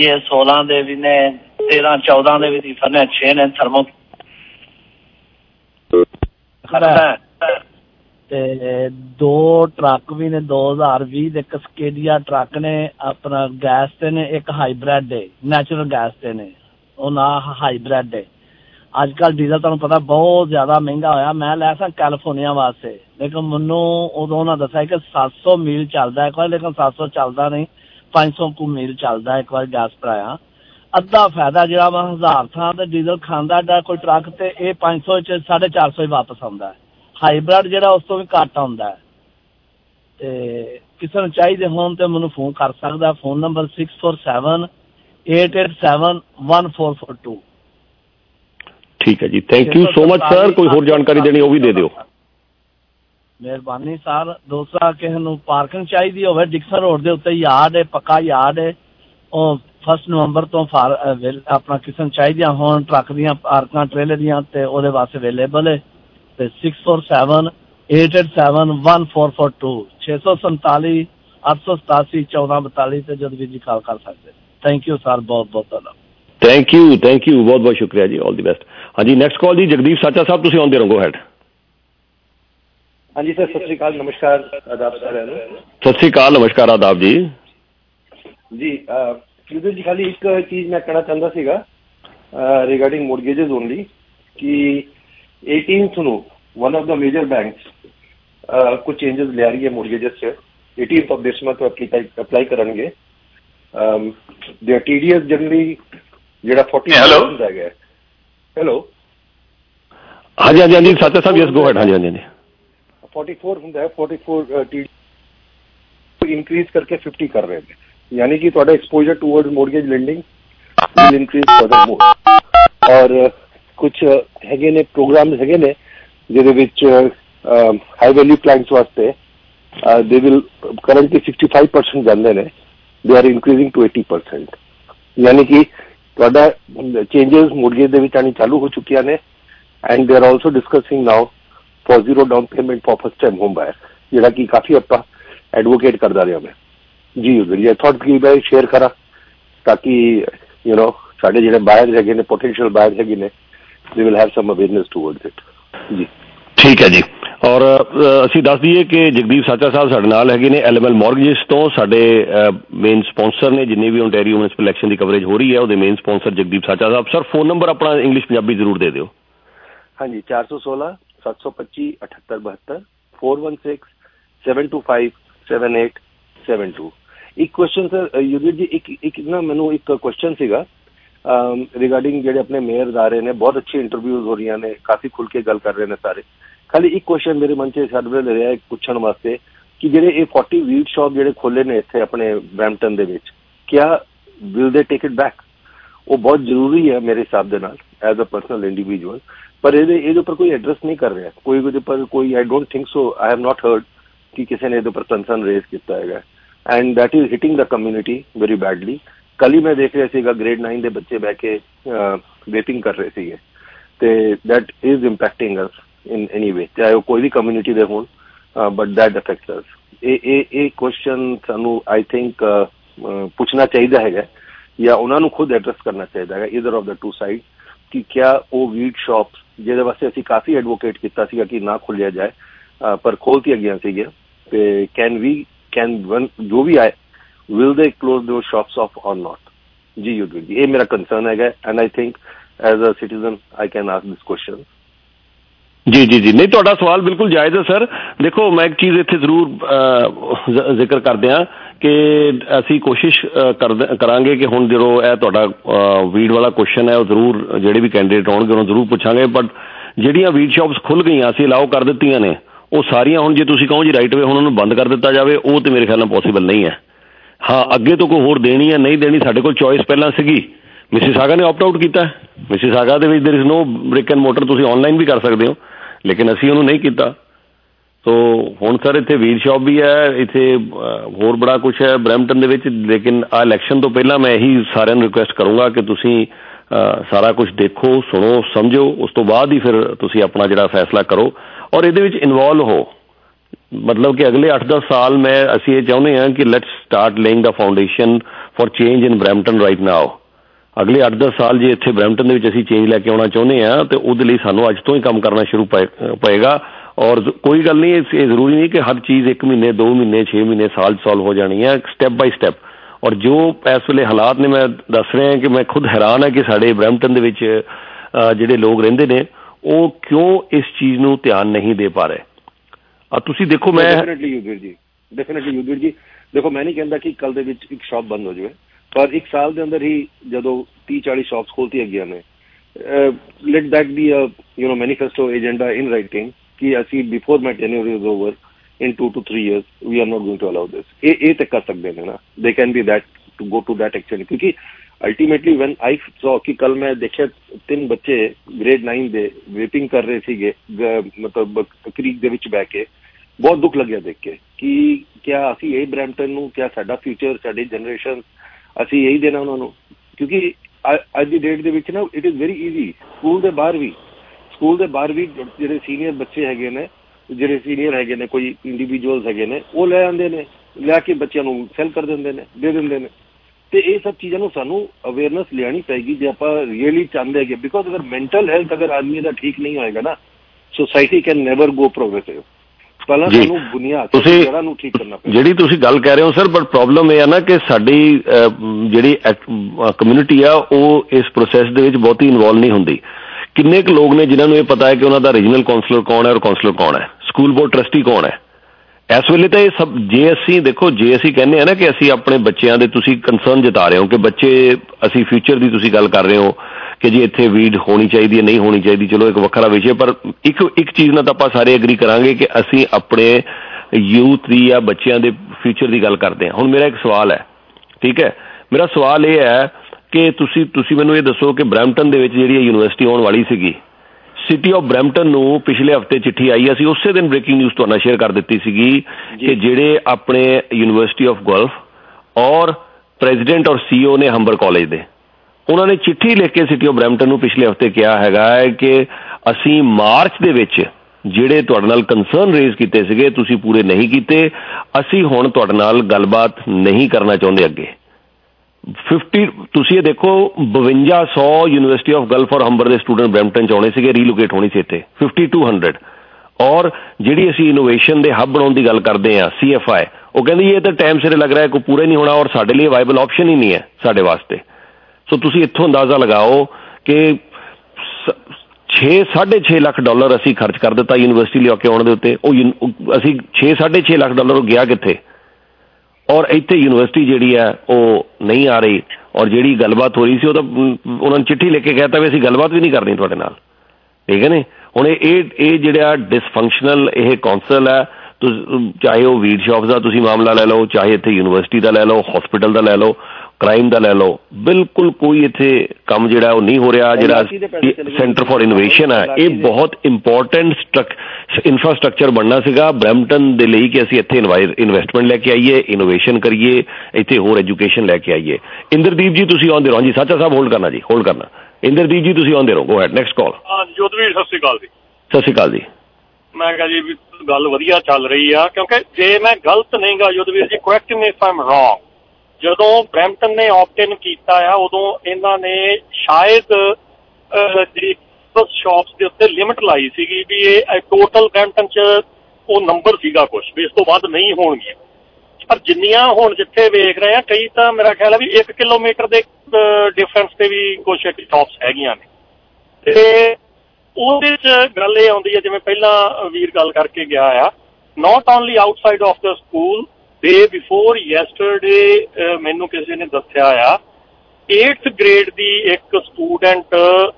ये 16 ਦੇ ਵੀ ਨੇ 13 14 ਦੇ ਵੀ ਰੀਫਰ ਨੇ 6 ਨੇ ਥਰਮੋ ਤੇ 2 ਟਰੱਕ ਵੀ ਨੇ 2020 ਦੇ ਕਸਕੇਡੀਆ ਟਰੱਕ ਨੇ ਆਪਣਾ ਗੈਸ ਤੇ ਨੇ ਇੱਕ ਹਾਈਬ੍ਰਿਡ ਹੈ ਨੈਚੁਰਲ ਗੈਸ ਤੇ ਨੇ ਉਹ ਨਾ ਹਾਈਬ੍ਰਿਡ ਹੈ। ਅੱਜ ਕੱਲ੍ਹ ਡੀਜ਼ਲ ਤੁਹਾਨੂੰ ਪਤਾ ਬਹੁਤ ਜ਼ਿਆਦਾ ਮਹਿੰਗਾ ਹੋਇਆ। ਮੈਂ ਲਿਆ ਸਾਂ ਕੈਲੀਫੋਰਨੀਆ ਵਾਸਤੇ ਲੇਕਿਨ ਮੈਨੂੰ ਉਦੋਂ ਉਹਨਾਂ ਦੱਸਿਆ ਕਿ 700 ਮੀਲ ਚੱਲਦਾ ਇੱਕ ਵਾਰ ਲੇਕਿਨ 700 ਚੱਲਦਾ ਨਹੀਂ 500 ਕੁ ਮੀਲ ਚੱਲਦਾ ਇੱਕ ਵਾਰ ਗੈਸ ਭਰਾਇਆ। ਅੱਧਾ ਫਾਇਦਾ ਜਿਹੜਾ ਵਾ 1000 ਥਾਂ ਤੇ ਡੀਜ਼ਲ ਖਾਂਦਾ ਡਾ ਕੋਈ ਟਰੱਕ ਤੇ ਇਹ 500 ਚ 450 ਹੀ ਵਾਪਸ ਆਉਂਦਾ। ਹਾਈਬ੍ਰਿਡ ਜਿਹੜਾ ਉਸ ਤੋਂ ਵੀ ਘੱਟ ਆਉਂਦਾ ਤੇ ਕਿਸੇ ਨੂੰ ਚਾਹੀਦੇ ਹੋਣ ਤੇ ਮੈਨੂੰ ਫੋਨ ਕਰ ਸਕਦਾ। Phone number 6478871442। ਠੀਕ ਹੈ ਜੀ, thank you so much sir. ਕੋਈ ਹੋਰ ਜਾਣਕਾਰੀ ਦੇਣੀ ਉਹ ਵੀ ਦੇ ਦਿਓ। ਮਿਹਰਬਾਨੀ ਸਰ। ਦੂਸਰਾ ਕਿਸੇ ਨੂੰ ਪਾਰਕਿੰਗ ਚਾਹੀਦੀ ਹੋਵੇ ਡਿਕਸਨ ਰੋਡ ਦੇ ਉੱਤੇ ਯਾਰਡ ਹੈ ਪੱਕਾ ਯਾਰਡ ਹੈ ਉਹ 1 ਨਵੰਬਰ ਤੋਂ ਆਪਣਾ ਕਿਸੇ ਨੂੰ ਚਾਹੀਦੀਆਂ ਹੋਣ ਟਰੱਕ ਦੀਆਂ ਪਾਰਕਾਂ ਟ੍ਰੇਲਰ ਦੀਆਂ ਤੇ ਉਹਦੇ ਵਾਸਤੇ ਅਵੇਲੇਬਲ ਹੈ ਤੇ 6478871442 647-887-1442 ਤੇ ਜਦ ਵੀ ਜੀ ਕਾਲ ਕਰ ਸਕਦੇ। ਥੈਂਕ ਯੂ ਸਰ ਬਹੁਤ ਬਹੁਤ ਤੁਹਾਡਾ। ਥੈਂਕ ਯੂ ਬਹੁਤ ਬਹੁਤ ਸ਼ੁਕਰੀਆ ਜੀ। ਆਲ ਦੀ ਬੈਸਟ। ਹਾਂਜੀ ਨੈਕਸਟ ਕਾਲ ਜੀ ਜਗਦੀਪ ਸਾਚਾ ਸਾਹਿਬ ਤੁਸੀਂ ਆਉਂਦੇ ਰਹੋ ਹੈਡ। ਹਾਂਜੀ ਸਰ ਸਤਿ ਸ਼੍ਰੀ ਅਕਾਲ ਨਮਸਕਾਰ ਆਦਾਬ ਸਰ। ਸਤਿ ਸ਼੍ਰੀ ਅਕਾਲ ਨਮਸਕਾਰ ਆਦਾਬ ਜੀ। ਜੀ ਜੀ ਖਾਲੀ ਇੱਕ ਚੀਜ਼ ਮੈਂ ਕਹਿਣਾ ਚਾਹੁੰਦਾ ਸੀਗਾ ਰਿਗਾਰਡਿੰਗ ਮੋਰਗੇजेस ਓਨਲੀ ਕਿ 18th ਨੂੰ one of the major banks ਕੁਝ ਚੇਂਜਸ ਲਿਆ ਰਹੀ ਹੈ ਮੋਰਗੇजेस 'ਚ 18th of this month apply ਕਰਨਗੇ। their TDS ਜਨਰਲੀ ਜਿਹੜਾ 40 ਹੁੰਦਾ ਹੈਗਾ। ਹੈਲੋ ਹਾਂਜੀ ਹਾਂਜੀ ਹਾਂਜੀ ਸਾਚਾ ਸਾਹਿਬ ਯੈਸ ਗੋ ਹੈਡ। ਹਾਂਜੀ ਹਾਂਜੀ ਹਾਂਜੀ 44 ਹੁੰਦਾ ਹੈ 44 ਇਨਕਰੀਜ਼ ਕਰਕੇ 50 ਕਰ ਰਹੇ ਨੇ ਯਾਨੀ ਕਿ ਤੁਹਾਡਾ exposure toward mortgage lending will increase further more. ਔਰ ਕੁਝ ਹੈਗੇ ਨੇ ਪ੍ਰੋਗਰਾਮਸ ਹੈਗੇ ਨੇ ਜਿਹਦੇ ਵਿੱਚ ਹਾਈ ਵੈਲਿਊ ਕਲਾਇੰਟਸ ਵਾਸਤੇ ਦੇ ਵਿਲ ਕਰੰਟਲੀ 65% ਜਾਂਦੇ ਨੇ ਦੇ ਆਰ ਇਨਕਰੀਜ਼ਿੰਗ ਟੂ 80%। ਯਾਨੀ ਕਿ ਤੁਹਾਡਾ ਚੇਂਜਸ ਮੋਰਗੇਜ ਦੇ ਵਿੱਚ ਆਉਣੀ ਚਾਲੂ ਹੋ ਚੁੱਕੀਆਂ ਨੇ and they are also discussing now for zero down payment for first time home buyer ਜਿਹੜਾ ਕਿ ਕਾਫੀ ਆਪਾਂ ਐਡਵੋਕੇਟ ਕਰਦਾ ਰਿਹਾ ਮੈਂ ਜੀ ਉਧਰ ਇਹ ਥੋਟ ਕਿ ਮੈਂ ਸ਼ੇਅਰ ਕਰਾਂ ਤਾਂ ਕਿ ਸਾਡੇ ਜਿਹੜੇ ਬਾਇਰਸ ਹੈਗੇ ਨੇ ਪੋਟੈਂਸ਼ੀਅਲ ਬਾਇਰਸ ਹੈਗੇ ਨੇ they will have some awareness towards it ਜੀ। ਠੀਕ ਹੈ ਜੀ। ਔਰ ਅਸੀਂ ਦੱਸ ਦਈਏ ਕਿ ਜਗਦੀਪ ਸਾਚਾ ਸਾਹਿਬ ਸਾਡੇ ਨਾਲ ਹੈਗੇ ਨੇ LML ਮੋਰਗੇजेस ਤੋਂ ਸਾਡੇ ਮੇਨ ਸਪਾਂਸਰ ਨੇ ਜਿੰਨੀ ਵੀ ਓਨਟਾਰੀਓ ਮਿਊਨਿਸਪਲ ਇਲੈਕਸ਼ਨ ਦੀ ਕਵਰੇਜ ਹੋ ਰਹੀ ਹੈ ਉਹਦੇ main sponsor Jagdeep Sacha Sahib. Sir phone number ਆਪਣਾ ਇੰਗਲਿਸ਼ ਪੰਜਾਬੀ ਜ਼ਰੂਰ ਦੇ ਦਿਓ। ਹਾਂਜੀ 416-725-7872 416-725-7872। ਇੱਕ ਕੁਐਸਚਨ ਸਰ ਯੂਦਿਤ ਜੀ ਇੱਕ ਨਾ ਮੈਨੂੰ ਇੱਕ ਕੁਐਸਚਨ ਸੀਗਾ ਰਿਗਾਰਡਿੰਗ ਜਿਹੜੇ ਆਪਣੇ ਮੇਅਰ ਅਦਾਰੇ ਨੇ ਬਹੁਤ ਅੱਛੀ ਇੰਟਰਵਿਊਜ਼ ਹੋ ਰਹੀਆਂ ਨੇ ਕਾਫੀ ਖੁੱਲ ਕੇ ਗੱਲ ਕਰ ਰਹੇ ਨੇ ਸਾਰੇ। ਖਾਲੀ ਇੱਕ ਕੁਐਸਚਨ ਮੇਰੇ ਮਨ 'ਚ ਸਾਡੇ ਵੇਲੇ ਰਿਹਾ ਪੁੱਛਣ ਵਾਸਤੇ ਕਿ ਜਿਹੜੇ ਇਹ 40 ਵੀਟ ਸ਼ਾਪ ਜਿਹੜੇ ਖੋਲੇ ਨੇ ਇੱਥੇ ਆਪਣੇ ਬਰੈਂਪਟਨ ਦੇ ਵਿੱਚ ਕਿਆ ਵਿਲ ਦੇ ਟੇਕ ਇਟ ਬੈਕ? ਉਹ ਬਹੁਤ ਜ਼ਰੂਰੀ ਹੈ ਮੇਰੇ ਹਿਸਾਬ ਦੇ ਨਾਲ ਐਜ਼ ਅ ਪਰਸਨਲ ਇੰਡੀਵਿਜੂਅਲ ਪਰ ਇਹਦੇ ਉੱਪਰ ਕੋਈ ਐਡਰੈਸ ਨਹੀਂ ਕਰ ਰਿਹਾ ਕੋਈ ਉਹਦੇ ਉੱਪਰ ਕੋਈ I don't think so I have not heard ਕਿ ਕਿਸੇ ਨੇ ਇਹਦੇ ਉੱਪਰ ਕੰਸਰਨ ਰੇਜ਼ ਕੀਤਾ ਹੈਗਾ and that is hitting the community very badly. ਕੱਲ੍ਹ ਹੀ ਮੈਂ ਦੇਖ ਰਿਹਾ ਸੀਗਾ ਗ੍ਰੇਡ 9 ਦੇ ਬੱਚੇ ਬਹਿ ਕੇ ਵੇਟਿੰਗ ਕਰ ਰਹੇ ਸੀਗੇ ਤੇ that is impacting us in any way ਚਾਹੇ ਉਹ ਕੋਈ ਵੀ ਕਮਿਊਨਿਟੀ ਦੇ ਹੋਣ ਬਟ ਦੈਟ ਅਫੈਕਟਸ ਅਸ। ਇਹ ਕੁਐਸਚਨ ਸਾਨੂੰ ਆਈ ਥਿੰਕ ਪੁੱਛਣਾ ਚਾਹੀਦਾ ਹੈਗਾ ਜਾਂ ਉਹਨਾਂ ਨੂੰ ਖੁਦ ਐਡਰੈਸ ਕਰਨਾ ਚਾਹੀਦਾ ਹੈਗਾ either of the two side ਕਿ ਕਿਆ ਉਹ ਵੀਟ ਸ਼ਾਪਸ ਜਿਹਦੇ ਵਾਸਤੇ ਅਸੀਂ ਕਾਫੀ ਐਡਵੋਕੇਟ ਕੀਤਾ ਸੀਗਾ ਕਿ ਨਾ ਖੋਲ੍ਹਿਆ ਜਾਏ ਪਰ ਖੋਲ੍ਹਤੀਆਂ ਗਈਆਂ ਸੀਗੀਆਂ ਤੇ ਜੋ ਵੀ ਆਏ will they close those shops off or not? ਜੀ ਯੂਦਵਿਕ ਜੀ ਇਹ ਮੇਰਾ ਕੰਸਰਨ ਹੈਗਾ and I think as a citizen I can ask this question. ਜੀ ਜੀ ਜੀ ਨਹੀਂ ਤੁਹਾਡਾ ਸਵਾਲ ਬਿਲਕੁਲ ਜਾਇਜ਼ ਹੈ ਸਰ। ਦੇਖੋ ਮੈਂ ਇੱਕ ਚੀਜ਼ ਇੱਥੇ ਜ਼ਰੂਰ ਜ਼ਿਕਰ ਕਰਦੇ ਹਾਂ ਕਿ ਅਸੀਂ ਕੋਸ਼ਿਸ਼ ਕਰਾਂਗੇ ਕਿ ਹੁਣ ਜਦੋਂ ਇਹ ਤੁਹਾਡਾ ਵੀਡ ਵਾਲਾ ਕੁਐਸਚਨ ਹੈ ਉਹ ਜ਼ਰੂਰ ਜਿਹੜੇ ਵੀ ਕੈਂਡੀਡੇਟ ਆਉਣਗੇ ਉਹਨੂੰ ਜ਼ਰੂਰ ਪੁੱਛਾਂਗੇ ਬਟ ਜਿਹੜੀਆਂ ਵੀਡ ਸ਼ਾਪਸ ਖੁੱਲ੍ਹ ਗਈਆਂ ਅਸੀਂ ਅਲਾਓ ਕਰ ਦਿੱਤੀਆਂ ਨੇ ਉਹ ਸਾਰੀਆਂ ਹੁਣ ਜੇ ਤੁਸੀਂ ਕਹੋ ਜੀ ਰਾਈਟ ਵੇ ਹੁਣ ਉਹਨੂੰ ਬੰਦ ਕਰ ਦਿੱਤਾ ਜਾਵੇ ਉਹ ਤਾਂ ਮੇਰੇ ਖਿਆਲ ਨਾਲ ਪੋਸੀਬਲ ਨਹੀਂ ਹੈ। ਹਾਂ ਅੱਗੇ ਤੋਂ ਕੋਈ ਹੋਰ ਦੇਣੀ ਹੈ ਨਹੀਂ ਦੇਣੀ ਸਾਡੇ ਕੋਲ ਚੋਇਸ ਪਹਿਲਾਂ ਸੀਗੀ ਮਿਸੀਸਾਗਾ ਨੇ ਆਪਟ ਆਊਟ ਕੀਤਾ। ਮਿਸੀਸਾਗਾ ਦੇ ਵਿੱਚ there is no brick and motor ਤੁਸੀਂ ਔਨਲਾਈਨ ਵੀ ਕਰ ਸਕਦੇ ਹੋ ਲੇਕਿਨ ਅਸੀਂ ਉਹਨੂੰ ਨਹੀਂ ਕੀਤਾ। ਸੋ ਹੁਣ ਸਰ ਇੱਥੇ ਵੀਡ ਸ਼ਾਪ ਵੀ ਹੈ ਇੱਥੇ ਹੋਰ ਬੜਾ ਕੁਛ ਹੈ ਬਰੈਂਪਟਨ ਦੇ ਵਿੱਚ ਲੇਕਿਨ ਆਹ ਇਲੈਕਸ਼ਨ ਤੋਂ ਪਹਿਲਾਂ ਮੈਂ ਇਹੀ ਸਾਰਿਆਂ ਨੂੰ ਰਿਕੁਐਸਟ ਕਰੂੰਗਾ ਕਿ ਤੁਸੀਂ ਸਾਰਾ ਕੁਛ ਦੇਖੋ ਸੁਣੋ ਸਮਝੋ ਉਸ ਤੋਂ ਬਾਅਦ ਹੀ ਫਿਰ ਤੁਸੀਂ ਆਪਣਾ ਜਿਹੜਾ ਫੈਸਲਾ ਕਰੋ ਔਰ ਇਹਦੇ ਵਿੱਚ ਇਨਵੋਲਵ ਹੋ मतलब कि अगले 8-10 साल में ਅਸੀਂ ਇਹ ਚਾਹੁੰਦੇ ਹਾਂ ਕਿ let's start laying the foundation for change in Brampton right now. ਅਗਲੇ 8-10 ਸਾਲ ਜੇ ਇੱਥੇ ਬਰੈਂਪਟਨ ਦੇ ਵਿੱਚ ਅਸੀਂ ਚੇਂਜ ਲੈ ਕੇ ਆਉਣਾ ਚਾਹੁੰਦੇ ਹਾਂ ਤੇ ਉਹਦੇ ਲਈ ਸਾਨੂੰ ਅੱਜ ਤੋਂ ਹੀ ਕੰਮ ਕਰਨਾ ਸ਼ੁਰੂ ਪਏਗਾ। ਔਰ ਕੋਈ ਗੱਲ ਨਹੀਂ, ਇਹ ਜ਼ਰੂਰੀ ਨਹੀਂ ਕਿ ਹਰ ਚੀਜ਼ 1 ਮਹੀਨੇ 2 ਮਹੀਨੇ 6 ਮਹੀਨੇ ਸਾਲ ਸੋਲਵ ਹੋ ਜਾਣੀ ਹੈ, ਸਟੈਪ ਬਾਈ ਸਟੈਪ। ਔਰ ਜੋ ਇਸ ਵੇਲੇ ਹਾਲਾਤ ਨੇ, ਮੈਂ ਦੱਸ ਰਿਹਾ ਕਿ ਮੈਂ ਖੁਦ ਹੈਰਾਨ ਹਾਂ ਕਿ ਸਾਡੇ ਬਰੈਂਪਟਨ ਦੇ ਵਿੱਚ ਜਿਹੜੇ ਲੋਕ ਰਹਿੰਦੇ ਨੇ ਉਹ ਕਿਉਂ ਇਸ ਚੀਜ਼ ਨੂੰ ਧਿਆਨ ਨਹੀਂ ਦੇ ਪਾ ਰਹੇ। ਤੁਸੀਂ ਦੇਖੋ, ਮੈਂ ਡੈਫੀਨਿਟਲੀ ਯੂਧਵੀਰ ਜੀ ਦੇਖੋ, ਮੈਂ ਨਹੀਂ ਕਹਿੰਦਾ ਕਿ ਕੱਲ ਦੇ ਵਿੱਚ ਇੱਕ ਸ਼ਾਪ ਬੰਦ ਹੋ ਜਾਵੇ, ਪਰ 1 ਸਾਲ ਦੇ ਅੰਦਰ ਹੀ ਜਦੋਂ 30-40 ਸ਼ਾਪਸ ਖੋਲਤੀਆਂ ਗਈਆਂ ਨੇ, let that be a manifesto agenda in writing ਕਿ ਅਸੀਂ before my tenure is over in 2 to 3 years we are not going to allow this. ਇਹ ਤੇ ਕਰ ਸਕਦੇ ਨੇ ਨਾ, they can be that to go to that actually, ਕਿਉਂਕਿ ultimately when I saw ਕਿ ਕੱਲ ਮੈਂ ਦੇਖਿਆ 3 ਬੱਚੇ grade 9 ਦੇ ਵੇਪਿੰਗ ਕਰ ਰਹੇ ਸੀਗੇ ਮਤਲਬ ਕ੍ਰੀਕ ਦੇ ਵਿੱਚ ਬਹਿ ਕੇ, ਬਹੁਤ ਦੁੱਖ ਲੱਗਿਆ ਦੇਖ ਕੇ ਕਿ ਕਿਆ ਅਸੀਂ ਇਹ ਬਰੈਂਪਟਨ ਨੂੰ, ਕਿਆ ਸਾਡਾ ਫਿਊਚਰ, ਸਾਡੀ ਜਨਰੇਸ਼ਨ ਅਸੀਂ ਇਹੀ ਦੇਣਾ ਉਹਨਾਂ ਨੂੰ। ਕਿਉਂਕਿ ਅੱਜ ਦੀ ਡੇਟ ਦੇ ਵਿੱਚ ਨਾ it is very easy, school ਦੇ ਬਾਹਰ ਵੀ ਜਿਹੜੇ ਸੀਨੀਅਰ ਬੱਚੇ ਹੈਗੇ ਨੇ, ਜਿਹੜੇ ਸੀਨੀਅਰ ਹੈਗੇ ਨੇ, ਕੋਈ ਇੰਡੀਵਿਜੂਅਲਸ ਹੈਗੇ ਨੇ, ਉਹ ਲੈ ਆਉਂਦੇ ਨੇ, ਲਿਆ ਕੇ ਬੱਚਿਆਂ ਨੂੰ ਸੈਲ ਕਰ ਦਿੰਦੇ ਨੇ, ਦੇ ਦਿੰਦੇ ਨੇ। ਤੇ ਇਹ ਸਭ ਚੀਜ਼ਾਂ ਨੂੰ ਸਾਨੂੰ ਅਵੇਅਰਨੈਸ ਲਿਆਉਣੀ ਪਏਗੀ ਜੇ ਆਪਾਂ ਰੀਅਲੀ ਚਾਹੁੰਦੇ ਹੈਗੇ, ਬਿਕੋਜ਼ ਅਗਰ ਮੈਂਟਲ ਹੈਲਥ ਅਗਰ ਆਦਮੀ ਦਾ ਠੀਕ ਨਹੀਂ ਹੋਏਗਾ ਨਾ, society can never go progressive. ਪਹਿਲਾਂ ਸਾਨੂੰ ਬੁਨਿਆਦ ਜੜ੍ਹਾਂ ਨੂੰ ਠੀਕ ਕਰਨਾ ਪਏਗਾ। ਜਿਹੜੀ ਤੁਸੀਂ ਗੱਲ ਕਹਿ ਰਹੇ ਹੋ ਸਰ, ਬਟ ਪ੍ਰੋਬਲਮ ਇਹ ਆ ਨਾ ਕਿ ਸਾਡੀ ਜਿਹੜੀ ਕਮਿਊਨਿਟੀ ਆ ਉਹ ਇਸ ਪ੍ਰੋਸੈਸ ਦੇ ਵਿੱਚ ਬਹੁਤੀ ਇਨਵੋਲਵ ਨਹੀਂ ਹੁੰਦੀ। ਕਿੰਨੇ ਕੁ ਲੋਕ ਨੇ ਜਿਨ੍ਹਾਂ ਨੂੰ ਇਹ ਪਤਾ ਹੈ ਕਿ ਉਹਨਾਂ ਦਾ ਰੀਜਨਲ ਕਾਉਂਸਲਰ ਕੌਣ ਹੈ ਔਰ ਕਾਉਂਸਲਰ ਕੌਣ ਹੈ, ਸਕੂਲ ਬੋਰਡ ਟਰਸਟੀ ਕੌਣ ਹੈ। ਇਸ ਵੇਲੇ ਤਾਂ ਇਹ ਸਭ, ਜੇ ਅਸੀਂ ਕਹਿੰਦੇ ਹਾਂ ਨਾ ਕਿ ਅਸੀਂ ਆਪਣੇ ਬੱਚਿਆਂ ਦੇ, ਤੁਸੀਂ ਕੰਸਰਨ ਜਤਾ ਰਹੇ ਹੋ ਕਿ ਬੱਚੇ, ਅਸੀਂ ਫਿਊਚਰ ਦੀ ਤੁਸੀਂ ਗੱਲ ਕਰ ਰਹੇ ਹੋ ਕਿ ਜੀ ਇੱਥੇ ਵੀਡ ਹੋਣੀ ਚਾਹੀਦੀ ਹੈ, ਨਹੀਂ ਹੋਣੀ ਚਾਹੀਦੀ, ਚਲੋ ਇੱਕ ਵੱਖਰਾ ਵਿਸ਼ੇ, ਪਰ ਇੱਕ ਚੀਜ਼ ਨਾਲ ਤਾਂ ਆਪਾਂ ਸਾਰੇ ਐਗਰੀ ਕਰਾਂਗੇ ਕਿ ਅਸੀਂ ਆਪਣੇ ਯੂਥ ਦੀ ਜਾਂ ਬੱਚਿਆਂ ਦੇ ਫਿਊਚਰ ਦੀ ਗੱਲ ਕਰਦੇ ਹਾਂ। ਹੁਣ ਮੇਰਾ ਇੱਕ ਸਵਾਲ ਹੈ, ਠੀਕ ਹੈ, ਮੇਰਾ ਸਵਾਲ ਇਹ ਹੈ ਕਿ ਤੁਸੀਂ ਮੈਨੂੰ ਇਹ ਦੱਸੋ ਕਿ ਬਰੈਂਪਟਨ ਦੇ ਵਿੱਚ ਜਿਹੜੀ ਯੂਨੀਵਰਸਿਟੀ ਆਉਣ ਵਾਲੀ ਸੀਗੀ, ਸਿਟੀ ਆਫ ਬਰੈਂਪਟਨ ਨੂੰ ਪਿਛਲੇ ਹਫ਼ਤੇ ਚਿੱਠੀ ਆਈ, ਅਸੀਂ ਉਸੇ ਦਿਨ ਬ੍ਰੇਕਿੰਗ ਨਿਊਜ਼ ਤੁਹਾਡੇ ਨਾਲ ਸ਼ੇਅਰ ਕਰ ਦਿੱਤੀ ਸੀਗੀ ਕਿ ਜਿਹੜੇ ਆਪਣੇ ਯੂਨੀਵਰਸਿਟੀ ਆਫ ਗਲਫ ਔਰ ਪ੍ਰੈਜ਼ੀਡੈਂਟ ਔਰ CEO ਨੇ ਹੰਬਰ ਕਾਲਜ ਦੇ, ਉਹਨਾਂ ਨੇ ਚਿੱਠੀ ਲਿਖ ਕੇ ਸਿਟੀ ਆਫ ਬਰੈਂਪਟਨ ਨੂੰ ਪਿਛਲੇ ਹਫ਼ਤੇ ਕਿਹਾ ਹੈਗਾ ਹੈ ਕਿ ਅਸੀਂ ਮਾਰਚ ਦੇ ਵਿੱਚ ਜਿਹੜੇ ਤੁਹਾਡੇ ਨਾਲ ਕੰਸਰਨ ਰੇਜ਼ ਕੀਤੇ ਸੀਗੇ ਤੁਸੀਂ ਪੂਰੇ ਨਹੀਂ ਕੀਤੇ, ਅਸੀਂ ਹੁਣ ਤੁਹਾਡੇ ਨਾਲ ਗੱਲਬਾਤ ਨਹੀਂ ਕਰਨਾ ਚਾਹੁੰਦੇ ਅੱਗੇ। 50, ਤੁਸੀਂ ਇਹ ਦੇਖੋ 5200 ਯੂਨੀਵਰਸਿਟੀ ਆਫ ਗਲਫ ਔਰ ਹੰਬਰ ਦੇ ਸਟੂਡੈਂਟ ਬਰੈਂਪਟਨ 'ਚ ਆਉਣੇ ਸੀਗੇ, ਰੀਲੋਕੇਟ ਹੋਣੀ ਸੀ ਇੱਥੇ 5200। ਔਰ ਜਿਹੜੀ ਅਸੀਂ ਇਨੋਵੇਸ਼ਨ ਦੇ ਹੱਬ ਬਣਾਉਣ ਦੀ ਗੱਲ ਕਰਦੇ ਹਾਂ CFI, ਉਹ ਕਹਿੰਦੀ ਇਹ ਤਾਂ ਟਾਈਮ ਸਿਰੇ ਲੱਗ ਰਿਹਾ, ਕੋਈ ਪੂਰਾ ਨਹੀਂ ਹੋਣਾ ਔਰ ਸਾਡੇ ਲਈ ਵਾਇਬਲ ਆਪਸ਼ਨ ਹੀ ਨਹੀਂ ਹੈ ਸਾਡੇ ਵਾਸਤੇ। ਸੋ ਤੁਸੀਂ ਇੱਥੋਂ ਅੰਦਾਜ਼ਾ ਲਗਾਓ ਕਿ $6.5 ਲੱਖ ਅਸੀਂ ਖਰਚ ਕਰ ਦਿੱਤਾ ਯੂਨੀਵਰਸਿਟੀ ਲਿਆ ਕੇ ਆਉਣ ਦੇ ਉੱਤੇ। ਉਹ ਅਸੀਂ $6.5 ਲੱਖ ਗਿਆ ਕਿੱਥੇ? ਔਰ ਇੱਥੇ ਯੂਨੀਵਰਸਿਟੀ ਜਿਹੜੀ ਹੈ ਉਹ ਨਹੀਂ ਆ ਰਹੀ। ਔਰ ਜਿਹੜੀ ਗੱਲਬਾਤ ਹੋ ਰਹੀ ਸੀ ਉਹ ਤਾਂ ਉਹਨਾਂ ਨੇ ਚਿੱਠੀ ਲਿਖ ਕੇ ਕਹਿ ਤਾ ਵੀ ਅਸੀਂ ਗੱਲਬਾਤ ਵੀ ਨਹੀਂ ਕਰਨੀ ਤੁਹਾਡੇ ਨਾਲ, ਠੀਕ ਹੈ ਨੇ। ਹੁਣ ਇਹ ਜਿਹੜਾ ਡਿਸਫੰਕਸ਼ਨਲ ਇਹ ਕੌਂਸਲ ਹੈ, ਚਾਹੇ ਉਹ ਵੀਡ ਸ਼ਾਪ ਦਾ ਤੁਸੀਂ ਮਾਮਲਾ ਲੈ ਲਓ, ਚਾਹੇ ਇੱਥੇ ਯੂਨੀਵਰਸਿਟੀ ਦਾ ਲੈ ਲਓ, ਹਸਪੀਟਲ ਦਾ ਲੈ ਲਓ, ਕ੍ਰਾਈਮ ਦਾ ਲੈ ਲਓ, ਬਿਲਕੁਲ ਕੋਈ ਇੱਥੇ ਕੰਮ ਜਿਹੜਾ ਉਹ ਨਹੀਂ ਹੋ ਰਿਹਾ। ਜਿਹੜਾ ਸੈਂਟਰ ਫॉर ਇਨੋਵੇਸ਼ਨ ਹੈ, ਇਹ ਬਹੁਤ ਇੰਪੋਰਟੈਂਟ ਇਨਫਰਾਸਟਰਕਚਰ ਬਣਨਾ ਸੀਗਾ ਬਰੈਂਪਟਨ ਦੇ ਲਈ ਕਿ ਅਸੀਂ ਇੱਥੇ ਇਨਵੈਸਟਮੈਂਟ ਲੈ ਕੇ ਆਈਏ, ਇਨੋਵੇਸ਼ਨ ਕਰੀਏ, ਇੱਥੇ ਹੋਰ ਐਜੂਕੇਸ਼ਨ ਲੈ ਕੇ ਆਈਏ। ਇੰਦਰਦੀਪ ਜੀ ਤੁਸੀਂ ਆਉਂਦੇ ਰਹੋ। ਜੀ ਸਾਚਾ ਸਾਹਿਬ ਹੋਲਡ ਕਰਨਾ ਜੀ, ਹੋਲਡ ਕਰਨਾ। ਇੰਦਰਦੀਪ ਜੀ ਤੁਸੀਂ ਆਉਂਦੇ ਰਹੋ, go ahead, next call. Yudhvir ਸਤਿ ਸ਼੍ਰੀ ਅਕਾਲ ਜੀ। ਸਤਿ ਸ਼੍ਰੀ ਅਕਾਲ ਜੀ। ਮੈਂ ਕਿਹਾ ਜੀ ਵੀ ਗੱਲ ਵਧੀਆ ਚੱਲ ਰਹੀ ਆ, ਕਿਉਂਕਿ ਜੇ ਮੈਂ ਗਲਤ ਨਹੀਂ ਗਾ Yudhvir ji, correct me if I'm wrong, ਜਦੋਂ ਬਰੈਂਪਟਨ ਨੇ ਆਪਟ-ਇਨ ਕੀਤਾ ਆ ਉਦੋਂ ਇਹਨਾਂ ਨੇ ਸ਼ਾਇਦ ਜਿਹੜੀ ਸ਼ਾਪਸ ਦੇ ਉੱਤੇ ਲਿਮਿਟ ਲਾਈ ਸੀਗੀ ਵੀ ਇਹ ਟੋਟਲ ਬਰੈਂਪਟਨ 'ਚ ਉਹ ਨੰਬਰ ਸੀਗਾ ਕੁਛ ਵੀ ਇਸ ਤੋਂ ਵੱਧ ਨਹੀਂ ਹੋਣਗੀਆਂ। ਪਰ ਜਿੰਨੀਆਂ ਹੁਣ ਜਿੱਥੇ ਵੇਖ ਰਹੇ ਆ, ਕਈ ਤਾਂ ਮੇਰਾ ਖਿਆਲ ਹੈ ਵੀ 1 ਕਿਲੋਮੀਟਰ ਦੇ ਡਿਫਰੈਂਸ ਤੇ ਵੀ ਕੁਛ ਸ਼ਾਪਸ ਹੈਗੀਆਂ ਨੇ। ਤੇ ਉਹਦੇ 'ਚ ਗੱਲ ਇਹ ਆਉਂਦੀ ਹੈ, ਜਿਵੇਂ ਪਹਿਲਾਂ ਵੀਰ ਗੱਲ ਕਰਕੇ ਗਿਆ ਆ, not only outside of the school, day before yesterday ਮੈਨੂੰ ਕਿਸੇ ਨੇ ਦੱਸਿਆ ਆ 8th ਗ੍ਰੇਡ ਦੀ ਇੱਕ ਸਟੂਡੈਂਟ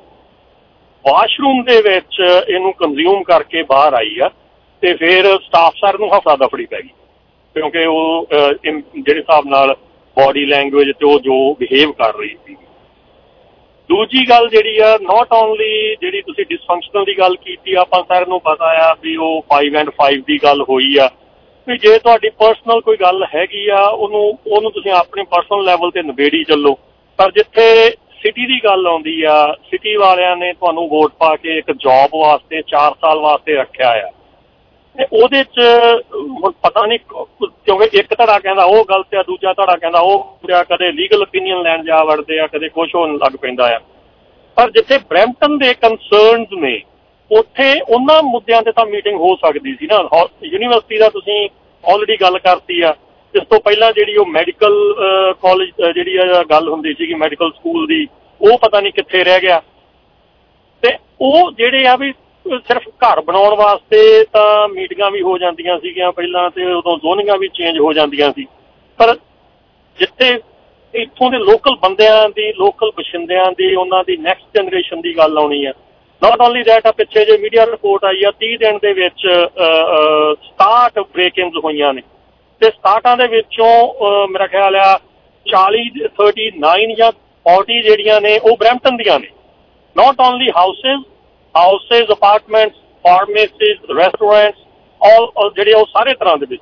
ਵਾਸ਼ਰੂਮ ਦੇ ਵਿੱਚ ਇਹਨੂੰ ਕੰਜ਼ਿਊਮ ਕਰਕੇ ਬਾਹਰ ਆਈ ਆ ਤੇ ਫਿਰ ਸਟਾਫ ਸਰ ਨੂੰ ਹਫੜਾ ਦਫੜੀ ਪੈ ਗਈ, ਕਿਉਂਕਿ ਉਹ ਜਿਹੜੇ ਹਿਸਾਬ ਨਾਲ ਬੋਡੀ ਲੈਂਗੁਏਜ ਤੇ ਉਹ ਜੋ ਬਿਹੇਵ ਕਰ ਰਹੀ ਸੀ। ਦੂਜੀ ਗੱਲ ਜਿਹੜੀ ਆ, ਨਾਟ ਓਨਲੀ ਜਿਹੜੀ ਤੁਸੀਂ ਡਿਸਫੰਕਸ਼ਨਲ ਦੀ ਗੱਲ ਕੀਤੀ, ਆਪਾਂ ਸਾਰਿਆਂ ਨੂੰ ਪਤਾ ਆ ਵੀ ਉਹ 5 and 5 ਦੀ ਗੱਲ ਹੋਈ ਆ ਵੀ ਜੇ ਤੁਹਾਡੀ ਪਰਸਨਲ ਕੋਈ ਗੱਲ ਹੈਗੀ ਆ ਉਹਨੂੰ ਤੁਸੀਂ ਆਪਣੇ ਪਰਸਨਲ ਲੈਵਲ ਤੇ ਨਿਬੇੜੀ ਚੱਲੋ। ਪਰ ਜਿੱਥੇ ਸਿਟੀ ਦੀ ਗੱਲ ਆਉਂਦੀ ਆ, ਸਿਟੀ ਵਾਲਿਆਂ ਨੇ ਤੁਹਾਨੂੰ ਵੋਟ ਪਾ ਕੇ ਇੱਕ ਜੌਬ ਵਾਸਤੇ 4 ਸਾਲ ਵਾਸਤੇ ਰੱਖਿਆ ਆ, ਤੇ ਉਹਦੇ 'ਚ ਹੁਣ ਪਤਾ ਨਹੀਂ, ਕਿਉਂਕਿ ਇੱਕ ਧੜਾ ਕਹਿੰਦਾ ਉਹ ਗਲਤ ਆ, ਦੂਜਾ ਧੜਾ ਕਹਿੰਦਾ ਉਹ ਆ, ਕਦੇ ਲੀਗਲ ਓਪੀਨੀਅਨ ਲੈਣ ਜਾ ਵੜਦੇ ਆ, ਕਦੇ ਕੁਛ ਹੋਣ ਲੱਗ ਪੈਂਦਾ ਆ। ਪਰ ਜਿੱਥੇ ਬਰੈਂਪਟਨ ਦੇ ਕੰਸਰਨਸ ਨੇ ਉੱਥੇ ਉਹਨਾਂ ਮੁੱਦਿਆਂ ਤੇ ਤਾਂ ਮੀਟਿੰਗ ਹੋ ਸਕਦੀ ਸੀ ਨਾ। ਯੂਨੀਵਰਸਿਟੀ ਦਾ ਤੁਸੀਂ ਆਲਰੇਡੀ ਗੱਲ ਕਰਤੀ ਆ। ਇਸ ਤੋਂ ਪਹਿਲਾਂ ਜਿਹੜੀ ਉਹ ਮੈਡੀਕਲ ਕਾਲਜ ਜਿਹੜੀ ਆ ਗੱਲ ਹੁੰਦੀ ਸੀਗੀ ਮੈਡੀਕਲ ਸਕੂਲ ਦੀ, ਉਹ ਪਤਾ ਨਹੀਂ ਕਿੱਥੇ ਰਹਿ ਗਿਆ। ਤੇ ਉਹ ਜਿਹੜੇ ਆ ਵੀ ਸਿਰਫ ਘਰ ਬਣਾਉਣ ਵਾਸਤੇ ਤਾਂ ਮੀਟਿੰਗਾਂ ਵੀ ਹੋ ਜਾਂਦੀਆਂ ਸੀਗੀਆਂ ਪਹਿਲਾਂ, ਤੇ ਉਦੋਂ ਜ਼ੋਨਿੰਗਾਂ ਵੀ ਚੇਂਜ ਹੋ ਜਾਂਦੀਆਂ ਸੀ। ਪਰ ਜਿੱਥੇ ਇੱਥੋਂ ਦੇ ਲੋਕਲ ਬੰਦਿਆਂ ਦੀ, ਲੋਕਲ ਬਸ਼ਿੰਦਿਆਂ ਦੀ, ਉਹਨਾਂ ਦੀ ਨੈਕਸਟ ਜਨਰੇਸ਼ਨ ਦੀ ਗੱਲ ਆਉਣੀ ਆ। ਨਾਟ ਓਨਲੀ ਦੈਟ, ਆ ਪਿੱਛੇ ਜੇ ਮੀਡੀਆ ਰਿਪੋਰਟ ਆਈ ਆ 30 ਦਿਨ ਦੇ ਵਿੱਚ 67 ਬ੍ਰੇਕ-ਇਨਸ ਹੋਈਆਂ ਨੇ, ਤੇ 67 ਦੇ ਵਿੱਚੋਂ ਮੇਰਾ ਖਿਆਲ ਆ 39 ਜਾਂ 40 ਜਿਹੜੀਆਂ ਨੇ ਉਹ ਬਰੈਂਪਟਨ ਦੀਆਂ ਨੇ। Not only houses, apartments, pharmacies, restaurants, all ਜਿਹੜੇ ਉਹ ਸਾਰੇ ਤਰ੍ਹਾਂ ਦੇ ਵਿੱਚ।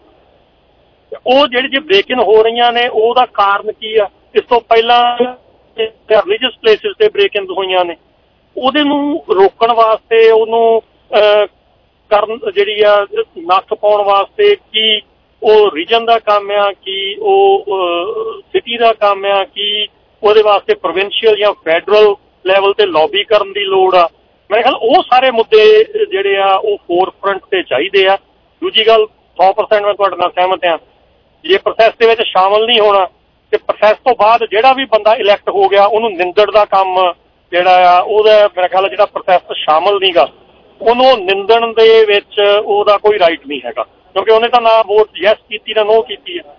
ਉਹ ਜਿਹੜੇ ਜੇ ਬ੍ਰੇਕ-ਇਨ ਹੋ ਰਹੀਆਂ ਨੇ ਉਹਦਾ ਕਾਰਨ ਕੀ ਆ? ਇਸ ਤੋਂ ਪਹਿਲਾਂ ਰਿਲੀਜੀਅਸ ਪਲੇਸਿਸ ਤੇ ਬ੍ਰੇਕ-ਇਨਸ ਹੋਈਆਂ ਨੇ, ਉਹਦੇ ਨੂੰ ਰੋਕਣ ਵਾਸਤੇ, ਉਹਨੂੰ ਕਰਨ ਜਿਹੜੀ ਆ ਨੱਥ ਪਾਉਣ ਵਾਸਤੇ ਕੀ ਉਹ ਰੀਜਨ ਦਾ ਕੰਮ ਆ, ਕੀ ਉਹ ਸਿਟੀ ਦਾ ਕੰਮ ਆ, ਕੀ ਉਹਦੇ ਵਾਸਤੇ ਪ੍ਰੋਵਿੰਸ਼ੀਅਲ ਜਾਂ ਫੈਡਰਲ ਲੈਵਲ ਤੇ ਲੌਬੀ ਕਰਨ ਦੀ ਲੋੜ ਆ? ਮੇਰੇ ਖਿਆਲ ਉਹ ਸਾਰੇ ਮੁੱਦੇ ਜਿਹੜੇ ਆ ਉਹ ਫੋਰਫਰੰਟ ਤੇ ਚਾਹੀਦੇ ਆ। ਦੂਜੀ ਗੱਲ 100% ਮੈਂ ਤੁਹਾਡੇ ਨਾਲ ਸਹਿਮਤ ਹਾਂ, ਜੇ ਪ੍ਰੋਸੈਸ ਦੇ ਵਿੱਚ ਸ਼ਾਮਲ ਨਹੀਂ ਹੋਣਾ ਤੇ ਪ੍ਰੋਸੈਸ ਤੋਂ ਬਾਅਦ ਜਿਹੜਾ ਵੀ ਬੰਦਾ ਇਲੈਕਟ ਹੋ ਗਿਆ ਉਹਨੂੰ ਨਿੰਦਣ ਦਾ ਕੰਮ ਜਿਹੜਾ ਆ ਉਹਦਾ ਮੇਰਾ ਖਿਆਲ ਜਿਹੜਾ ਪ੍ਰੋਸੈਸ ਸ਼ਾਮਲ ਨਹੀਂ ਗਾ, ਉਹਨੂੰ ਨਿੰਦਣ ਦੇ ਵਿੱਚ ਉਹਦਾ ਕੋਈ ਰਾਈਟ ਨਹੀਂ ਹੈਗਾ, ਕਿਉਂਕਿ ਉਹਨੇ ਤਾਂ ਨਾ ਵੋਟ ਯੈਸ ਕੀਤੀ ਨਾ ਨੋ ਕੀਤੀ ਹੈ।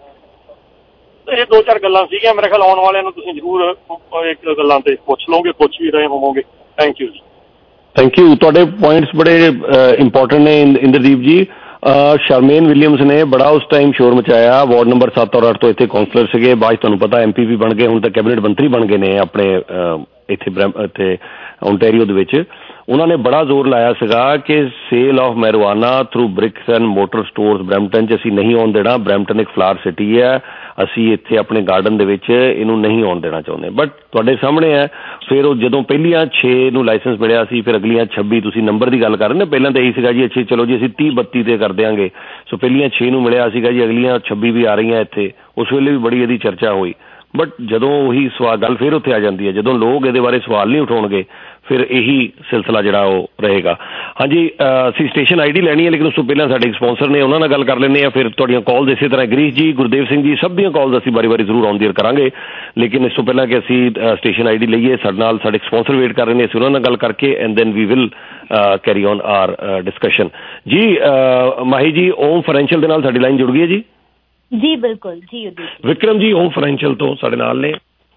ਇਹ 2-4 ਗੱਲਾਂ ਸੀਗੀਆਂ, ਮੇਰੇ ਖਿਆਲ ਆਉਣ ਵਾਲਿਆਂ ਨੂੰ ਤੁਸੀਂ ਜ਼ਰੂਰ ਇੱਕ ਗੱਲਾਂ ਤੇ ਪੁੱਛ ਲਓਗੇ, ਪੁੱਛ ਵੀ ਰਹੇ ਹੋਵੋਗੇ। Thank you ji. Thank you. ਤੁਹਾਡੇ ਪੁਆਇੰਟਸ ਬੜੇ ਇੰਪੋਰਟੈਂਟ ਨੇ ਇੰਦਰਦੀਪ ਜੀ। ਸ਼ਰਮੇਨ ਵਿਲੀਅਮਸ ਨੇ ਬੜਾ ਉਸ ਟਾਈਮ ਸ਼ੋਰ ਮਚਾਇਆ, ਵਾਰਡ ਨੰਬਰ 7 ਔਰ 8 ਤੋਂ ਇੱਥੇ ਕਾਉਂਸਲਰ ਸੀਗੇ, ਬਾਅਦ ਤੁਹਾਨੂੰ ਪਤਾ MP ਵੀ ਬਣ ਗਏ, ਹੁਣ ਤਾਂ ਕੈਬਨਿਟ ਮੰਤਰੀ ਬਣ ਗਏ ਨੇ ਆਪਣੇ ਇੱਥੇ ਓਨਟਾਰੀਓ ਦੇ ਵਿੱਚ। ਉਹਨਾਂ ਨੇ ਬੜਾ ਜ਼ੋਰ ਲਾਇਆ ਸੀਗਾ ਕਿ sale of marijuana through bricks and motor stores Brampton 'ਚ ਅਸੀਂ ਨਹੀਂ ਆਉਣ ਦੇਣਾ। ਬਰੈਂਪਟਨ ਇੱਕ ਫਲਾਵਰ ਸਿਟੀ ਹੈ, ਅਸੀਂ ਇੱਥੇ ਆਪਣੇ ਗਾਰਡਨ ਦੇ ਵਿੱਚ ਇਹਨੂੰ ਨਹੀਂ ਆਉਣ ਦੇਣਾ ਚਾਹੁੰਦੇ। ਬਟ ਤੁਹਾਡੇ ਸਾਹਮਣੇ ਹੈ, ਫਿਰ ਉਹ ਜਦੋਂ ਪਹਿਲੀਆਂ 6 ਨੂੰ ਲਾਇਸੈਂਸ ਮਿਲਿਆ ਸੀ, ਫਿਰ ਅਗਲੀਆਂ 26, ਤੁਸੀਂ ਨੰਬਰ ਦੀ ਗੱਲ ਕਰ ਰਹੇ ਨੇ, ਪਹਿਲਾਂ ਤਾਂ ਇਹੀ ਸੀਗਾ ਜੀ ਅੱਛਾ ਚਲੋ ਜੀ ਅਸੀਂ 30-32 ਤੇ ਕਰ ਦਿਆਂਗੇ। ਸੋ ਪਹਿਲੀਆਂ 6 ਨੂੰ ਮਿਲਿਆ ਸੀਗਾ ਜੀ, ਅਗਲੀਆਂ 26 ਵੀ ਆ ਰਹੀਆਂ ਇੱਥੇ। ਉਸ ਵੇਲੇ ਵੀ ਬੜੀ ਇਹਦੀ ਚਰਚਾ ਹੋਈ, ਬਟ ਜਦੋਂ ਉਹੀ ਗੱਲ ਫਿਰ ਉੱਥੇ ਆ ਜਾਂਦੀ ਹੈ, ਜਦੋਂ ਲੋਕ ਇਹਦੇ ਬਾਰੇ ਸਵਾਲ ਨਹੀਂ ਉਠਾਉਣਗੇ ਫਿਰ ਇਹੀ ਸਿਲਸਿਲਾ ਜਿਹੜਾ ਉਹ ਰਹੇਗਾ। ਹਾਂਜੀ, ਅਸੀਂ ਸਟੇਸ਼ਨ ID ਲੈਣੀ ਹੈ, ਲੇਕਿਨ ਉਸ ਤੋਂ ਪਹਿਲਾਂ ਸਾਡੇ ਇੱਕ ਸਪਾਂਸਰ ਨੇ, ਉਹਨਾਂ ਨਾਲ ਗੱਲ ਕਰ ਲੈਂਦੇ ਹਾਂ। ਫਿਰ ਤੁਹਾਡੀਆਂ ਕਾਲਸ ਇਸੇ ਤਰ੍ਹਾਂ ਗਰੀਸ਼ ਜੀ, ਗੁਰਦੇਵ ਸਿੰਘ ਜੀ, ਸਭ ਦੀਆਂ ਕਾਲਸ ਅਸੀਂ ਵਾਰੀ ਜ਼ਰੂਰ ਆਨ ਦੀ ਏਅਰ ਕਰਾਂਗੇ। ਲੇਕਿਨ ਇਸ ਤੋਂ ਪਹਿਲਾਂ ਕਿ ਅਸੀਂ ਸਟੇਸ਼ਨ ID ਲਈਏ, ਸਾਡੇ ਨਾਲ ਸਾਡੇ ਸਪਾਂਸਰ ਵੇਟ ਕਰ ਰਹੇ ਨੇ, ਅਸੀਂ ਉਹਨਾਂ ਨਾਲ ਗੱਲ ਕਰਕੇ and then we will carry on our discussion. ਜੀ ਮਾਹੀ ਜੀ, ਓਮ ਫਾਈਨੈਂਸ਼ੀਅਲ ਦੇ ਨਾਲ ਸਾਡੀ ਲਾਈਨ ਜੁੜ ਗਈ ਹੈ ਜੀ। ਜੀ ਬਿਲकुल जी। विक्रम जी होम फाइनेंशियल तो साढ़े नाल ने,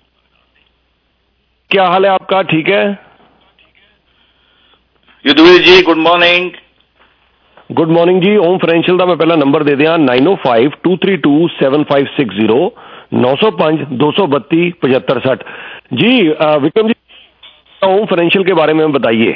क्या हाल है आपका? ठीक है Yudhvir ji, good morning. Good morning जी। होम फाइनेंशियल का मैं पहला नंबर दे दिया 9052327560 905-232-7560। जी विक्रम जी, होम फाइनेंशियल के बारे में बताइए।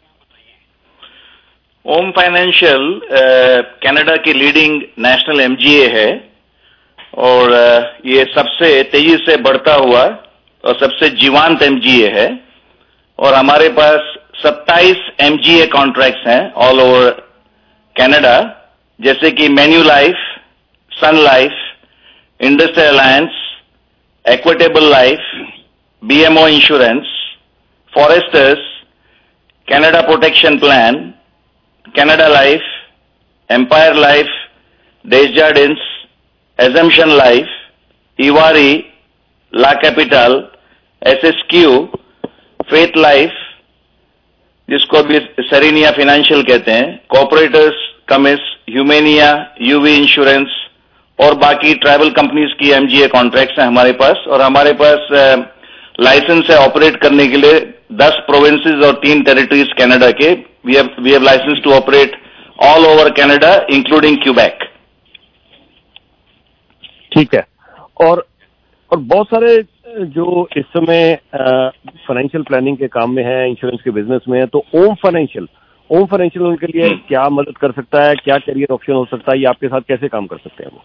होम फाइनेंशियल कनाडा की लीडिंग नेशनल MGA है और ये सबसे तेजी से बढ़ता हुआ और सबसे जीवंत MGA है और हमारे पास 27 MGA कॉन्ट्रैक्ट्स हैं ऑल ओवर कनाडा, जैसे कि Manulife, Sun Life, Industrial Alliance, Equitable Life, BMO Insurance, Foresters, Canada Protection Plan, Canada Life, Empire Life, Desjardins, Assumption Life, Ivari, La Capitale, SSQ, Faith Life, जिसको भी Serenia Financial कहते हैं, Cooperators, कमिस, Humania, UV Insurance और बाकी tribal companies की MGA contracts हैं हमारे पास। और हमारे पास लाइसेंस है ऑपरेट करने के लिए 10 प्रोविंसेस और 3 टेरिटरीज कनाडा के। We have licence to operate all over Canada including Quebec. ठीक है। और बहुत सारे जो इस समय फाइनेंशियल प्लानिंग के काम में है, इंश्योरेंस के बिजनेस में है, तो ओम फाइनेंशियल उनके लिए क्या मदद कर सकता है, क्या करियर ऑप्शन हो सकता है, ये आपके साथ कैसे काम कर सकते हैं वो?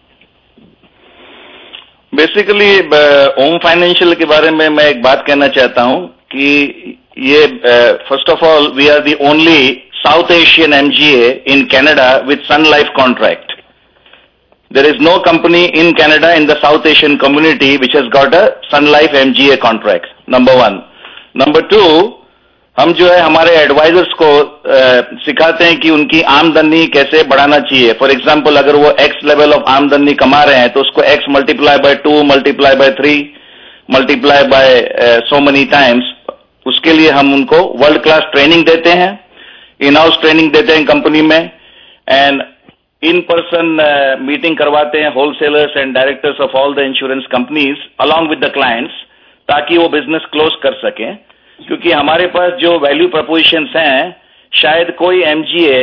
बेसिकली ओम फाइनेंशियल के बारे में मैं एक बात कहना चाहता हूं कि ये first of all we are the only South Asian MGA in Canada with Sun Life contract. There is no company in Canada in the South Asian community which has got a Sun Life MGA contract. Number one. Number two, हम जो है हमारे advisers को सिखाते हैं कि उनकी आमदनी कैसे बढ़ाना चाहिए. फॉर एग्जांपल, अगर वो एक्स लेवल ऑफ आमदनी कमा रहे हैं तो उसको x multiply by 2 multiply by 3 multiply by so many times. उसके लिए हम उनको वर्ल्ड क्लास ट्रेनिंग देते हैं, इन हाउस ट्रेनिंग देते हैं कंपनी में, एंड इन पर्सन मीटिंग करवाते हैं wholesalers and directors of all the insurance companies along with the clients, ताकि वो बिजनेस क्लोज कर सकें. क्योंकि हमारे पास जो वैल्यू प्रोपोजिशंस हैं, शायद कोई एमजीए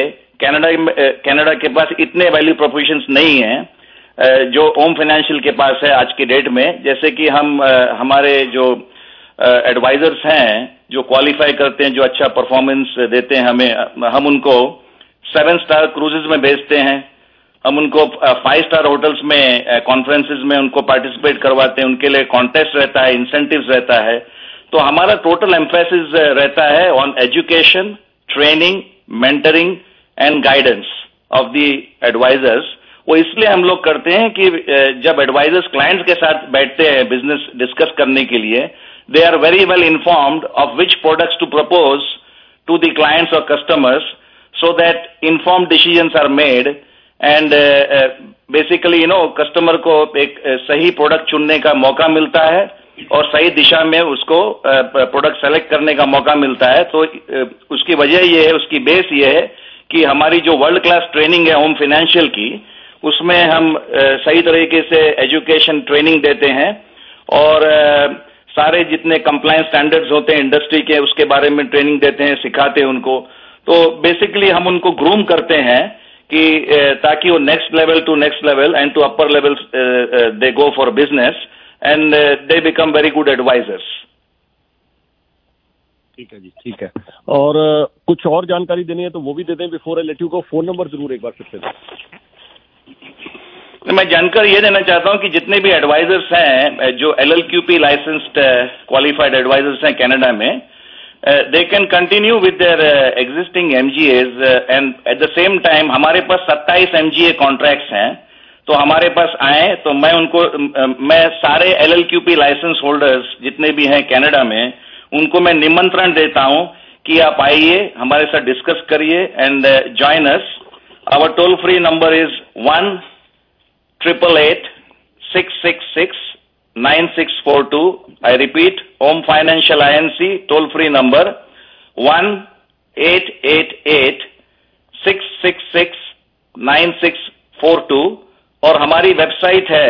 कनाडा के पास इतने वैल्यू प्रोपोजिशंस नहीं हैं जो ओम फाइनेंशियल के पास है आज की डेट में. जैसे कि हम हमारे जो एडवाइजर्स हैं जो क्वालिफाई करते हैं, जो अच्छा परफॉर्मेंस देते हैं हमें, हम उनको 7 स्टार क्रूजेज में भेजते हैं, हम उनको 5 स्टार होटल्स में कॉन्फ्रेंसेज में उनको पार्टिसिपेट करवाते हैं, उनके लिए कॉन्टेस्ट रहता है, इंसेंटिव्स रहता है. तो हमारा टोटल एम्फेसिस रहता है on education, training, mentoring and guidance of the advisors. वो इसलिए हम लोग करते हैं कि जब एडवाइजर्स क्लाइंट्स के साथ बैठते हैं बिजनेस डिस्कस करने के लिए, they are very well informed of which products to propose to the clients or customers, so that informed decisions are made, and basically customer को एक सही प्रोडक्ट चुनने का मौका मिलता है और सही दिशा में उसको प्रोडक्ट सेलेक्ट करने का मौका मिलता है. तो उसकी वजह ये है, उसकी बेस ये है कि हमारी जो वर्ल्ड क्लास ट्रेनिंग है होम फाइनेंशियल की, उसमें हम सही तरीके से एजुकेशन ट्रेनिंग देते हैं और सारे जितने कंप्लायंस स्टैंडर्ड्स होते हैं इंडस्ट्री के, उसके बारे में ट्रेनिंग देते हैं, सिखाते हैं उनको. तो बेसिकली हम उनको ग्रूम करते हैं कि ताकि वो next level and to upper level they go for business and they become very good advisors. ठीक है जी, ठीक है. और कुछ और जानकारी देनी है तो वो भी दे दें before I let you go. Phone number जरूर एक बार फिर से दें. मैं जानकारी ये देना चाहता हूं कि जितने भी एडवाइजर्स हैं जो LLQP लाइसेंस्ड क्वालिफाइड एडवाइजर्स हैं कनाडा में, they can continue with their existing MGAs and at the same time हमारे पास 27 MGA कॉन्ट्रैक्ट्स हैं. तो हमारे पास आए तो मैं सारे LLQP लाइसेंस होल्डर्स जितने भी हैं कनाडा में, उनको मैं निमंत्रण देता हूं कि आप आइए, हमारे साथ डिस्कस करिए and join us. Our toll free number is 1-888-666-9642. I repeat, Home Financial INC toll free number 1-888-666-9642. और हमारी वेबसाइट है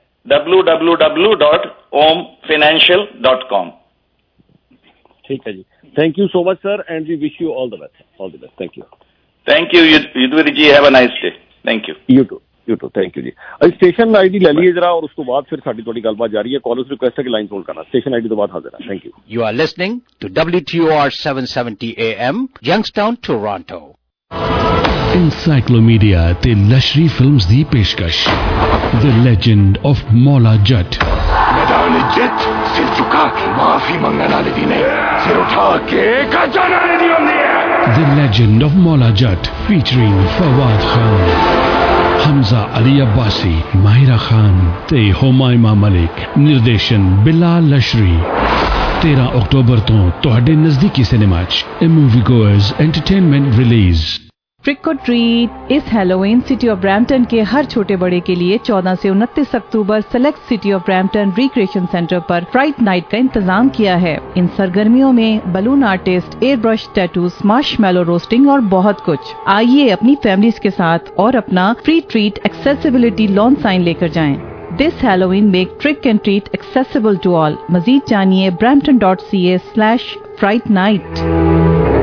www.omfinancial.com. ठीक है जी. Thank you so much sir and we wish you all the best. Thank you. Thank you Yudhvir ji. Have a nice day. Thank you. You too. Thank you जी. Station ID ले लीजिए जरा और उसके बाद फिर साडी थोड़ी गलबात जारी है. कॉलर्स रिक्वेस्ट है कि लाइन होल्ड करना. स्टेशन आईडी तो बाद हाजिर है. Thank you. You are listening to WTOR 770 AM, Youngstown, Toronto. Encyclomedia ਤੇ लश्करी फिल्म्स दी पेशकश. The Legend of Mola Jat. मैदान जट सिर झुका के माफी मांगने वाले दी ने सिर उठा के खजाना ने दी होंदी है. The Legend of Mola Jat featuring Fawad Khan, Hamza Ali Abbasi, Mahira Khan ਤੇ हुमायमा मलिक. निर्देशन बिलाल लश्करी. 13 अक्टूबर ਤੋਂ ਤੁਹਾਡੇ ਨਜ਼ਦੀਕੀ ਸਿਨੇਮਾ 'ਚ A Moviegoers Entertainment Release. Trick और ट्रीट. इस हैलोवीन सिटी ऑफ ब्रैम्पटन के हर छोटे बड़े के लिए 14 से 29 अक्टूबर select city of Brampton recreation centre पर फ्राइट नाइट का इंतजाम किया है. इन सरगर्मियों में balloon artist, air brush tattoos, marshmallow roasting और बहुत कुछ. आइए अपनी फैमिलीज के साथ और अपना free treat accessibility lawn sign लेकर जाएं. This Halloween make trick and treat accessible to all. मजीद जानिए brampton.ca/fright night.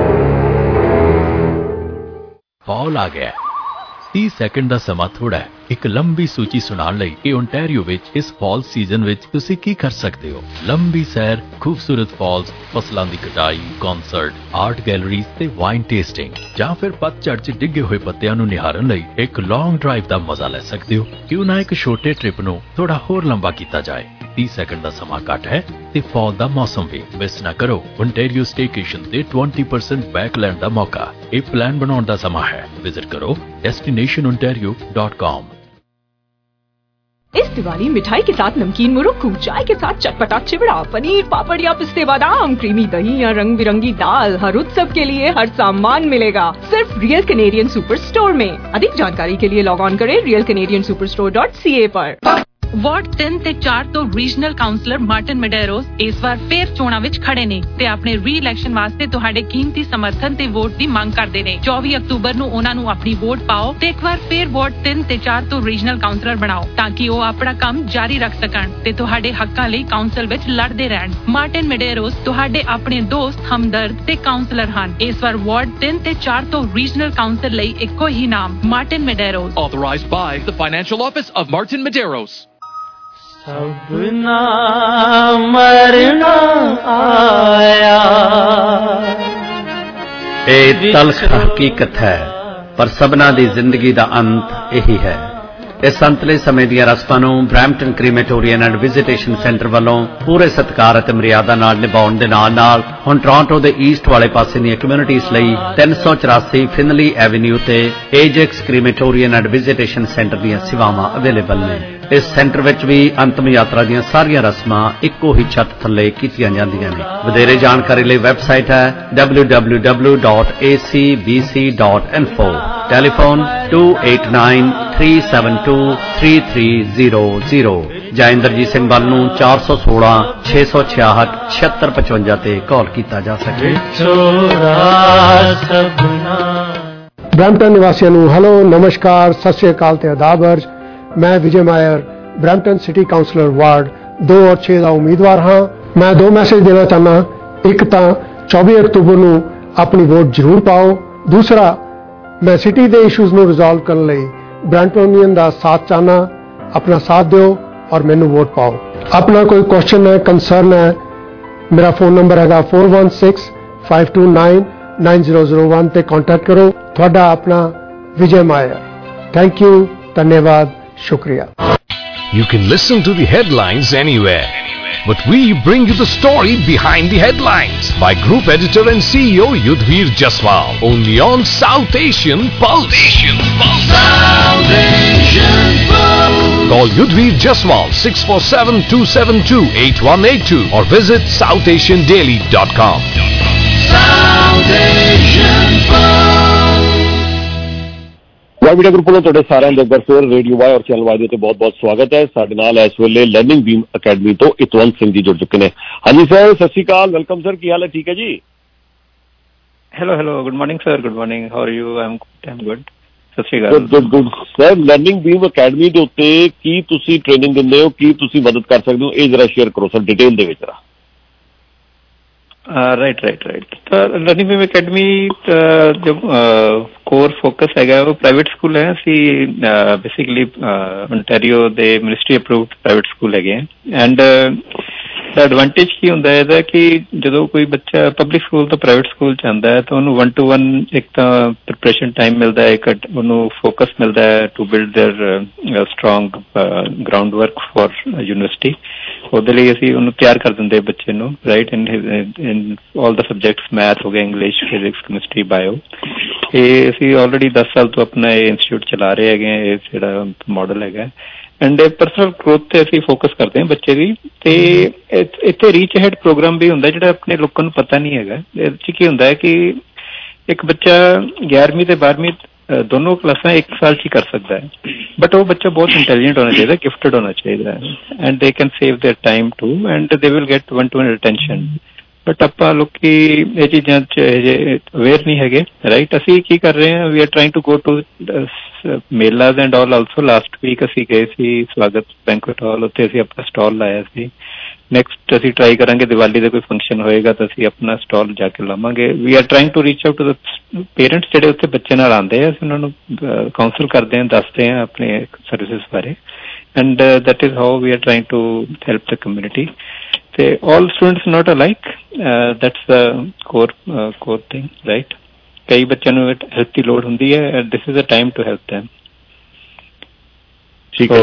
फॉल आ गया. 30 सेकंड का समा थोड़ा है, ਇੱਕ ਲੰਬੀ ਸੂਚੀ ਸੁਣਾਉਣ ਲਈ ਕਿ ਓਨਟਾਰੀਓ ਵਿੱਚ ਇਸ ਫਾਲ ਸੀਜ਼ਨ ਵਿੱਚ ਤੁਸੀਂ ਕੀ ਕਰ ਸਕਦੇ ਹੋ। ਲੰਬੀ ਸੈਰ, ਖੂਬਸੂਰਤ ਫਾਲਸ, ਫਸਲਾਂ ਦੀ ਕਟਾਈ, ਕਨਸਰਟ, ਆਰਟ ਗੈਲਰੀਜ਼ ਤੇ ਵਾਈਨ ਟੇਸਟਿੰਗ, ਜਾਂ ਫਿਰ ਪਤਝੜ 'ਚ ਡਿੱਗੇ ਹੋਏ ਪੱਤਿਆਂ ਨੂੰ ਨਿਹਾਰਨ ਲਈ ਇੱਕ ਲੌਂਗ ਡਰਾਈਵ ਦਾ ਮਜ਼ਾ ਲੈ ਸਕਦੇ ਹੋ। ਕਿਉਂ ਨਾ ਇੱਕ ਛੋਟੇ ਟ੍ਰਿਪ ਨੂੰ ਥੋੜਾ ਹੋਰ ਲੰਬਾ ਕੀਤਾ ਜਾਏ। 30 ਸੈਕਿੰਡ ਦਾ ਸਮਾਂ ਘੱਟ ਹੈ ਤੇ ਫਾਲ ਦਾ ਮੌਸਮ ਵੀ ਮਿਸ ਨਾ ਕਰੋ। ਓਨਟਾਰੀਓ ਸਟੇਕੇਸ਼ਨ ਤੇ 20% ਬੈਕ ਲੈਣ ਦਾ ਮੌਕਾ। ਇਹ ਪਲਾਨ ਬਣਾਉਣ ਦਾ ਸਮਾਂ है। विजिट करो destinationontario.com। इस दिवाली मिठाई के साथ नमकीन मुरुक्कू, चाय के साथ चटपटा चिवड़ा, पनीर, पापड़ या पिस्ते बादाम, क्रीमी दही या रंग बिरंगी दाल, हर उत्सव के लिए हर सामान मिलेगा सिर्फ रियल कैनेडियन सुपर स्टोर में। अधिक जानकारी के लिए लॉग ऑन करें realcanadiansuperstore.ca पर। ਵਾਰਡ 3 ਤੇ 4 ਤੋਂ ਰੀਜਨਲ ਕਾਉਂਸਲਰ ਮਾਰਟਨ ਮੈਡੇਰੋਸ ਇਸ ਵਾਰ ਫੇਰ ਚੋਣਾਂ ਵਿੱਚ ਖੜੇ ਨੇ ਤੇ ਆਪਣੇ ਰੀ-ਇਲੈਕਸ਼ਨ ਵਾਸਤੇ ਤੁਹਾਡੇ ਕੀਮਤੀ ਸਮਰਥਨ ਤੇ ਵੋਟ ਦੀ ਮੰਗ ਕਰਦੇ ਨੇ। 24 ਅਕਤੂਬਰ ਨੂੰ ਉਹਨਾਂ ਨੂੰ ਆਪਣੀ ਵੋਟ ਪਾਓ ਤੇ ਇੱਕ ਵਾਰ ਫੇਰ ਵਾਰਡ 3 ਤੇ 4 ਤੋਂ ਰੀਜਨਲ ਕਾਉਂਸਲਰ ਬਣਾਓ ਤਾਂ ਕਿ ਉਹ ਆਪਣਾ ਕੰਮ ਜਾਰੀ ਰੱਖ ਸਕਣ ਤੇ ਤੁਹਾਡੇ ਹੱਕਾਂ ਲਈ ਕਾਉਂਸਲ ਵਿੱਚ ਲੜਦੇ ਰਹਿਣ। ਮਾਰਟਨ ਮੈਡੇਰੋਸ ਤੁਹਾਡੇ ਆਪਣੇ ਦੋਸਤ, ਹਮਦਰਦ ਤੇ ਕਾਉਂਸਲਰ ਹਨ। ਇਸ ਵਾਰ ਵਾਰਡ 3 ਤੇ 4 ਤੋਂ ਰੀਜਨਲ ਕਾਉਂਸਲ ਲਈ ਇੱਕੋ ਹੀ ਨਾਮ, Martin Medeiros. Authorized by the Financial Office of Martin Medeiros। सबना मरना आया। ਇਹ ਤਲਖ ਹਕੀਕਤ ਹੈ ਪਰ ਸਭਨਾਂ ਦੀ ਜ਼ਿੰਦਗੀ ਦਾ ਅੰਤ ਇਹੀ ਹੈ। ਇਸ ਅੰਤਲੇ ਸਮੇਂ ਦੀਆਂ ਰਸਮਾਂ ਨੂੰ Brampton crematorium and visitation centre ਵੱਲੋਂ ਪੂਰੇ ਸਤਿਕਾਰ ਅਤੇ ਮਰਿਆਦਾ ਨਾਲ ਨਿਭਾਉਣ ਦੇ ਨਾਲ ਹੁਣ ਟੋਰਾਂਟੋ ਦੇ ਈਸਟ ਵਾਲੇ ਪਾਸੇ ਦੀਆਂ ਕਮਿਊਨਿਟੀਜ਼ ਲਈ 384 ਫਿਨਲੀ ਐਵਨਿਊ ਤੇ Ajax crematorium and visitation centre ਦੀਆਂ ਸੇਵਾਵਾਂ ਅਵੇਲੇਬਲ ਨੇ। ਇਸ ਸੈਂਟਰ ਵਿੱਚ ਵੀ ਅੰਤਮ ਯਾਤਰਾ ਦੀਆਂ ਸਾਰੀਆਂ ਰਸਮਾਂ ਇੱਕੋ ਹੀ ਛੱਤ ਥੱਲੇ ਕੀਤੀਆਂ ਜਾਂਦੀਆਂ ਨੇ। ਵਧੇਰੇ ਜਾਣਕਾਰੀ ਲਈ ਵੈਬਸਾਈਟ ਹੈ www.acbc.info। ਟੈਲੀਫੋਨ 2893723300 ਜਾਂ ਇੰਦਰਜੀਤ ਸਿੰਘ ਬੱਲ ਨੂੰ 416 666 7655 ਤੇ ਕਾਲ ਕੀਤਾ ਜਾ ਸਕੇ। ਬ੍ਰੈਂਪਟਨ ਨਿਵਾਸੀਆਂ ਨੂੰ ਹੈਲੋ, ਨਮਸਕਾਰ, ਸਤਿ ਸ਼੍ਰੀ ਅਕਾਲ ਤੇ ਆਦਾਬ ਅਰਜ਼। मैं विजय मायर ब्रैम्पटन सिटी काउंसलर वार्ड 2 और 6 का उम्मीदवार हाँ। मैं 2 मैसेज देना चाहना। एक तो 24 अक्तूबर को अपनी वोट जरूर पाओ। दूसरा, मैं सिटी के इशूज़ को रिजॉल्व करने लिए ब्रैम्पटनियन का साथ चाहना। अपना साथ दो और मैनू वोट पाओ। अपना कोई क्वेश्चन है, कंसर्न है, मेरा फोन नंबर है 4165299001 ते कॉन्टैक्ट करो। थोड़ा अपना विजय मायर। थैंक यू, धन्यवाद, शुक्रिया। You can listen to the headlines anywhere, but we bring you the story behind the headlines by Group Editor and CEO Yudhvir Jaswal, only on South Asian Pulse. South Asian Pulse. Call Yudhvir Jaswal 647-272-8182 or visit southasiandaily.com. South Asian Pulse. Y Media group ਵੱਲੋਂ ਤੁਹਾਡੇ ਸਾਰਿਆਂ ਦਾ ਇੱਕ ਵਾਰ radio Y ਔਰ channel Y ਦੇ ਉੱਤੇ ਬਹੁਤ-ਬਹੁਤ ਸਵਾਗਤ ਹੈ। ਸਾਡੇ ਨਾਲ ਇਸ ਵੇਲੇ ਲਰਨਿੰਗ ਬੀਮ ਅਕੈਡਮੀ ਤੋਂ ਇਤਵੰਤ ਸਿੰਘ ਜੀ ਜੁੜ ਚੁੱਕੇ ਨੇ। ਹਾਂਜੀ ਸਰ, ਸਤਿ ਸ਼੍ਰੀ ਅਕਾਲ, ਵੈਲਕਮ ਸਰ, ਕੀ ਹਾਲ ਹੈ? ਠੀਕ ਹੈ ਜੀ। Hello, good morning sir, good morning, how are you? I'm good. ਸਤਿ ਸ਼੍ਰੀ ਅਕਾਲ। ਗੁੱਡ ਸਰ, ਲਰਨਿੰਗ ਬੀਮ ਅਕੈਡਮੀ ਦੇ ਉੱਤੇ ਕੀ ਤੁਸੀਂ ਟ੍ਰੇਨਿੰਗ ਦਿੰਦੇ ਹੋ, ਕੀ ਤੁਸੀਂ ਮਦਦ ਕਰ ਸਕਦੇ ਹੋ, ਇਹ ਜ਼ਰਾ ਸ਼ੇਅਰ ਕਰੋ ਸਰ ਡਿਟੇਲ ਦੇ ਵਿੱਚ। ਰਾਈਟ। ਤਾਂ ਲਰਨਿੰਗ ਬੀਮ ਅਕੈਡਮੀ ਜੋ ਕੋਰ ਫੋਕਸ ਹੈਗਾ ਉਹ ਪ੍ਰਾਈਵੇਟ ਸਕੂਲ ਹੈ। ਅਸੀਂ ਬੇਸਿਕਲੀ ਓਨਟਾਰੀਓ ਦੇ ਮਿਨਿਸਟਰੀ ਅਪਰੂਵਡ ਪ੍ਰਾਈਵੇਟ ਸਕੂਲ ਹੈਗੇ ਹੈ। ਐਂਡ ਦਾ ਐਡਵਾਂਟੇਜ ਕੀ ਹੁੰਦਾ ਹੈ ਇਹਦਾ ਕਿ ਜਦੋਂ ਕੋਈ ਬੱਚਾ ਪਬਲਿਕ ਸਕੂਲ ਤੋਂ ਪ੍ਰਾਈਵੇਟ ਸਕੂਲ 'ਚ ਆਉਂਦਾ ਹੈ ਤਾਂ ਉਹਨੂੰ 1-to-1 ਇੱਕ ਤਾਂ ਪ੍ਰਿਪਰੇਸ਼ਨ ਟਾਈਮ ਮਿਲਦਾ ਹੈ, ਇੱਕ ਉਹਨੂੰ ਫੋਕਸ ਮਿਲਦਾ ਹੈ to build their strong ground work for university. ਉਹਦੇ ਲਈ ਅਸੀਂ ਉਹਨੂੰ ਤਿਆਰ ਕਰ ਦਿੰਦੇ ਬੱਚੇ ਨੂੰ, right, in all the subjects, math ਹੋ ਗਿਆ, ਇੰਗਲਿਸ਼, ਫਿਜ਼ਿਕਸ, ਕੈਮਿਸਟਰੀ, ਬਾਇਓ। ਇਹ ਅਸੀਂ ਆਲਰੇਡੀ 10 ਸਾਲ ਤੋਂ ਆਪਣਾ ਇਹ ਇੰਸਟੀਚਿਊਟ ਚਲਾ ਰਹੇ ਹੈਗੇ ਹਾਂ। ਇਹ ਜਿਹੜਾ ਮਾਡਲ ਹੈਗਾ ਐਂਡ ਪਰਸਨਲ ਗਰੋਥ ਤੇ ਅਸੀਂ ਫੋਕਸ ਕਰਦੇ ਹਾਂ ਬੱਚੇ ਦੀ। ਤੇ ਇੱਥੇ ਰੀਚ ਹੈਡ ਪ੍ਰੋਗਰਾਮ ਵੀ ਹੁੰਦਾ ਜਿਹੜਾ ਆਪਣੇ ਲੋਕਾਂ ਨੂੰ ਪਤਾ ਨਹੀਂ ਹੈਗਾ। ਇਹਦੇ 'ਚ ਕੀ ਹੁੰਦਾ ਹੈ ਕਿ ਇੱਕ ਬੱਚਾ 11ਵੀਂ ਤੇ 12ਵੀਂ ਦੋਨੋਂ ਕਲਾਸਾਂ 1 ਸਾਲ 'ਚ ਹੀ ਕਰ ਸਕਦਾ ਹੈ, ਬਟ ਉਹ ਬੱਚਾ ਬਹੁਤ ਇੰਟੈਲੀਜੈਂਟ ਹੋਣਾ ਚਾਹੀਦਾ, ਗਿਫਟਡ ਹੋਣਾ ਚਾਹੀਦਾ and they can save their time too and they will get 1-to-1 attention but ਆਪਾਂ ਲੋਕੀ ਇਹ ਚੀਜ਼ਾਂ 'ਚ ਹਜੇ ਅਵੇਅਰ ਨਹੀਂ ਹੈਗੇ, ਰਾਈਟ। ਅਸੀਂ ਕੀ ਕਰ ਰਹੇ ਹਾਂ, we are trying to go to melas and all also. Last week ਅਸੀਂ ਗਏ ਸੀ ਸਵਾਗਤ ਬੈਂਕੁਏਟ ਹਾਲ, ਉੱਥੇ ਅਸੀਂ ਆਪਣਾ ਸਟਾਲ ਲਾਇਆ ਸੀ। ਨੈਕਸਟ ਅਸੀਂ ਟਰਾਈ ਕਰਾਂਗੇ ਦੀਵਾਲੀ ਦਾ ਕੋਈ ਫੰਕਸ਼ਨ ਹੋਏਗਾ ਤਾਂ ਅਸੀਂ ਆਪਣਾ ਸਟਾਲ ਜਾ ਕੇ ਲਾਵਾਂਗੇ। We are trying to reach out to the parents ਜਿਹੜੇ ਉੱਥੇ ਬੱਚੇ ਨਾਲ ਆਉਂਦੇ ਆ, ਅਸੀਂ ਉਹਨਾਂ ਨੂੰ ਕਾਉਂਸਲ ਕਰਦੇ ਹਾਂ, ਦੱਸਦੇ ਹਾਂ ਆਪਣੇ ਸਰਵਿਸਿਜ਼ ਬਾਰੇ, and that is how we are trying to help the community. ਤੇ all students not alike, that's the core thing, right? ਕਈ ਬੱਚਿਆਂ ਨੂੰ ਹੈਲਪ ਦੀ ਲੋੜ ਹੁੰਦੀ ਹੈ and this is the time to help them. ਠੀਕ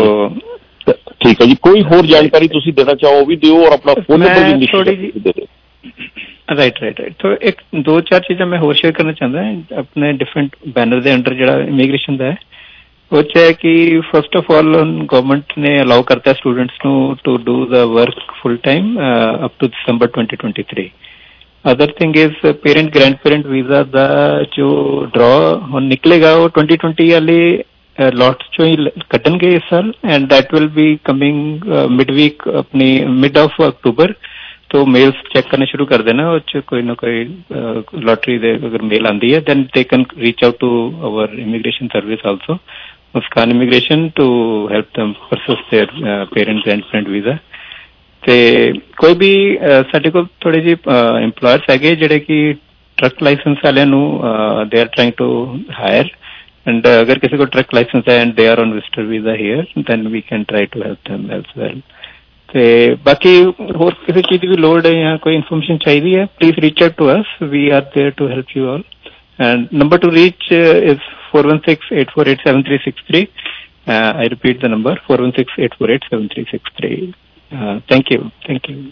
ਹੈ ਜੀ। ਕੋਈ ਹੋਰ ਜਾਣਕਾਰੀ ਤੁਸੀਂ ਦੇਣਾ ਚਾਹੋ ਵੀ ਦਿਓ, ਔਰ ਆਪਣਾ ਫੋਨ ਨੰਬਰ ਵੀ ਥੋੜੀ ਜੀ। ਰਾਈਟ। ਸੋ ਇੱਕ ਦੋ ਚਾਰ ਚੀਜ਼ਾਂ ਮੈਂ ਹੋਰ ਸ਼ੇਅਰ ਕਰਨਾ ਚਾਹੁੰਦਾ ਆਪਣੇ ਡਿਫਰੈਂਟ ਬੈਨਰ ਦੇ ਅੰਡਰ ਜਿਹੜਾ ਇਮੀਗ੍ਰੇਸ਼ਨ ਦਾ ਹੈ। ਉਹ 'ਚ ਹੈ ਕਿ ਫਸਟ ਆਫ ਆਲ ਗਵਰਨਮੈਂਟ ਨੇ ਅਲਾਓ ਕਰਤਾ ਸਟੂਡੈਂਟਸ ਨੂੰ to do the work full time up to ਦਸੰਬਰ 2023। Other thing is parent grand parent visa ਦਾ ਜੋ ਡਰਾ ਹੁਣ ਨਿਕਲੇਗਾ ਉਹ 2020 ਵਾਲੇ ਲੋਟ 'ਚੋਂ ਹੀ ਕੱਢਣਗੇ ਇਸ ਸਾਲ, and that will be coming mid week, ਆਪਣੀ ਮਿਡ ਆਫ ਅਕਤੂਬਰ ਤੋਂ ਮੇਲਸ ਚੈੱਕ ਕਰਨੇ ਸ਼ੁਰੂ ਕਰ ਦੇਣਾ। ਉਹ 'ਚ ਕੋਈ ਨਾ ਕੋਈ ਲੋਟਰੀ ਦੇ ਅਗਰ ਮੇਲ ਆਉਂਦੀ ਹੈ then they can reach out to our immigration service also, Muskan immigration, to help them process their parent grand parent visa. ਤੇ ਕੋਈ ਵੀ ਸਾਡੇ ਕੋਲ ਥੋੜੇ ਜਿਹੇ ਇੰਪਲੋਇਰਸ ਹੈਗੇ ਜਿਹੜੇ ਕਿ ਟਰੱਕ ਲਾਇਸੈਂਸ ਵਾਲਿਆਂ ਨੂੰ they are trying to hire, and ਅਗਰ ਕਿਸੇ ਕੋਲ ਟਰੱਕ ਲਾਇਸੈਂਸ ਹੈ and they are on visitor visa here then we can try to help them as well. ਤੇ ਬਾਕੀ ਹੋਰ ਕਿਸੇ ਚੀਜ਼ ਦੀ ਵੀ ਲੋੜ ਹੈ ਜਾਂ ਕੋਈ ਇਨਫੋਰਮੇਸ਼ਨ ਚਾਹੀਦੀ ਹੈ, please reach out to us, we are there to help you all. And number to reach is 416-848-7363. I repeat the number, 416-848-7363. Thank you. Thank you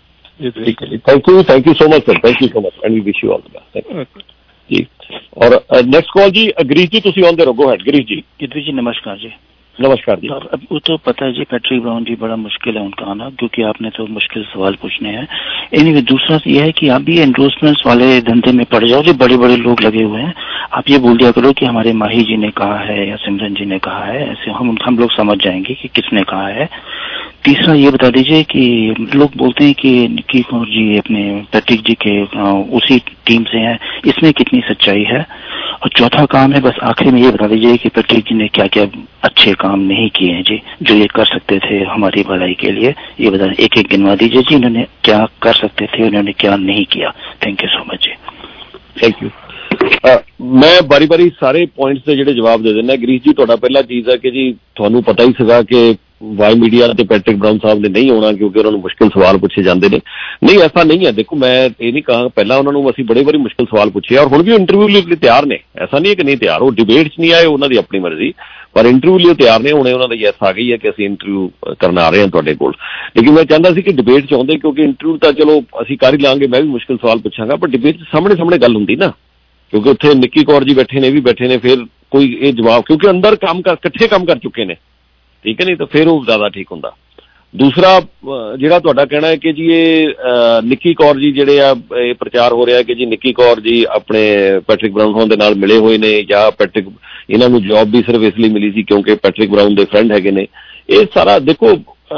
so much, sir. Thank you so much, and we wish you all the best. Thank you. जी, और next call जी गिरीश जी, तुसी on the go head. Girish ji नमस्कार जी। नमस्कार जी। अब वो तो पता है जी, पैट्रिक ब्राउन जी बड़ा मुश्किल है उनका आना, क्योंकि आपने तो मुश्किल सवाल पूछने हैं। एनीवे दूसरा ये है कि आप भी एंडोर्समेंट्स वाले धंधे में पड़ जाओ, जो बड़े बड़े लोग लगे हुए हैं। आप ये बोल दिया करो कि हमारे माही जी ने कहा है या सिमरन जी ने कहा है, ऐसे हम लोग समझ जाएंगे कि किसने कहा है। तीसरा ये बता दीजिए कि लोग बोलते हैं कि निक्की कौर जी अपने पैट्रिक जी के उसी टीम से हैं, इसमें कितनी सच्चाई है। और चौथा काम है, बस आखिर में ये बता दीजिए कि पैट्रिक जी ने क्या क्या अच्छे काम नहीं किए हैं जी, जो ये कर सकते थे हमारी भलाई के लिए। ये बता एक एक गिनवा दीजिए जी, इन्होंने क्या कर सकते थे, उन्होंने क्या नहीं किया। थैंक यू सो मच जी। Thank you. मैं बारी बारी सारे पॉइंट्स ਦੇ ਜਿਹੜੇ ਜਵਾਬ ਦੇ ਦਿੰਦਾ। ਗਰੀਸ਼ ਜੀ, ਤੁਹਾਡਾ ਪਹਿਲਾ ਚੀਜ਼ ਹੈ ਕਿ ਜੀ ਤੁਹਾਨੂੰ ਪਤਾ ਹੀ ਸੀਗਾ ਕਿ ਵਾਈ ਮੀਡੀਆ ਤੇ ਪੈਟਰਿਕ ਬਰਾਊਨ ਸਾਹਿਬ ਨੇ ਨਹੀਂ ਆਉਣਾ ਕਿਉਂਕਿ ਉਹਨਾਂ ਨੂੰ ਮੁਸ਼ਕਿਲ ਸਵਾਲ ਪੁੱਛੇ ਜਾਂਦੇ ਨੇ। ਨਹੀਂ, ਐਸਾ ਨਹੀਂ ਹੈ। ਦੇਖੋ, ਮੈਂ ਇਹ ਨਹੀਂ ਕਹਾਂ, ਪਹਿਲਾਂ ਉਹਨਾਂ ਨੂੰ ਅਸੀਂ ਬੜੇ ਵਾਰੀ ਮੁਸ਼ਕਿਲ ਸਵਾਲ ਪੁੱਛੇ ਔਰ ਹੁਣ ਵੀ ਇੰਟਰਵਿਊ ਲਈ ਤਿਆਰ ਨੇ। ਐਸਾ ਨਹੀਂ ਹੈ ਕਿ ਨਹੀਂ ਤਿਆਰ, ਉਹ ਡਿਬੇਟ 'ਚ ਨਹੀਂ ਆਏ, ਉਹਨਾਂ ਦੀ ਆਪਣੀ ਮਰਜ਼ੀ, ਪਰ ਇੰਟਰਵਿਊ ਲਈ ਤਿਆਰ ਨੇ। ਹੁਣੇ ਉਹਨਾਂ ਦਾ ਯੈਸ ਆ ਗਈ ਹੈ ਕਿ ਅਸੀਂ ਇੰਟਰਵਿਊ ਕਰਨ ਆ ਰਹੇ ਹਾਂ ਤੁਹਾਡੇ ਕੋਲ। ਲੇਕਿਨ ਮੈਂ ਚਾਹੁੰਦਾ ਸੀ ਕਿ ਡਿਬੇਟ 'ਚ ਆਉਂਦੇ, ਕਿਉਂਕਿ ਇੰਟਰਵਿਊ ਤਾਂ ਚਲੋ ਅਸੀਂ ਕਰ ਹੀ ਲਾਂਗੇ, ਮੈਂ ਵੀ ਮੁਸ਼ਕਿਲ ਸਵਾਲ ਪੁੱਛਾਂਗਾ, ਪਰ ਡਿਬੇਟ 'ਚ ਸਾਹਮਣੇ ਸਾਹਮਣੇ ਗੱਲ ਹੁੰਦੀ ਨਾ, ਕਿਉਂਕਿ ਉੱਥੇ ਨਿੱਕੀ ਕੌਰ ਜੀ ਬੈਠੇ ਨੇ, ਇਹ ਵੀ ਬੈਠੇ ਨੇ, ਫਿਰ ਕੋਈ ਇਹ ਜਵਾਬ, ਕਿਉਂਕਿ ਅੰਦਰ ਇਕੱਠੇ ਕੰਮ ਕਰ ਚੁੱਕੇ ਨੇ, ਠੀਕ ਹੈ ਨਹੀਂ, ਤਾਂ ਫਿਰ ਉਹ ਜ਼ਿਆਦਾ ਠੀਕ ਹੁੰਦਾ। ਦੂਸਰਾ ਜਿਹੜਾ ਤੁਹਾਡਾ ਕਹਿਣਾ ਹੈ ਕਿ ਜੀ ਇਹ ਨਿੱਕੀ ਕੌਰ ਜੀ ਜਿਹੜੇ ਆ, ਇਹ ਪ੍ਰਚਾਰ ਹੋ ਰਿਹਾ ਕਿ ਜੀ ਨਿੱਕੀ ਕੌਰ ਜੀ ਆਪਣੇ ਪੈਟਰਿਕ ਬਰਾਊਨ ਹੋਣ ਦੇ ਨਾਲ ਮਿਲੇ ਹੋਏ ਨੇ, ਜਾਂ ਪੈਟਰਿਕ ਇਹਨਾਂ ਨੂੰ ਜੌਬ ਵੀ ਸਿਰਫ ਇਸ ਲਈ ਮਿਲੀ ਸੀ ਕਿਉਂਕਿ ਪੈਟਰਿਕ ਬਰਾਊਨ ਦੇ ਫਰੈਂਡ ਹੈਗੇ ਨੇ। ਇਹ ਸਾਰਾ ਦੇਖੋ,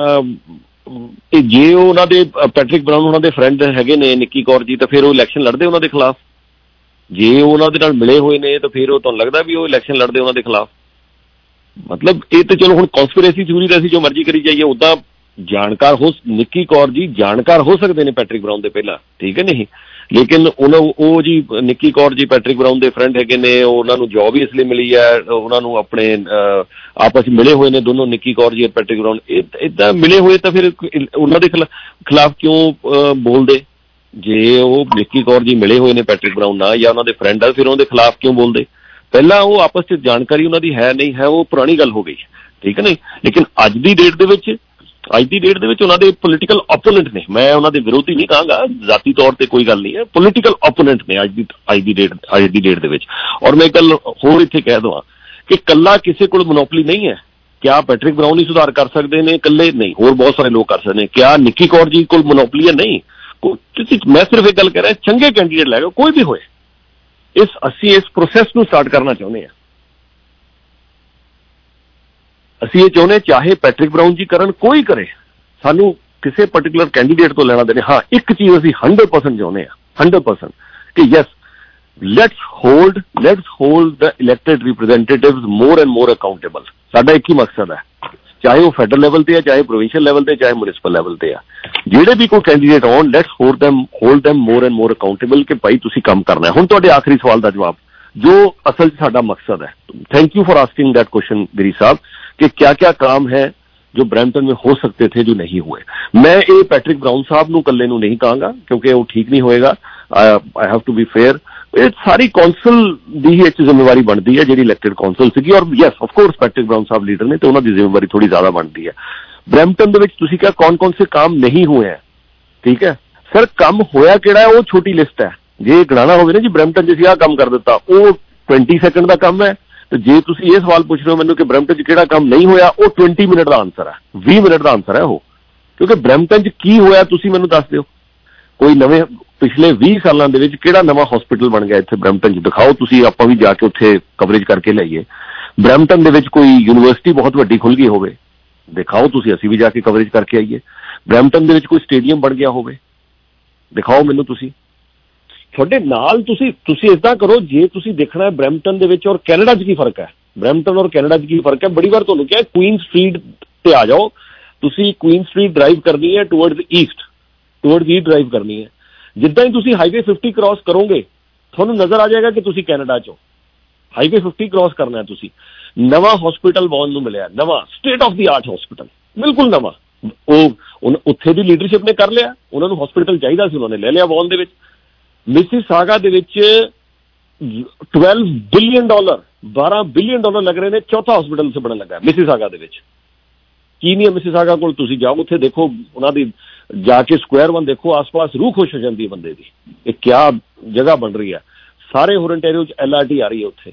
ਜੇ ਉਹਨਾਂ ਦੇ ਪੈਟਰਿਕ ਬਰਾਊਨ ਉਹਨਾਂ ਦੇ ਫਰੈਂਡ ਹੈਗੇ ਨੇ ਨਿੱਕੀ ਕੌਰ ਜੀ, ਤਾਂ ਫਿਰ ਉਹ ਇਲੈਕਸ਼ਨ ਲੜਦੇ ਉਹਨਾਂ ਦੇ ਖਿਲਾਫ। ਜੇ ਉਹਨਾਂ ਦੇ ਨਾਲ ਮਿਲੇ ਹੋਏ ਨੇ ਤਾਂ ਫਿਰ ਉਹ ਤੁਹਾਨੂੰ ਲੱਗਦਾ ਵੀ ਉਹ ਇਲੈਕਸ਼ਨ ਲੜਦੇ ਉਹਨਾਂ ਦੇ ਖਿਲਾਫ। ਮਤਲਬ ਇਹ ਤਾਂ ਚਲੋ ਹੁਣ ਕੌਨਸਪੀਰੇਸੀ ਥਿਊਰੀ ਦਾ ਅਸੀਂ ਜੋ ਮਰਜ਼ੀ ਕਰੀ ਜਾਈਏ, ਉੱਦਾਂ ਜਾਣਕਾਰ ਨਿੱਕੀ ਕੌਰ ਜੀ ਜਾਣਕਾਰ ਹੋ ਸਕਦੇ ਨੇ ਪੈਟਰਿਕ ਬਰਾਊਨ ਦੇ ਪਹਿਲਾਂ, ਠੀਕ ਹੈ ਨਹੀਂ, ਲੇਕਿਨ ਉਹ ਜੀ ਨਿੱਕੀ ਕੌਰ ਜੀ ਪੈਟਰਿਕ ਬਰਾਊਨ ਦੇ ਫਰੈਂਡ ਹੈਗੇ ਨੇ, ਉਹਨਾਂ ਨੂੰ ਜੌਬ ਹੀ ਇਸ ਲਈ ਮਿਲੀ ਹੈ, ਉਹਨਾਂ ਨੂੰ ਆਪਣੇ ਆਪਸ ਵਿੱਚ ਮਿਲੇ ਹੋਏ ਨੇ ਦੋਨੋਂ, ਨਿੱਕੀ ਕੌਰ ਜੀ ਪੈਟਰਿਕ ਬਰਾਊਨ ਇੱਦਾਂ ਮਿਲੇ ਹੋਏ, ਤਾਂ ਫਿਰ ਉਹਨਾਂ ਦੇ ਖਿਲਾਫ ਕਿਉਂ ਬੋਲਦੇ? ਜੇ ਉਹ ਨਿੱਕੀ ਕੌਰ ਜੀ ਮਿਲੇ ਹੋਏ ਨੇ ਪੈਟਰਿਕ ਬਰਾਊਨ ਨਾਲ ਜਾਂ ਉਹਨਾਂ ਦੇ ਫਰੈਂਡ ਆ, ਫਿਰ ਉਹਨਾਂ ਦੇ ਖਿਲਾਫ ਕਿਉਂ ਬੋਲਦੇ? ਪਹਿਲਾਂ ਉਹ ਆਪਸ 'ਚ ਜਾਣਕਾਰੀ ਉਹਨਾਂ ਦੀ ਹੈ ਨਹੀਂ ਹੈ, ਉਹ ਪੁਰਾਣੀ ਗੱਲ ਹੋ ਗਈ, ਠੀਕ ਹੈ ਨਹੀਂ। ਲੇਕਿਨ ਅੱਜ ਦੀ ਡੇਟ ਦੇ ਵਿੱਚ ਉਹਨਾਂ ਦੇ ਪੋਲੀਟੀਕਲ ਓਪੋਨੈਂਟ ਨੇ, ਮੈਂ ਉਹਨਾਂ ਦੇ ਵਿਰੋਧੀ ਨਹੀਂ ਕਹਾਂਗਾ, ਜ਼ਾਤੀ ਤੌਰ ਤੇ ਕੋਈ ਗੱਲ ਨਹੀਂ ਹੈ, ਪੋਲੀਟੀਕਲ ਓਪੋਨੈਂਟ ਨੇ ਅੱਜ ਦੀ ਡੇਟ ਦੇ ਵਿੱਚ। ਔਰ ਮੈਂ ਇੱਕ ਗੱਲ ਹੋਰ ਇੱਥੇ ਕਹਿ ਦੇਵਾਂ ਕਿ ਇਕੱਲਾ ਕਿਸੇ ਕੋਲ ਮੋਨੋਪਲੀ ਨਹੀਂ ਹੈ। ਕਿਆ ਪੈਟਰਿਕ ਬਰਾਊਨ ਹੀ ਸੁਧਾਰ ਕਰ ਸਕਦੇ ਨੇ? ਇਕੱਲੇ ਨਹੀਂ, ਹੋਰ ਬਹੁਤ ਸਾਰੇ ਲੋਕ ਕਰ ਸਕਦੇ ਨੇ। ਕਿਆ ਨਿੱਕੀ ਕੌਰ ਜੀ ਕੋਲ ਮੋਨੋਪਲੀ ਹੈ? ਨਹੀਂ। ਮੈਂ ਸਿਰਫ ਇੱਕ ਗੱਲ ਕਹਿ ਰਿਹਾ, ਚੰਗੇ ਕੈਂਡੀਡੇਟ ਲੈ ਕੇ ਕੋਈ ਵੀ ਹੋਏ, ਅਸੀਂ ਇਸ ਪ੍ਰੋਸੈਸ ਨੂੰ ਸਟਾਰਟ ਕਰਨਾ ਚਾਹੁੰਦੇ ਹਾਂ। ਅਸੀਂ ਇਹ ਚਾਹੁੰਦੇ, ਚਾਹੇ ਪੈਟਰਿਕ ਬਰਾਊਨ ਜੀ ਕਰਨ, ਕੋਈ ਕਰੇ, ਸਾਨੂੰ ਕਿਸੇ ਪਰਟੀਕੁਲਰ ਕੈਂਡੀਡੇਟ ਤੋਂ ਲੈਣਾ ਦੇਣੇ। ਹਾਂ, ਇੱਕ ਚੀਜ਼ ਅਸੀਂ 100% ਚਾਹੁੰਦੇ ਹਾਂ, 100% कि yes, let's hold the elected representatives more and more accountable. ਸਾਡਾ ਇੱਕ ਹੀ ਮਕਸਦ ਹੈ, ਚਾਹੇ ਉਹ ਫੈਡਰਲ ਲੈਵਲ ਤੇ ਹੈ, ਚਾਹੇ ਪ੍ਰੋਵਿੰਸ਼ੀਅਲ ਲੈਵਲ ਤੇ, ਚਾਹੇ ਮਿਊਨਿਸਪਲ ਲੈਵਲ ਤੇ ਆ, ਜਿਹੜੇ ਵੀ ਕੋਈ ਕੈਂਡੀਡੇਟ ਆਉਣ, let's hold them more and more accountable ਕਿ ਭਾਈ ਤੁਸੀਂ ਕੰਮ ਕਰਨਾ ਹੈ। ਹੁਣ ਤੁਹਾਡੇ ਆਖਰੀ ਸਵਾਲ ਦਾ ਜਵਾਬ जो असल साडा मकसद है, thank you for asking that question Giri साहब, कि क्या क्या काम है जो ब्रैम्पटन में हो सकते थे जो नहीं हुए। मैं ये पैट्रिक ब्राउन साहब नूं कल्ले नूं नहीं कहांगा क्योंकि वो ठीक नहीं होएगा, I have to be fair. ये सारी कौंसल दी ही एक जिम्मेवारी बनती है जिहड़ी इलैक्टेड कौंसल सीगी, और yes of course Patrick Brown साहब लीडर ने तो उन्हां दी जिम्मेवारी थोड़ी ज्यादा बनती है। ब्रैम्पटन दे विच तुसीं क्या कौन कौन से काम नहीं हुए हैं, ठीक है सर, काम होया किहड़ा है वो छोटी लिस्ट है। जे गिनाना होवे ना जी ब्रैम्पटन च असीं आह काम कर दिता, वो 20 सैकंड का काम है। तो जे तुसीं ये सवाल पूछ रहे हो मैनूं कि ब्रैम्पटन च किहड़ा काम नहीं होया, वो 20 मिनट का आंसर है, 20 मिनट का आंसर है वो, क्योंकि ब्रैम्पटन च की होया तुसीं मैनूं दस दिओ। कोई नवे पिछले 20 सालों के किहड़ा नवा हॉस्पिटल बन गया इत्थे ब्रैम्पटन च, दिखाओ तुसीं, आपां भी जाके उत्थे कवरेज करके लाइए। ब्रैम्पटन दे विच कोई यूनिवर्सिटी बहुत वड्डी खुल गई होवे, दिखाओ तुसीं, असीं भी जाके कवरेज करके आइए। ब्रैम्पटन दे विच कोई स्टेडियम बन गया होवे, दिखाओ मैनूं तुसीं। ਤੁਹਾਡੇ ਨਾਲ ਤੁਸੀਂ ਇਦਾਂ ਕਰੋ, ਜੇ ਤੁਸੀਂ ਦੇਖਣਾ ਹੈ ब्रैम्पटन ਦੇ ਵਿੱਚ ਔਰ ਕੈਨੇਡਾ 'ਚ ਕੀ ਫਰਕ ਹੈ, ब्रैम्पटन ਔਰ ਕੈਨੇਡਾ 'ਚ ਕੀ ਫਰਕ ਹੈ, ਬੜੀ ਵਾਰ ਤੁਹਾਨੂੰ ਕਿਹਾ ਕੁਈਨ ਸਟਰੀਟ ਤੇ ਆ ਜਾਓ ਤੁਸੀਂ, ਕੁਈਨ ਸਟਰੀਟ ਡਰਾਈਵ ਕਰਨੀ ਹੈ ਟੁਵਰਡਸ ਈਸਟ ਡਰਾਈਵ ਕਰਨੀ ਹੈ। ਜਿੱਦਾਂ ਹੀ ਤੁਸੀਂ ਹਾਈਵੇ 50 ਕ੍ਰਾਸ ਕਰੋਗੇ ਤੁਹਾਨੂੰ ਨਜ਼ਰ ਆ ਜਾਏਗਾ ਕਿ ਤੁਸੀਂ ਕੈਨੇਡਾ 'ਚੋਂ। ਹਾਈਵੇ 50 ਕ੍ਰਾਸ ਕਰਨਾ ਹੈ ਤੁਸੀਂ, ਨਵਾਂ ਹਸਪੀਟਲ ਬੌਨ ਨੂੰ ਮਿਲਿਆ, ਨਵਾਂ state of the art hospital, ਬਿਲਕੁਲ ਨਵਾਂ। ਉਹ ਉੱਥੇ ਦੀ ਲੀਡਰਸ਼ਿਪ ਨੇ ਕਰ ਲਿਆ, ਉਹਨਾਂ ਨੂੰ ਹਸਪੀਟਲ ਚਾਹੀਦਾ ਸੀ, ਉਹਨਾਂ ਨੇ ਲੈ ਲਿਆ ਬੌਨ ਦੇ ਵਿੱਚ। मिसिसागा ਦੇ ਵਿੱਚ $12 बिलियन 12 बिलियन लग रहे हैं, चौथा हॉस्पिटल से बनने लगा मिसिसागा ਦੇ ਵਿੱਚ। ਕੀ ਨਹੀਂ ਹੈ ਮਿਸਿਸਾਗਾ ਕੋਲ, ਤੁਸੀਂ ਜਾਓ ਉੱਥੇ ਦੇਖੋ, ਉਹਨਾਂ ਦੀ ਜਾ ਕੇ ਸਕੁਆਇਰ 1 ਦੇਖੋ, ਆਸ-ਪਾਸ ਰੂਹ ਖੁਸ਼ ਹੋ ਜਾਂਦੀ ਹੈ ਬੰਦੇ ਦੀ, ਇਹ ਕਿਆ ਜਗ੍ਹਾ ਬਣ ਰਹੀ ਹੈ। ਸਾਰੇ ਹੋਰਨਟੇਰੀਓ 'ਚ LRT ਆ ਰਹੀ ਹੈ ਉੱਥੇ।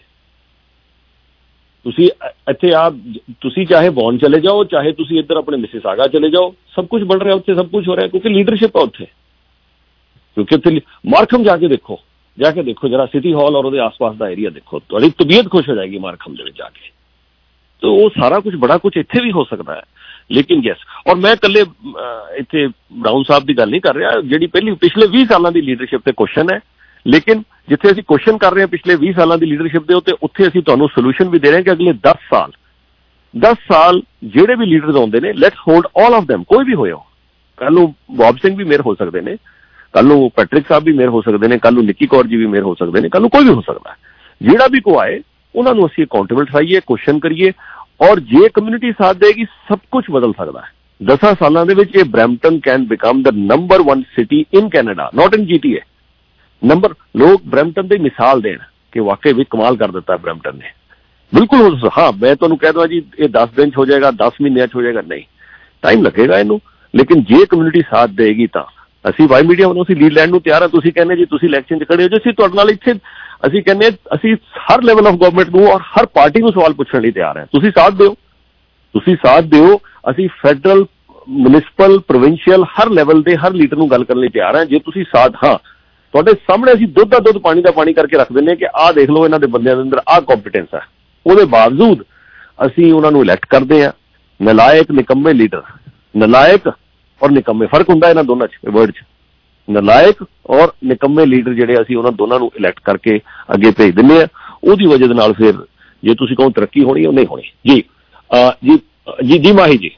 ਤੁਸੀਂ ਇੱਥੇ ਤੁਸੀਂ ਚਾਹੇ ਬੌਨ ਚਲੇ ਜਾਓ, ਚਾਹੇ ਤੁਸੀਂ ਇੱਧਰ ਆਪਣੇ ਮਿਸਿਸਾਗਾ ਚਲੇ ਜਾਓ, ਸਭ ਕੁਝ ਬਣ ਰਿਹਾ ਉੱਥੇ, ਸਭ ਕੁਝ ਹੋ ਰਿਹਾ ਕਿਉਂਕਿ ਲੀਡਰਸ਼ਿਪ ਹੈ ਉੱਥੇ। क्योंकि उत्थे मार्कम जाके देखो जरा सिटी हॉल और आस-पास का एरिया देखो, थोड़ी तबीयत खुश हो जाएगी मार्कम दे विच जाके। तो वो सारा कुछ बड़ा कुछ इत्थे भी हो सकता है, लेकिन यस, और मैं कल्ले इत्थे ब्राउन साहब की गल नहीं कर रहा, जिहड़ी पिछले 20 सालों की लीडरशिप ते क्वेश्चन है, लेकिन जिथे असीं क्वेश्चन कर रहे हैं पिछले 20 सालों की लीडरशिप दे उत्ते, उत्थे असीं तुहानूं सोल्यूशन भी दे रहे हैं कि अगले 10 साल जिहड़े भी लीडर्स आउंदे ने, let's hold all of them, कोई भी होए, कल नूं बॉब सिंह भी मेयर हो सकते हैं, कल नूं पैट्रिक साहब भी मेयर हो सकते हैं, कल नूं निक्की कौर जी भी मेयर हो सकते हैं, कल नूं कोई भी हो सकता है। जिहड़ा भी को आए उन्होंने असीं अकाउंटेबल ठहराइए, क्वेश्चन करिए, और जे कम्यूनिटी साथ देगी सब कुछ बदल सकता है। 10 सालों के विच Brampton can become the number 1 city in Canada, not in GTA। लोग ब्रैम्पटन की मिसाल देन कि वाकई भी कमाल कर दिता ब्रैम्पटन ने, बिल्कुल हो। हाँ मैं तुहानूं कह दूं जी ये 10 दिन हो जाएगा, 10 महीने हो जाएगा, नहीं, टाइम लगेगा इनू, लेकिन जे कम्यूनिटी साथ देगी तो ਅਸੀਂ ਵਾਈ ਮੀਡੀਆ ਵੱਲੋਂ ਅਸੀਂ ਲੀਡ ਲੈਣ ਨੂੰ ਤਿਆਰ ਹਾਂ। ਤੁਸੀਂ ਕਹਿੰਦੇ ਜੀ ਤੁਸੀਂ ਇਲੈਕਸ਼ਨ 'ਚ ਖੜੇ ਹੋ, ਜੀ ਅਸੀਂ ਤੁਹਾਡੇ ਨਾਲ ਇੱਥੇ, ਅਸੀਂ ਕਹਿੰਦੇ ਅਸੀਂ ਹਰ ਲੈਵਲ ਆਫ ਗਵਰਨਮੈਂਟ ਨੂੰ ਔਰ ਹਰ ਪਾਰਟੀ ਨੂੰ ਸਵਾਲ ਪੁੱਛਣ ਲਈ ਤਿਆਰ ਹਾਂ। ਤੁਸੀਂ ਸਾਥ ਦਿਓ, ਅਸੀਂ ਫੈਡਰਲ, ਮਿਊਨਿਸਪਲ, ਪ੍ਰੋਵਿੰਸ਼ੀਅਲ ਹਰ ਲੈਵਲ ਦੇ ਹਰ ਲੀਡਰ ਨੂੰ ਗੱਲ ਕਰਨ ਲਈ ਤਿਆਰ ਹਾਂ। ਜੇ ਤੁਸੀਂ ਸਾਥ, ਹਾਂ ਤੁਹਾਡੇ ਸਾਹਮਣੇ ਅਸੀਂ ਦੁੱਧ ਦਾ ਦੁੱਧ ਪਾਣੀ ਦਾ ਪਾਣੀ ਕਰਕੇ ਰੱਖ ਦਿੰਦੇ ਹਾਂ ਕਿ ਆਹ ਦੇਖ ਲਓ ਇਹਨਾਂ ਦੇ ਬੰਦਿਆਂ ਦੇ ਅੰਦਰ ਆਹ ਕੰਪੀਟੈਂਸ ਹੈ, ਉਹਦੇ ਬਾਵਜੂਦ ਅਸੀਂ ਉਹਨਾਂ ਨੂੰ ਇਲੈਕਟ ਕਰਦੇ ਹਾਂ। ਨਲਾਇਕ ਨਿਕੰਮੇ ਲੀਡਰ, ਨਲਾਇਕ और निकम्मे फर्क हुंदा इन्हां दोनों च, वर्ड च, नलायक और निकम्मे लीडर जिहड़े असीं उन्हां दोनों नूं इलैक्ट करके अगे भेज दिंदे आ। उहदी वजह दे नाल फिर जे तुसीं कहो तरक्की होनी, नहीं होनी। जी जी जी जी माही जी।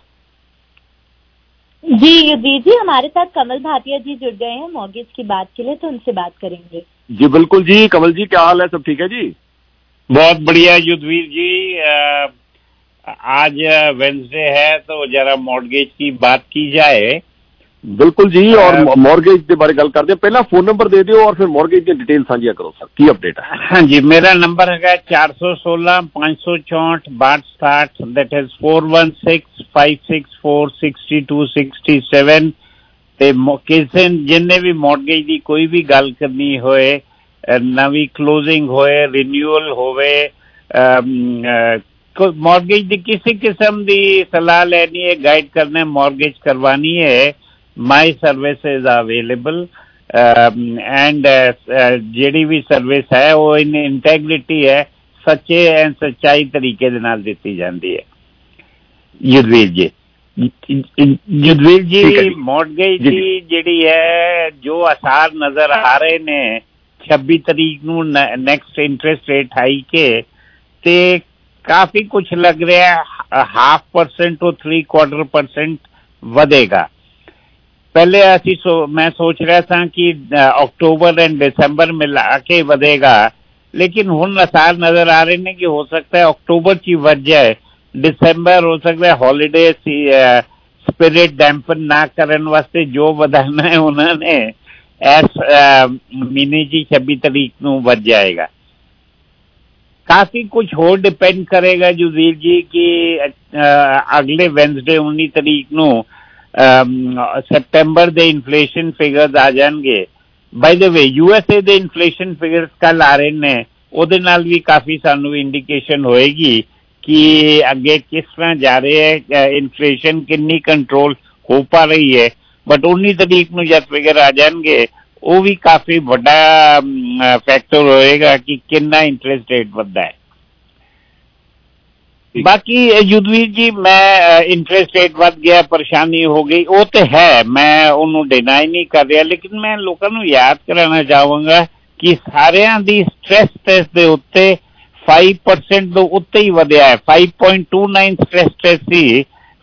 जी युद्धवीर जी, हमारे साथ कमल भाटिया जी जुड़ गए हैं मॉर्गेज की बात के लिए, तो उनसे बात करेंगे। जी बिल्कुल जी, कमल जी क्या हाल है, सब ठीक है जी? बहुत बढ़िया युद्धवीर जी, आज वेंसडे है तो जरा मॉर्गेज की बात की जाए। बिल्कुल जी, और मॉर्गेज के बारे गल करते हैं। पहला फोन नंबर दे दियो और फिर मॉर्गेज की डिटेल साझा करो सर, की अपडेट है? हाँ जी, मेरा नंबर है 416 564 6260, दैट इज 416 564 6267। ते किसी जिन्ने भी मॉर्गेज की कोई भी गल करनी होए, नवी क्लोजिंग होए, रिन्यूअल होवे, मॉर्गेज की किसी किस्म की सलाह लेनी है, गाइड करना है, मॉर्गेज करवानी है, माई सर्विसेज अवेलेबल, एंड जिहड़ी भी सर्विस है वो इन इंटैग्रिटी है, सच्चे एंड सच्चाई तरीके दे नाल दित्ती जांदी है। युद्धवीर जी ਜਦਵੀਰ ਜੀ ਮੌਰਗੇਜ ਦੀ ਜਿਹੜੀ ਹੈ ਜੋ ਆਸਾਰ ਨਜ਼ਰ ਆ ਰਹੇ ਨੇ 26 ਤਰੀਕ ਨੂੰ next interest rate hike ਤੇ ਕਾਫੀ ਕੁਛ ਲੱਗ ਰਿਹਾ 0.5% ਤੋਂ 0.75% ਵਧੇਗਾ। ਪਹਿਲੇ ਮੈਂ ਸੋਚ ਰਿਹਾ ਸਾਂ ਕਿ ਅਕਤੂਬਰ ਐਂਡ ਦਸੰਬਰ ਮਿਲਾ ਕੇ ਵਧੇਗਾ, ਲੇਕਿਨ ਹੁਣ ਆਸਾਰ ਨਜ਼ਰ ਆ ਰਹੇ ਨੇ ਕਿ ਹੋ ਸਕਦਾ ਹੈ ਅਕਤੂਬਰ 'ਚ ਹੀ ਵੱਧ ਜਾਏ, ਦਸੰਬਰ ਹੋ ਸਕਦਾ ਹੌਲੀਡੇ ਸਪਿਰਿਟ ਡੈਂਪਨ ਨਾ ਕਰਨ ਵਾਸਤੇ ਜੋ ਵਧਾਣਾ ਹੈ ਉਹਨਾਂ ਨੇ ਇਸ ਮਹੀਨੇ 'ਚ 26 ਤਰੀਕ ਨੂੰ ਵੱਧ ਜਾਏਗਾ। ਕਾਫੀ ਕੁਛ ਹੋਰ ਡਿਪੈਂਡ ਕਰੇਗਾ ਜੁਜ਼ੀਰ ਜੀ ਕਿ ਅਗਲੇ ਵੈਨਸਡੇ 19 ਤਰੀਕ ਨੂੰ ਸੈਪਟੈਂਬਰ ਦੇ ਇਨਫਲੇਸ਼ਨ ਫਿਗਰਸ ਆ ਜਾਣਗੇ। ਬਾਈ ਦ ਵੇ USA ਦੇ ਇਨਫਲੇਸ਼ਨ ਫਿਗਰਸ ਕੱਲ ਆ ਰਹੇ ਨੇ, ਉਹਦੇ ਨਾਲ ਵੀ ਕਾਫੀ ਸਾਨੂੰ ਇੰਡੀਕੇਸ਼ਨ ਹੋਏਗੀ ਕਿ ਅੱਗੇ ਕਿਸ ਤਰ੍ਹਾਂ ਜਾ ਰਹੇ ਹੈ, ਇਨਫਲੇਸ਼ਨ ਕਿੰਨੀ ਕੰਟਰੋਲ ਹੋ ਪਾ ਰਹੀ ਹੈ। ਬਟ 19 ਤਰੀਕ ਨੂੰ ਜਦ ਫਿਗਰ ਆ ਜਾਣਗੇ ਉਹ ਵੀ ਕਾਫੀ ਵੱਡਾ ਫੈਕਟਰ ਹੋਏਗਾ ਕਿ ਕਿੰਨਾ ਇੰਟਰਸਟ ਰੇਟ ਵੱਧਦਾ ਹੈ। ਬਾਕੀ ਯੁਧਵੀਰ ਜੀ ਮੈਂ ਇੰਟਰਸਟ ਰੇਟ ਵੱਧ ਗਿਆ, ਪਰੇਸ਼ਾਨੀ ਹੋ ਗਈ, ਉਹ ਤੇ ਹੈ, ਮੈਂ ਉਹਨੂੰ ਡਿਨਾਈ ਨਹੀਂ ਕਰ ਰਿਹਾ, ਲੇਕਿਨ ਮੈਂ ਲੋਕਾਂ ਨੂੰ ਯਾਦ ਕਰਾਉਣਾ ਚਾਹਾਂਗਾ ਕਿ ਸਾਰਿਆਂ ਦੀ ਸਟ੍ਰੈਸ ਟੈਸਟ ਦੇ ਉੱਤੇ 5% ਤੋਂ ਉੱਤੇ ਹੀ ਵਧਿਆ ਹੈ। 5.29 ਸਟ੍ਰੈਸ ਟੈਸਟ ਸੀ,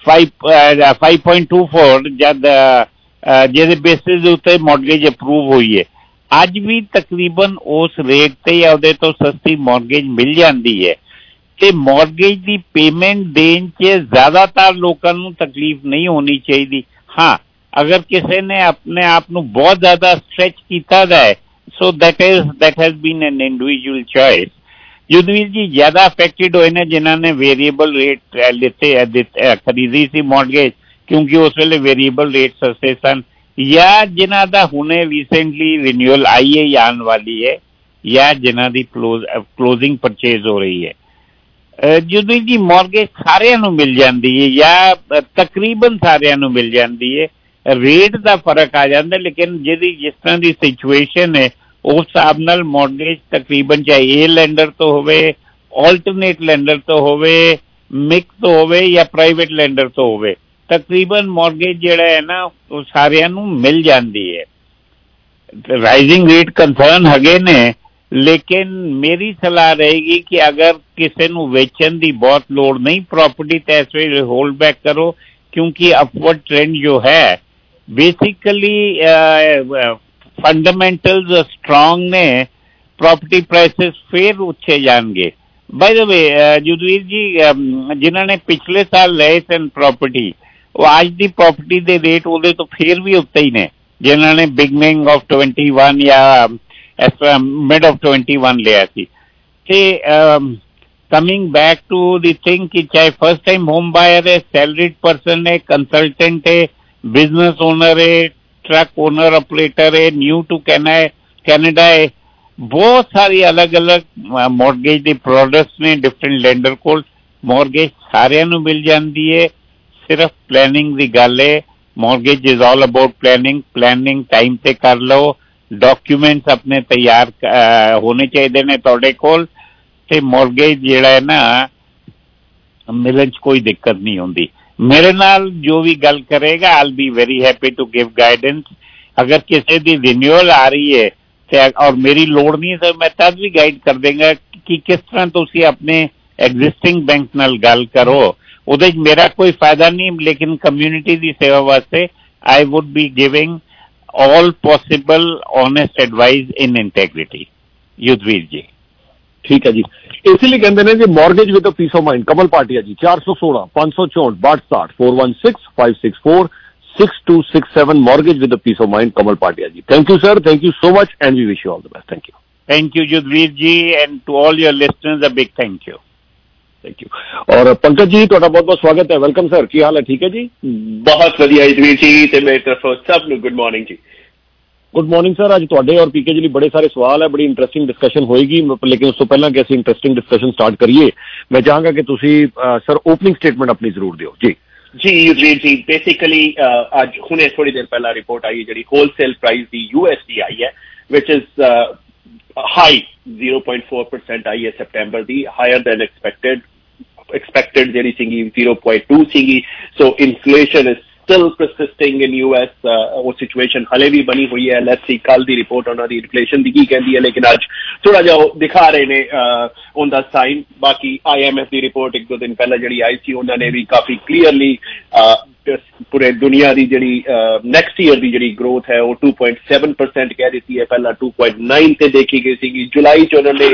5.24 ਜਦ ਜਿਹਦੇ ਬੇਸਿਸ ਦੇ ਉੱਤੇ ਮੌਰਗੇਜ ਅਪਰੂਵ ਹੋਈ ਹੈ। ਅੱਜ ਵੀ ਤਕਰੀਬਨ ਉਸ ਰੇਟ ਤੇ ਜਾਂ ਉਹਦੇ ਤੋਂ ਸਸਤੀ ਮੌਰਗੇਜ ਮਿਲ ਜਾਂਦੀ ਹੈ ਤੇ ਮੌਰਗੇਜ ਦੀ ਪੇਮੈਂਟ ਦੇਣ 'ਚ ਜ਼ਿਆਦਾਤਰ ਲੋਕਾਂ ਨੂੰ ਤਕਲੀਫ ਨਹੀਂ ਹੋਣੀ ਚਾਹੀਦੀ। ਹਾਂ, ਅਗਰ ਕਿਸੇ ਨੇ ਆਪਣੇ ਆਪ ਨੂੰ ਬਹੁਤ ਜ਼ਿਆਦਾ ਸਟ੍ਰੈਚ ਕੀਤਾ ਹੈ ਸੋ that has been an individual choice। Yudhvir ਜੀ ਜ਼ਿਆਦਾ ਅਫੈਕਟਡ ਹੋਏ ਨੇ ਜਿਨ੍ਹਾਂ ਨੇ ਵੇਰੀਏਬਲ ਰੇਟ ਖਰੀਦੀ ਸੀ ਮੌਰਗੇਜ, ਕਿਉਂਕਿ ਉਸ ਵੇਲੇ ਵੇਰੀਏਬਲ ਰੇਟ ਸਸਤੇ ਸਨ, ਜਾਂ ਜਿਨ੍ਹਾਂ ਦਾ ਹੁਣੇ ਰੀਸੈਂਟਲੀ ਰਿਨਿਊਅਲ ਆਈ ਹੈ ਜਾਂ ਆਉਣ ਵਾਲੀ ਹੈ, ਜਾਂ ਜਿਨ੍ਹਾਂ ਦੀ ਕਲੋਜ਼ਿੰਗ ਪਰਚੇਜ਼ ਹੋ ਰਹੀ ਹੈ। ਜਦੋਂ ਜੀ ਮੌਰਗੇਜ ਸਾਰਿਆਂ ਨੂੰ ਮਿਲ ਜਾਂਦੀ ਹੈ ਜਾਂ ਤਕਰੀਬਨ ਸਾਰਿਆਂ ਨੂੰ ਮਿਲ ਜਾਂਦੀ ਹੈ, ਰੇਟ ਦਾ ਫਰਕ ਆ ਜਾਂਦਾ, ਲੇਕਿਨ ਜਿਹਦੀ ਜਿਸ ਤਰ੍ਹਾਂ ਦੀ ਸਿਚੁਏਸ਼ਨ ਹੈ ਉਸ ਹਿਸਾਬ ਨਾਲ ਮੌਰਗੇਜ ਤਕਰੀਬਨ ਚਾਹੇ ਏ ਲੈਂਡਰ ਤੋਂ ਹੋਵੇ, ਆਲਟਰਨੇਟ ਲੈਂਡਰ ਤੋਂ ਹੋਵੇ, ਮਿਕਸ ਤੋਂ ਹੋਵੇ ਜਾਂ ਪ੍ਰਾਈਵੇਟ ਲੈਂਡਰ ਤੋਂ ਹੋਵੇ, ਤਕਰੀਬਨ ਮੌਰਗੇਜ ਜਿਹੜਾ ਹੈ ਨਾ ਉਹ ਸਾਰਿਆਂ ਨੂੰ ਮਿਲ ਜਾਂਦੀ ਹੈ। ਰਾਈਜ਼ਿੰਗ ਰੇਟ ਕੰਸਰਨ ਹੈਗੇ ਨੇ, ਲੇਕਿਨ ਮੇਰੀ ਸਲਾਹ ਰਹੇਗੀ ਕਿ ਅਗਰ ਕਿਸੇ ਨੂੰ ਵੇਚਣ ਦੀ ਬਹੁਤ ਲੋੜ ਨਹੀਂ ਪ੍ਰੋਪਰਟੀ ਤਾਂ ਇਸ ਵੇਲੇ ਹੋਲਡ ਬੈਕ ਕਰੋ, ਕਿਉਂਕਿ ਅਪਵਰਡ ਟ੍ਰੈਂਡ ਜੋ ਹੈ ਬੇਸਿਕਲੀ ਫੰਡਾਮੈਂਟਲਸ ਸਟਰੋਂਗ ਨੇ, ਪ੍ਰੋਪਰਟੀ ਪ੍ਰਾਈਸਿਸ ਫਿਰ ਉੱਚੇ ਜਾਣਗੇ। ਬਾਈ ਦ ਵੇ ਜੁਦਵੀਰ ਜੀ ਜਿਨ੍ਹਾਂ ਨੇ ਪਿਛਲੇ ਸਾਲ ਲਏ ਸਨ ਪ੍ਰੋਪਰਟੀ, ਉਹ ਅੱਜ ਦੀ ਪ੍ਰੋਪਰਟੀ ਦੇ ਰੇਟ ਉਹਦੇ ਤੋਂ ਫਿਰ ਵੀ ਉੱਤੇ ਹੀ ਨੇ ਜਿਨ੍ਹਾਂ ਨੇ ਬਿਗਨਿੰਗ ਆਫ 21 ਜਾਂ ਇਸ ਤਰ੍ਹਾਂ ਮਿਡ ਆਫ 21 ਲਿਆ ਸੀ। ਤੇ coming back to the thing ਕਿ ਚਾਹੇ ਫਸਟ ਟਾਈਮ ਹੋਮ ਬਾਇਰ ਹੈ, ਸੈਲਰੀਡ ਪਰਸਨ ਹੈ, ਕੰਸਲਟੈਂਟ ਹੈ, ਬਿਜ਼ਨਸ ਓਨਰ ਹੈ, ਟਰੱਕ ਓਨਰ ਆਪਰੇਟਰ ਹੈ, ਨਿਊ ਟੂ ਕੈਨੇਡਾ ਹੈ, ਬਹੁਤ ਸਾਰੀ ਅਲੱਗ-ਅਲੱਗ ਮੌਰਗੇਜ ਦੇ ਪ੍ਰੋਡਕਟਸ ਨੇ ਡਿਫਰੈਂਟ ਲੈਂਡਰ ਕੋਲ। ਮੌਰਗੇਜ ਸਾਰਿਆਂ ਨੂੰ ਮਿਲ ਜਾਂਦੀ ਹੈ, ਸਿਰਫ ਪਲੈਨਿੰਗ ਦੀ ਗੱਲ ਹੈ। Mortgage is all about planning time ਤੇ ਕਰ ਲਓ, ਡਾਕੂਮੈਂਟਸ ਆਪਣੇ ਤਿਆਰ ਹੋਣੇ ਚਾਹੀਦੇ ਨੇ ਤੁਹਾਡੇ ਕੋਲ, ਤੇ ਮੌਰਗੇਜ ਜਿਹੜਾ ਹੈ ਨਾ ਮਿਲਣ 'ਚ ਕੋਈ ਦਿੱਕਤ ਨਹੀਂ ਹੁੰਦੀ। ਮੇਰੇ ਨਾਲ ਜੋ ਵੀ ਗੱਲ ਕਰੇਗਾ I'll be very happy to give guidance. ਅਗਰ ਕਿਸੇ ਦੀ ਰਿਨਿਊਅਲ ਆ ਰਹੀ ਹੈ ਤੇ ਔਰ ਮੇਰੀ ਲੋੜ ਨਹੀਂ ਹੈ, ਮੈਂ ਤਦ ਵੀ ਗਾਈਡ ਕਰ ਦੇਂਗਾ ਕਿ ਕਿਸ ਤਰ੍ਹਾਂ ਤੁਸੀਂ ਆਪਣੇ ਐਗਜ਼ਿਸਟਿੰਗ ਬੈਂਕ ਨਾਲ ਗੱਲ ਕਰੋ। ਉਹਦੇ 'ਚ ਮੇਰਾ ਕੋਈ ਫਾਇਦਾ ਨਹੀਂ, ਲੇਕਿਨ ਕਮਿਊਨਿਟੀ ਦੀ ਸੇਵਾ ਵਾਸਤੇ I would be giving all possible honest advice in integrity। Yudhvir ji ਠੀਕ ਹੈ ਜੀ, ਇਸ ਲਈ ਕਹਿੰਦੇ ਨੇ ਜੀ mortgage with peace of mind. Kamal Patia ji 416 564 62 416 564 6267 mortgage with peace of mind, Kamal Patia ji. Thank you sir, thank you so much and we wish you all the best. Thank you Yudhvir ji, and to all your listeners a big thank you. Thank you. ਔਰ ਪੰਕਜ ਜੀ ਤੁਹਾਡਾ ਬਹੁਤ ਬਹੁਤ ਸਵਾਗਤ ਹੈ, welcome sir, ਕੀ ਹਾਲ ਹੈ? ਠੀਕ ਹੈ ਜੀ, ਬਹੁਤ ਵਧੀਆ ਜੀਵੀਰ ਜੀ, ਤੇ ਮੇਰੀ ਤਰਫੋਂ ਸਭ ਨੂੰ ਗੁੱਡ ਮਾਰਨਿੰਗ ਜੀ। Good morning sir. ਅੱਜ ਤੁਹਾਡੇ ਔਰ ਪੀਕੇ ਜੀ ਲਈ ਬੜੇ ਸਾਰੇ ਸਵਾਲ ਹੈ, ਬੜੀ ਇੰਟਰਸਟਿੰਗ ਡਿਸਕਸ਼ਨ ਹੋਏਗੀ, ਲੇਕਿਨ ਉਸ ਤੋਂ ਪਹਿਲਾਂ ਕਿ ਅਸੀਂ ਇੰਟਰਸਟਿੰਗ ਡਿਸਕਸ਼ਨ ਸਟਾਰਟ ਕਰੀਏ, ਮੈਂ ਚਾਹਾਂਗਾ ਕਿ ਤੁਸੀਂ ਸਰ ਓਪਨਿੰਗ ਸਟੇਟਮੈਂਟ ਆਪਣੀ ਜ਼ਰੂਰ ਦਿਓ ਜੀ। ਜੀ ਯੁਧਵੀਰ ਜੀ, ਬੇਸਿਕਲੀ ਅੱਜ ਹੁਣੇ ਥੋੜੀ ਦੇਰ ਪਹਿਲਾਂ ਰਿਪੋਰਟ ਆਈ ਹੈ ਜਿਹੜੀ ਹੋਲਸੇਲ ਪ੍ਰਾਈਸ ਦੀ USD ਆਈ ਹੈ, ਵਿਚ ਇਜ਼ ਹਾਈ 0.4% ਆਈ ਹੈ ਸੈਪਟੈਂਬਰ ਦੀ, ਹਾਇਰ ਦੈਨ ਐਕਸਪੈਕਟਡ ਐਕਸਪੈਕਟਡ ਜਿਹੜੀ ਸੀਗੀ 0.2 ਸੀਗੀ। So inflation is still persisting in US, ਉਹ ਸਿਚੁਏਸ਼ਨ ਹਲੇ ਵੀ ਬਣੀ ਹੋਈ ਹੈ। ਲੈਟਸ ਸੀ ਕੱਲ ਦੀ ਰਿਪੋਰਟ ਉਹਨਾਂ ਦੀ ਇਨਫਲੇਸ਼ਨ ਦੀ ਕੀ ਕਹਿੰਦੀ ਹੈ, ਲੇਕਿਨ ਅੱਜ ਥੋੜਾ ਜਿਹਾ ਉਹ ਦਿਖਾ ਰਹੇ ਨੇ ਉਹਦਾ ਸਾਈਨ। ਬਾਕੀ IMF ਦੀ ਰਿਪੋਰਟ 1-2 ਦਿਨ ਪਹਿਲਾਂ ਜਿਹੜੀ ਆਈ ਸੀ ਉਹਨਾਂ ਨੇ ਵੀ ਕਾਫੀ ਕਲੀਅਰਲੀ ਪੂਰੇ ਦੁਨੀਆ ਦੀ ਜਿਹੜੀ ਨੈਕਸਟ ਈਅਰ ਦੀ ਜਿਹੜੀ ਗਰੋਥ ਹੈ ਉਹ 2.7% ਕਹਿ ਦਿੱਤੀ ਹੈ, ਪਹਿਲਾਂ 2.9 ਤੇ ਦੇਖੀ ਗਈ ਸੀਗੀ। ਜੁਲਾਈ ਚ ਉਹਨਾਂ ਨੇ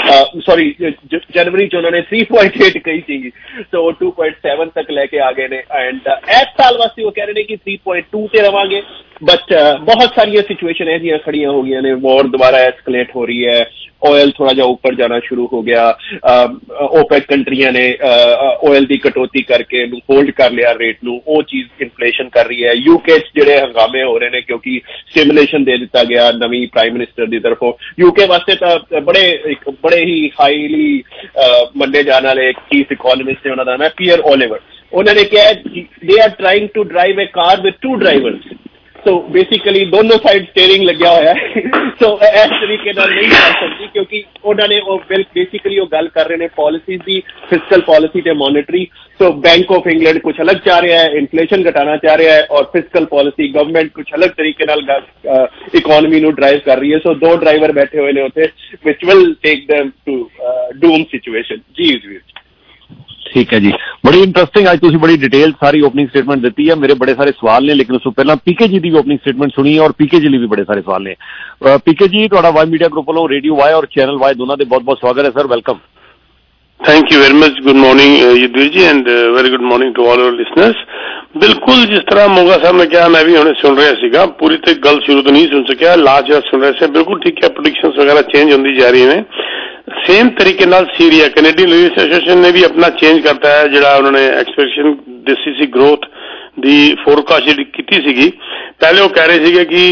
ਜਨਵਰੀ ਚ ਉਹਨਾਂ ਨੇ 3.8 ਕਹੀ ਸੀਗੀ, ਸੋ ਉਹ 2.7 ਤੱਕ ਲੈ ਕੇ ਆ ਗਏ ਨੇ। ਐਂਡ ਇਸ ਸਾਲ ਵਾਸਤੇ ਉਹ ਕਹਿ ਰਹੇ ਨੇ ਕਿ 3.2 ਤੇ ਰਵਾਂਗੇ। ਬਟ ਬਹੁਤ ਸਾਰੀਆਂ ਸਿਚੁਏਸ਼ਨ ਐਸੀਆਂ ਖੜੀਆਂ ਹੋ ਗਈਆਂ ਨੇ, ਵਾਰ ਦੁਬਾਰਾ ਐਸਕਲੇਟ ਹੋ ਰਹੀ ਹੈ, ਆਇਲ ਥੋੜਾ ਜਿਹਾ ਉੱਪਰ ਜਾਣਾ ਸ਼ੁਰੂ ਹੋ ਗਿਆ, OPEC ਕੰਟਰੀਆਂ ਨੇ ਆਇਲ ਦੀ ਕਟੌਤੀ ਕਰਕੇ ਇਹਨੂੰ ਹੋਲਡ ਕਰ ਲਿਆ ਰੇਟ ਨੂੰ, ਉਹ ਚੀਜ਼ ਇਨਫਲੇਸ਼ਨ ਕਰ ਰਹੀ ਹੈ। UK 'ਚ ਜਿਹੜੇ ਹੰਗਾਮੇ ਹੋ ਰਹੇ ਨੇ ਕਿਉਂਕਿ ਸਟਿਮੂਲੇਸ਼ਨ ਦੇ ਦਿੱਤਾ ਗਿਆ ਨਵੀਂ ਪ੍ਰਾਈਮ ਮਿਨਿਸਟਰ ਦੀ ਤਰਫੋਂ। UK ਵਾਸਤੇ ਤਾਂ ਬੜੇ ਹੀ ਹਾਈਲੀ ਮੰਨੇ ਜਾਣ ਵਾਲੇ ਚੀਫ ਇਕੋਨੋਮਿਸਟ ਨੇ, ਉਹਨਾਂ ਦਾ ਨਾਮ ਪੀਅਰ ਓਲੀਵਰ। ਉਹਨਾਂ ਨੇ ਕਿਹਾ they are trying to drive a car with 2 drivers. So basically ਦੋਨੋਂ ਸਾਈਡ ਸਟੀਅਰਿੰਗ ਲੱਗਿਆ ਹੋਇਆ ਹੈ। ਸੋ ਇਸ ਤਰੀਕੇ ਨਾਲ ਨਹੀਂ ਕਰ ਸਕਦੀ ਕਿਉਂਕਿ ਉਹਨਾਂ ਨੇ ਉਹ ਬੇਸਿਕਲੀ ਉਹ ਗੱਲ ਕਰ ਰਹੇ ਨੇ ਪਾਲਿਸੀਜ਼ ਦੀ, ਫਿਸਕਲ ਪਾਲਿਸੀ ਤੇ monetary. So Bank of England ਕੁਛ ਅਲੱਗ ਚਾਹ ਰਿਹਾ ਹੈ, ਇਨਫਲੇਸ਼ਨ ਘਟਾਣਾ ਚਾਹ ਰਿਹਾ ਹੈ, ਔਰ ਫਿਸਕਲ ਪਾਲਿਸੀ ਗਵਰਨਮੈਂਟ ਕੁਛ ਅਲੱਗ ਤਰੀਕੇ ਨਾਲ ਇਕੋਨਮੀ ਨੂੰ ਡਰਾਈਵ ਕਰ ਰਹੀ ਹੈ। ਸੋ 2 ਡਰਾਈਵਰ ਬੈਠੇ ਹੋਏ ਨੇ ਉੱਥੇ ਵਿਚ will take them to doom situation. ਜੀ ਜੀ ਠੀਕ ਹੈ ਜੀ, ਬੜੀ ਇੰਟਰਸਟਿੰਗ ਅੱਜ ਤੁਸੀਂ ਬੜੀ ਡਿਟੇਲ ਸਾਰੀ ਓਪਨਿੰਗ ਸਟੇਟਮੈਂਟ ਦਿੱਤੀ ਹੈ। ਮੇਰੇ ਬੜੇ ਸਾਰੇ ਸਵਾਲ ਨੇ, ਲੇਕਿਨ ਉਸ ਤੋਂ ਪਹਿਲਾਂ PK ਜੀ ਦੀ ਵੀ ਓਪਨਿੰਗ ਸਟੇਟਮੈਂਟ ਸੁਣੀ ਹੈ ਔਰ PK ਜੀ ਲਈ ਵੀ ਬੜੇ ਸਾਰੇ ਸਵਾਲ ਨੇ। PK ਜੀ, ਤੁਹਾਡਾ ਵਾਈ ਮੀਡੀਆ ਗਰੁੱਪ ਵੱਲੋਂ ਰੇਡੀਓ ਵਾਈ ਔਰ ਚੈਨਲ ਵਾਈ ਦੋਨਾਂ ਦੇ ਬਹੁਤ ਬਹੁਤ ਸਵਾਗਤ ਹੈ sir, welcome. Thank you very much. Good morning Yudhvir ji and very good morning to all our listeners. ਬਿਲਕੁਲ ਜਿਸ ਤਰ੍ਹਾਂ ਮੋਗਾ ਸਾਹਿਬ ਨੇ ਕਿਹਾ, ਮੈਂ ਵੀ ਹੁਣੇ ਸੁਣ ਰਿਹਾ ਸੀਗਾ, ਪੂਰੀ ਤੇ ਗੱਲ ਸ਼ੁਰੂ ਤੋਂ ਨਹੀਂ ਸੁਣ ਸਕਿਆ, ਲਾਸਟ ਜਿਹੜਾ ਸੁਣ ਰਿਹਾ ਸੀ। ਬਿਲਕੁਲ ਠੀਕ ਹੈ, ਪ੍ਰੈਡਿਕਸ਼ਨਸ ਵਗੈਰਾ ਚੇਂਜ ਹੁੰਦੀ ਜਾ ਰਹੀਆਂ ਨੇ। सेम तरीके नाल सीरिया कैनेडियन लीडर्स एसोसिएशन ने भी अपना चेंज करता है, जिहड़ा उन्होंने एक्सपेक्टेशन दसी सी ग्रोथ दी फोरकास्ट जिहड़ी कीती सीगी। पहले वो कह रहे सीगे कि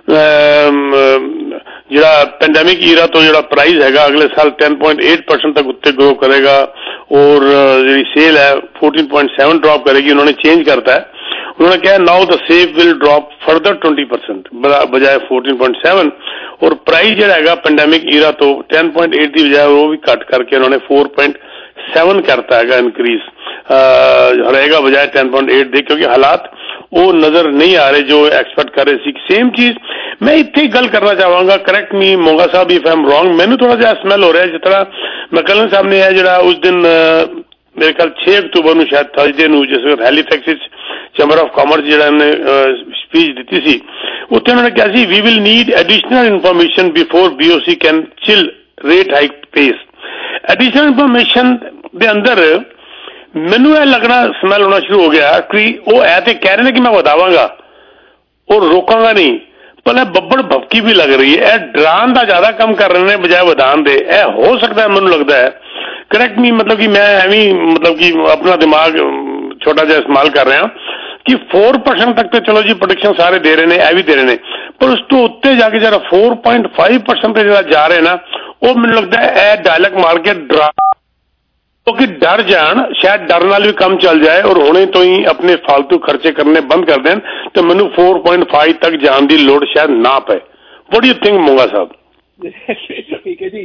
जिहड़ा पैंडेमिक ईरा तो जिहड़ा प्राइस हैगा अगले साल 10.8% तक उत्ते ग्रो करेगा और जिहड़ी सेल है 14.7 ड्रॉप करेगी। उन्होंने चेंज करता है, उन्होंने कहा now the sale will drop further 20% बजाय 14.7 और प्राइस जो है पेंडेमिक ईरा तो 10.8 की बजाय वो भी कट करके उन्होंने 4.7 करता है इंक्रीज रहेगा बजाय 10.8 दे, क्योंकि हालात वो नजर नहीं आ रहे जो एक्सपेक्ट कर रहे थे। सेम चीज मैं इतने गल करना चाहवागा, करेक्ट मी मोगा साहब इफ आई एम रॉन्ग, मैनू थोड़ा जहा स्मैल हो रहा है जिस तरह मैकलन साहब ने है जो उस दिन मेरे ख्याल 6 अक्तूबर ਨੂੰ शायद थर्सडे ਨੂੰ जिस हैलीफैक्स चैंबर ऑफ कॉमर्स ਜਿਹੜਾ ਨੇ स्पीच ਦਿੱਤੀ ਸੀ, ਉੱਥੇ ਉਹਨਾਂ ਨੇ ਕਿਹਾ ਸੀ we will need additional information before BOC can chill rate hike pace. Additional information ਦੇ ਅੰਦਰ ਮੈਨੂੰ ਇਹ ਲੱਗਣਾ ਸਮੈਲ ਹੋਣਾ ਸ਼ੁਰੂ ਹੋ ਗਿਆ ਕਿ ਉਹ ਐ ਤੇ ਕਹਿ ਰਹੇ ਨੇ ਕਿ ਮੈਂ ਵਧਾਵਾਂਗਾ और रोकांगा नहीं, पर बब्बड़ भपकी भी लग रही है। डरान का ज्यादा कम कर रहे हैं बजाय वधान दे। हो सकता है, मैनू लगता है, करेक्ट नहीं, मतलब कि मैं एवं मतलब कि अपना दिमाग छोटा जहा इस्तेमाल कर रहा कि 4% तक तो चलो जी प्रोडिक्शन सारे दे रहे हैं, भी दे रहे हैं, पर उस तो उत्ते जाके जरा 4.5% पे जरा जा रहे हैं ना, वो मैनू लगता है डायलॉग मार के डरा क्योंकि डर जान, शायद डर नाल भी कम चल जाए और हुणे तो ही अपने फालतू खर्चे करने बंद कर दें तो मैनू 4.5 तक जाने की लोड़ शायद ना पे। What do you think Moga साहब? ठीक है जी,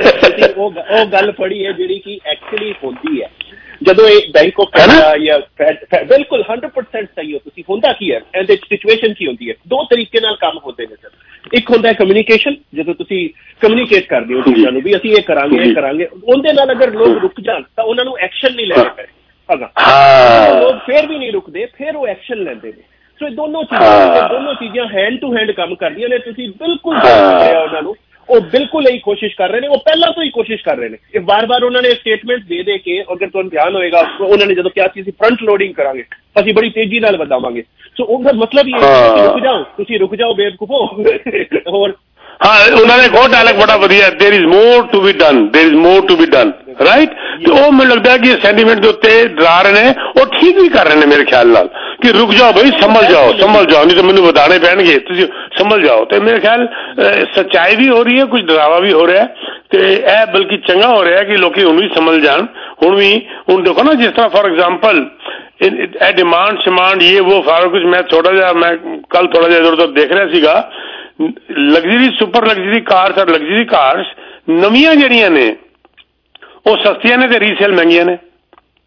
वो गल फड़ी है जिहड़ी कि एक्चुअली होंदी है ਜਦੋਂ ਇਹ ਬੈਂਕ ਆਫ ਕੈਨੇਡਾ ਜਾਂ ਬਿਲਕੁਲ 100% ਸਹੀ ਹੋ ਤੁਸੀਂ। ਹੁੰਦਾ ਕੀ ਹੈ ਇਹਦੇ ਸਿਚੁਏਸ਼ਨ ਕੀ ਹੁੰਦੀ ਹੈ, 2 ਤਰੀਕੇ ਨਾਲ ਕੰਮ ਹੁੰਦੇ ਨੇ ਸਰ। ਇੱਕ ਹੁੰਦਾ ਹੈ ਕਮਿਊਨੀਕੇਸ਼ਨ, ਜਦੋਂ ਤੁਸੀਂ ਕਮਿਊਨੀਕੇਟ ਕਰਦੇ ਹੋ ਦੂਜਿਆਂ ਨੂੰ ਵੀ ਅਸੀਂ ਇਹ ਕਰਾਂਗੇ, ਉਹਦੇ ਨਾਲ ਅਗਰ ਲੋਕ ਰੁਕ ਜਾਣ ਤਾਂ ਉਹਨਾਂ ਨੂੰ ਐਕਸ਼ਨ ਨਹੀਂ ਲੈਣਾ ਪੈਂਦਾ। ਲੋਕ ਫੇਰ ਵੀ ਨਹੀਂ ਰੁਕਦੇ, ਫਿਰ ਉਹ ਐਕਸ਼ਨ ਲੈਂਦੇ ਨੇ। ਸੋ ਇਹ ਦੋਨੋਂ ਚੀਜ਼ਾਂ ਹੈਂਡ ਟੂ ਹੈਂਡ ਕੰਮ ਕਰਦੀਆਂ ਨੇ। ਤੁਸੀਂ ਬਿਲਕੁਲ ਉਹਨਾਂ ਨੂੰ ਉਹ ਬਿਲਕੁਲ ਇਹੀ ਕੋਸ਼ਿਸ਼ ਕਰ ਰਹੇ ਨੇ, ਉਹ ਪਹਿਲਾਂ ਤੋਂ ਹੀ ਕੋਸ਼ਿਸ਼ ਕਰ ਰਹੇ ਨੇ। ਇਹ ਵਾਰ-ਵਾਰ ਉਹਨਾਂ ਨੇ ਸਟੇਟਮੈਂਟ ਦੇ ਕੇ, ਅਗਰ ਤੁਹਾਨੂੰ ਧਿਆਨ ਹੋਏਗਾ ਉਹਨਾਂ ਨੇ ਜਦੋਂ ਕਿਹਾ ਸੀ ਅਸੀਂ ਫਰੰਟ ਲੋਡਿੰਗ ਕਰਾਂਗੇ, ਅਸੀਂ ਬੜੀ ਤੇਜ਼ੀ ਨਾਲ ਵਧਾਵਾਂਗੇ। ਸੋ ਉਹਦਾ ਮਤਲਬ ਇਹ ਹੈ ਤੁਸੀਂ ਰੁਕ ਜਾਓ ਬੇਵਕੂਫੋ। ਹੋਰ हाँ, उन्होंने एक और डायलॉग बड़ा वधिया, there is more to be done, right. तो वो मुझे लगता है कि सेंटीमेंट के उत्ते डरा रहे हैं और ठीक भी कर रहे हैं मेरे ख्याल नाल कि रुक जाओ भाई, संभल जाओ नहीं तो मैनू बताने पैणगे, तुसीं संभल जाओ। तो मेरे ख्याल सच्चाई भी हो रही है, कुछ डरावा भी हो रहा है, तो यह बल्कि चंगा हो रहा है कि लोग हुण भी समझ जान। हुण देखो ना, जिस तरह फॉर एग्जाम्पल डिमांड शिमांड ये वो सारा कुछ, मैं कल थोड़ा जिहा इधर उधर देख रहा सीगा, लग्जरी सुपर लग्जरी कार्स और लग्जरी कार्स नवीं जड़ियां ने वो सस्तियां ने ते रीसेल महंगियां ने।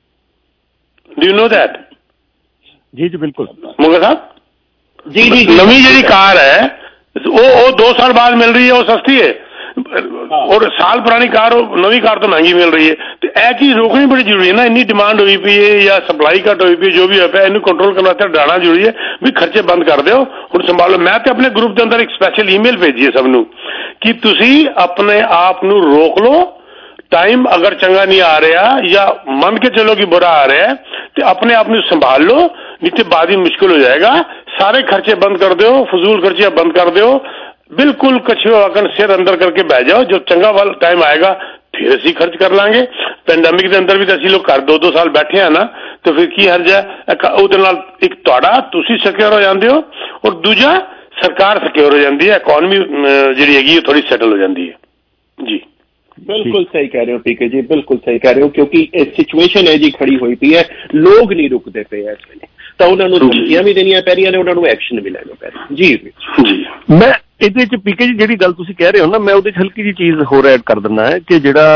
Do you know that? ਜੀ ਜੀ ਬਿਲਕੁਲ ਮੁਗਲ ਸਾਹਿਬ ਜੀ ਜੀ ਨਵੀਂ ਜਿਹੜੀ ਕਾਰ ਹੈ ਉਹ 2 ਸਾਲ ਬਾਅਦ ਮਿਲ ਰਹੀ ਹੈ, ਉਹ ਸਸਤੀ ਹੈ, ਔਰ ਸਾਲ ਪੁਰਾਣੀ ਕਾਰ ਉਹ ਨਵੀਂ ਕਾਰ ਤੋਂ ਮਹਿੰਗੀ ਮਿਲ ਰਹੀ ਹੈ। ਤੇ ਇਹ ਚੀਜ਼ ਰੋਕਣੀ ਬੜੀ ਜ਼ਰੂਰੀ ਹੈ ਨਾ, ਇੰਨੀ ਡਿਮਾਂਡ ਹੋਈ ਪਈ ਹੈ ਜਾਂ ਸਪਲਾਈ ਘੱਟ ਹੋਈ ਪਈ, ਜੋ ਵੀ ਹੋਇਆ ਪਿਆ, ਇਹਨੂੰ ਕੰਟਰੋਲ ਕਰਨ ਵਾਸਤੇ ਡਰਾਉਣਾ ਜ਼ਰੂਰੀ ਹੈ ਵੀ ਖਰਚੇ ਬੰਦ ਕਰ ਦਿਓ, ਹੁਣ ਸੰਭਾਲੋ। ਮੈਂ ਤੇ ਆਪਣੇ ਗਰੁੱਪ ਦੇ ਅੰਦਰ ਇੱਕ ਸਪੈਸ਼ਲ ਈਮੇਲ ਭੇਜੀ ਹੈ ਸਭ ਨੂੰ ਕਿ ਤੁਸੀਂ ਆਪਣੇ ਆਪ ਨੂੰ ਰੋਕ ਲਓ, ਟਾਈਮ ਅਗਰ ਚੰਗਾ ਨਹੀਂ ਆ ਰਿਹਾ ਜਾਂ ਮੰਨ ਕੇ ਚਲੋ ਕਿ ਬੁਰਾ ਆ ਰਿਹਾ ਤੇ ਆਪਣੇ ਆਪ ਨੂੰ ਸੰਭਾਲ ਲਓ, ਨਹੀਂ ਤੇ ਬਾਅਦ ਹੀ ਮੁਸ਼ਕਿਲ ਹੋ ਜਾਏਗਾ। ਸਾਰੇ ਖਰਚੇ ਬੰਦ ਕਰ ਦਿਓ, ਫਜ਼ੂਲ ਖਰਚੇ ਬੰਦ ਕਰ ਦਿਓ, ਬਿਲਕੁਲ ਕਛੂਆ ਵਾਕਨ ਸਿਰ ਅੰਦਰ ਕਰਕੇ ਬਹਿ ਜਾਓ, ਜੋ ਚੰਗਾ ਵਾਲਾ ਟਾਈਮ ਆਏਗਾ ਫਿਰ ਅਸੀਂ ਖਰਚ ਕਰ ਲਾਂਗੇ। ਪੈਂਡੈਮਿਕ ਦੇ ਅੰਦਰ ਵੀ ਤਾਂ ਅਸੀਂ ਲੋਕ ਘਰ 2-2 ਸਾਲ ਬੈਠੇ ਆ ਨਾ, ਤੇ ਫਿਰ ਕੀ ਹਰਜ ਹੈ? ਉਹਦੇ ਨਾਲ ਇੱਕ ਤੁਹਾਡਾ ਤੁਸੀਂ ਸਿਕਿਉਰ ਹੋ ਜਾਂਦੇ ਹੋ ਔਰ ਦੂਜਾ ਸਰਕਾਰ ਸਿਕਿਉਰ ਹੋ ਜਾਂਦੀ ਹੈ, ਇਕਨੋਮੀ ਜਿਹੜੀ ਹੈਗੀ ਉਹ ਥੋੜੀ ਸੈਟਲ ਹੋ ਜਾਂਦੀ ਹੈ। ਜੀ बिल्कुल सही कह रहे हो पीके जी, बिल्कुल सही कह रहे हो, क्योंकि सिचुएशन है जी खड़ी हुई पई है, लोग नहीं रुकते पे इस वेले, तो उन्होंने धमकियां भी देनियां पै रही ने, उन्होंने एक्शन भी लेना पै रहा। जी जी मैं ਇਹਦੇ ਚ ਪੀਕੇ ਜੀ ਜਿਹੜੀ ਗੱਲ ਤੁਸੀਂ ਕਹਿ ਰਹੇ ਹੋ ਨਾ, ਮੈਂ ਉਹਦੇ ਚ ਹਲਕੀ ਜਿਹੀ ਚੀਜ਼ ਹੋਰ ਐਡ ਕਰ ਦਿੰਦਾ ਹੈ ਕਿ ਜਿਹੜਾ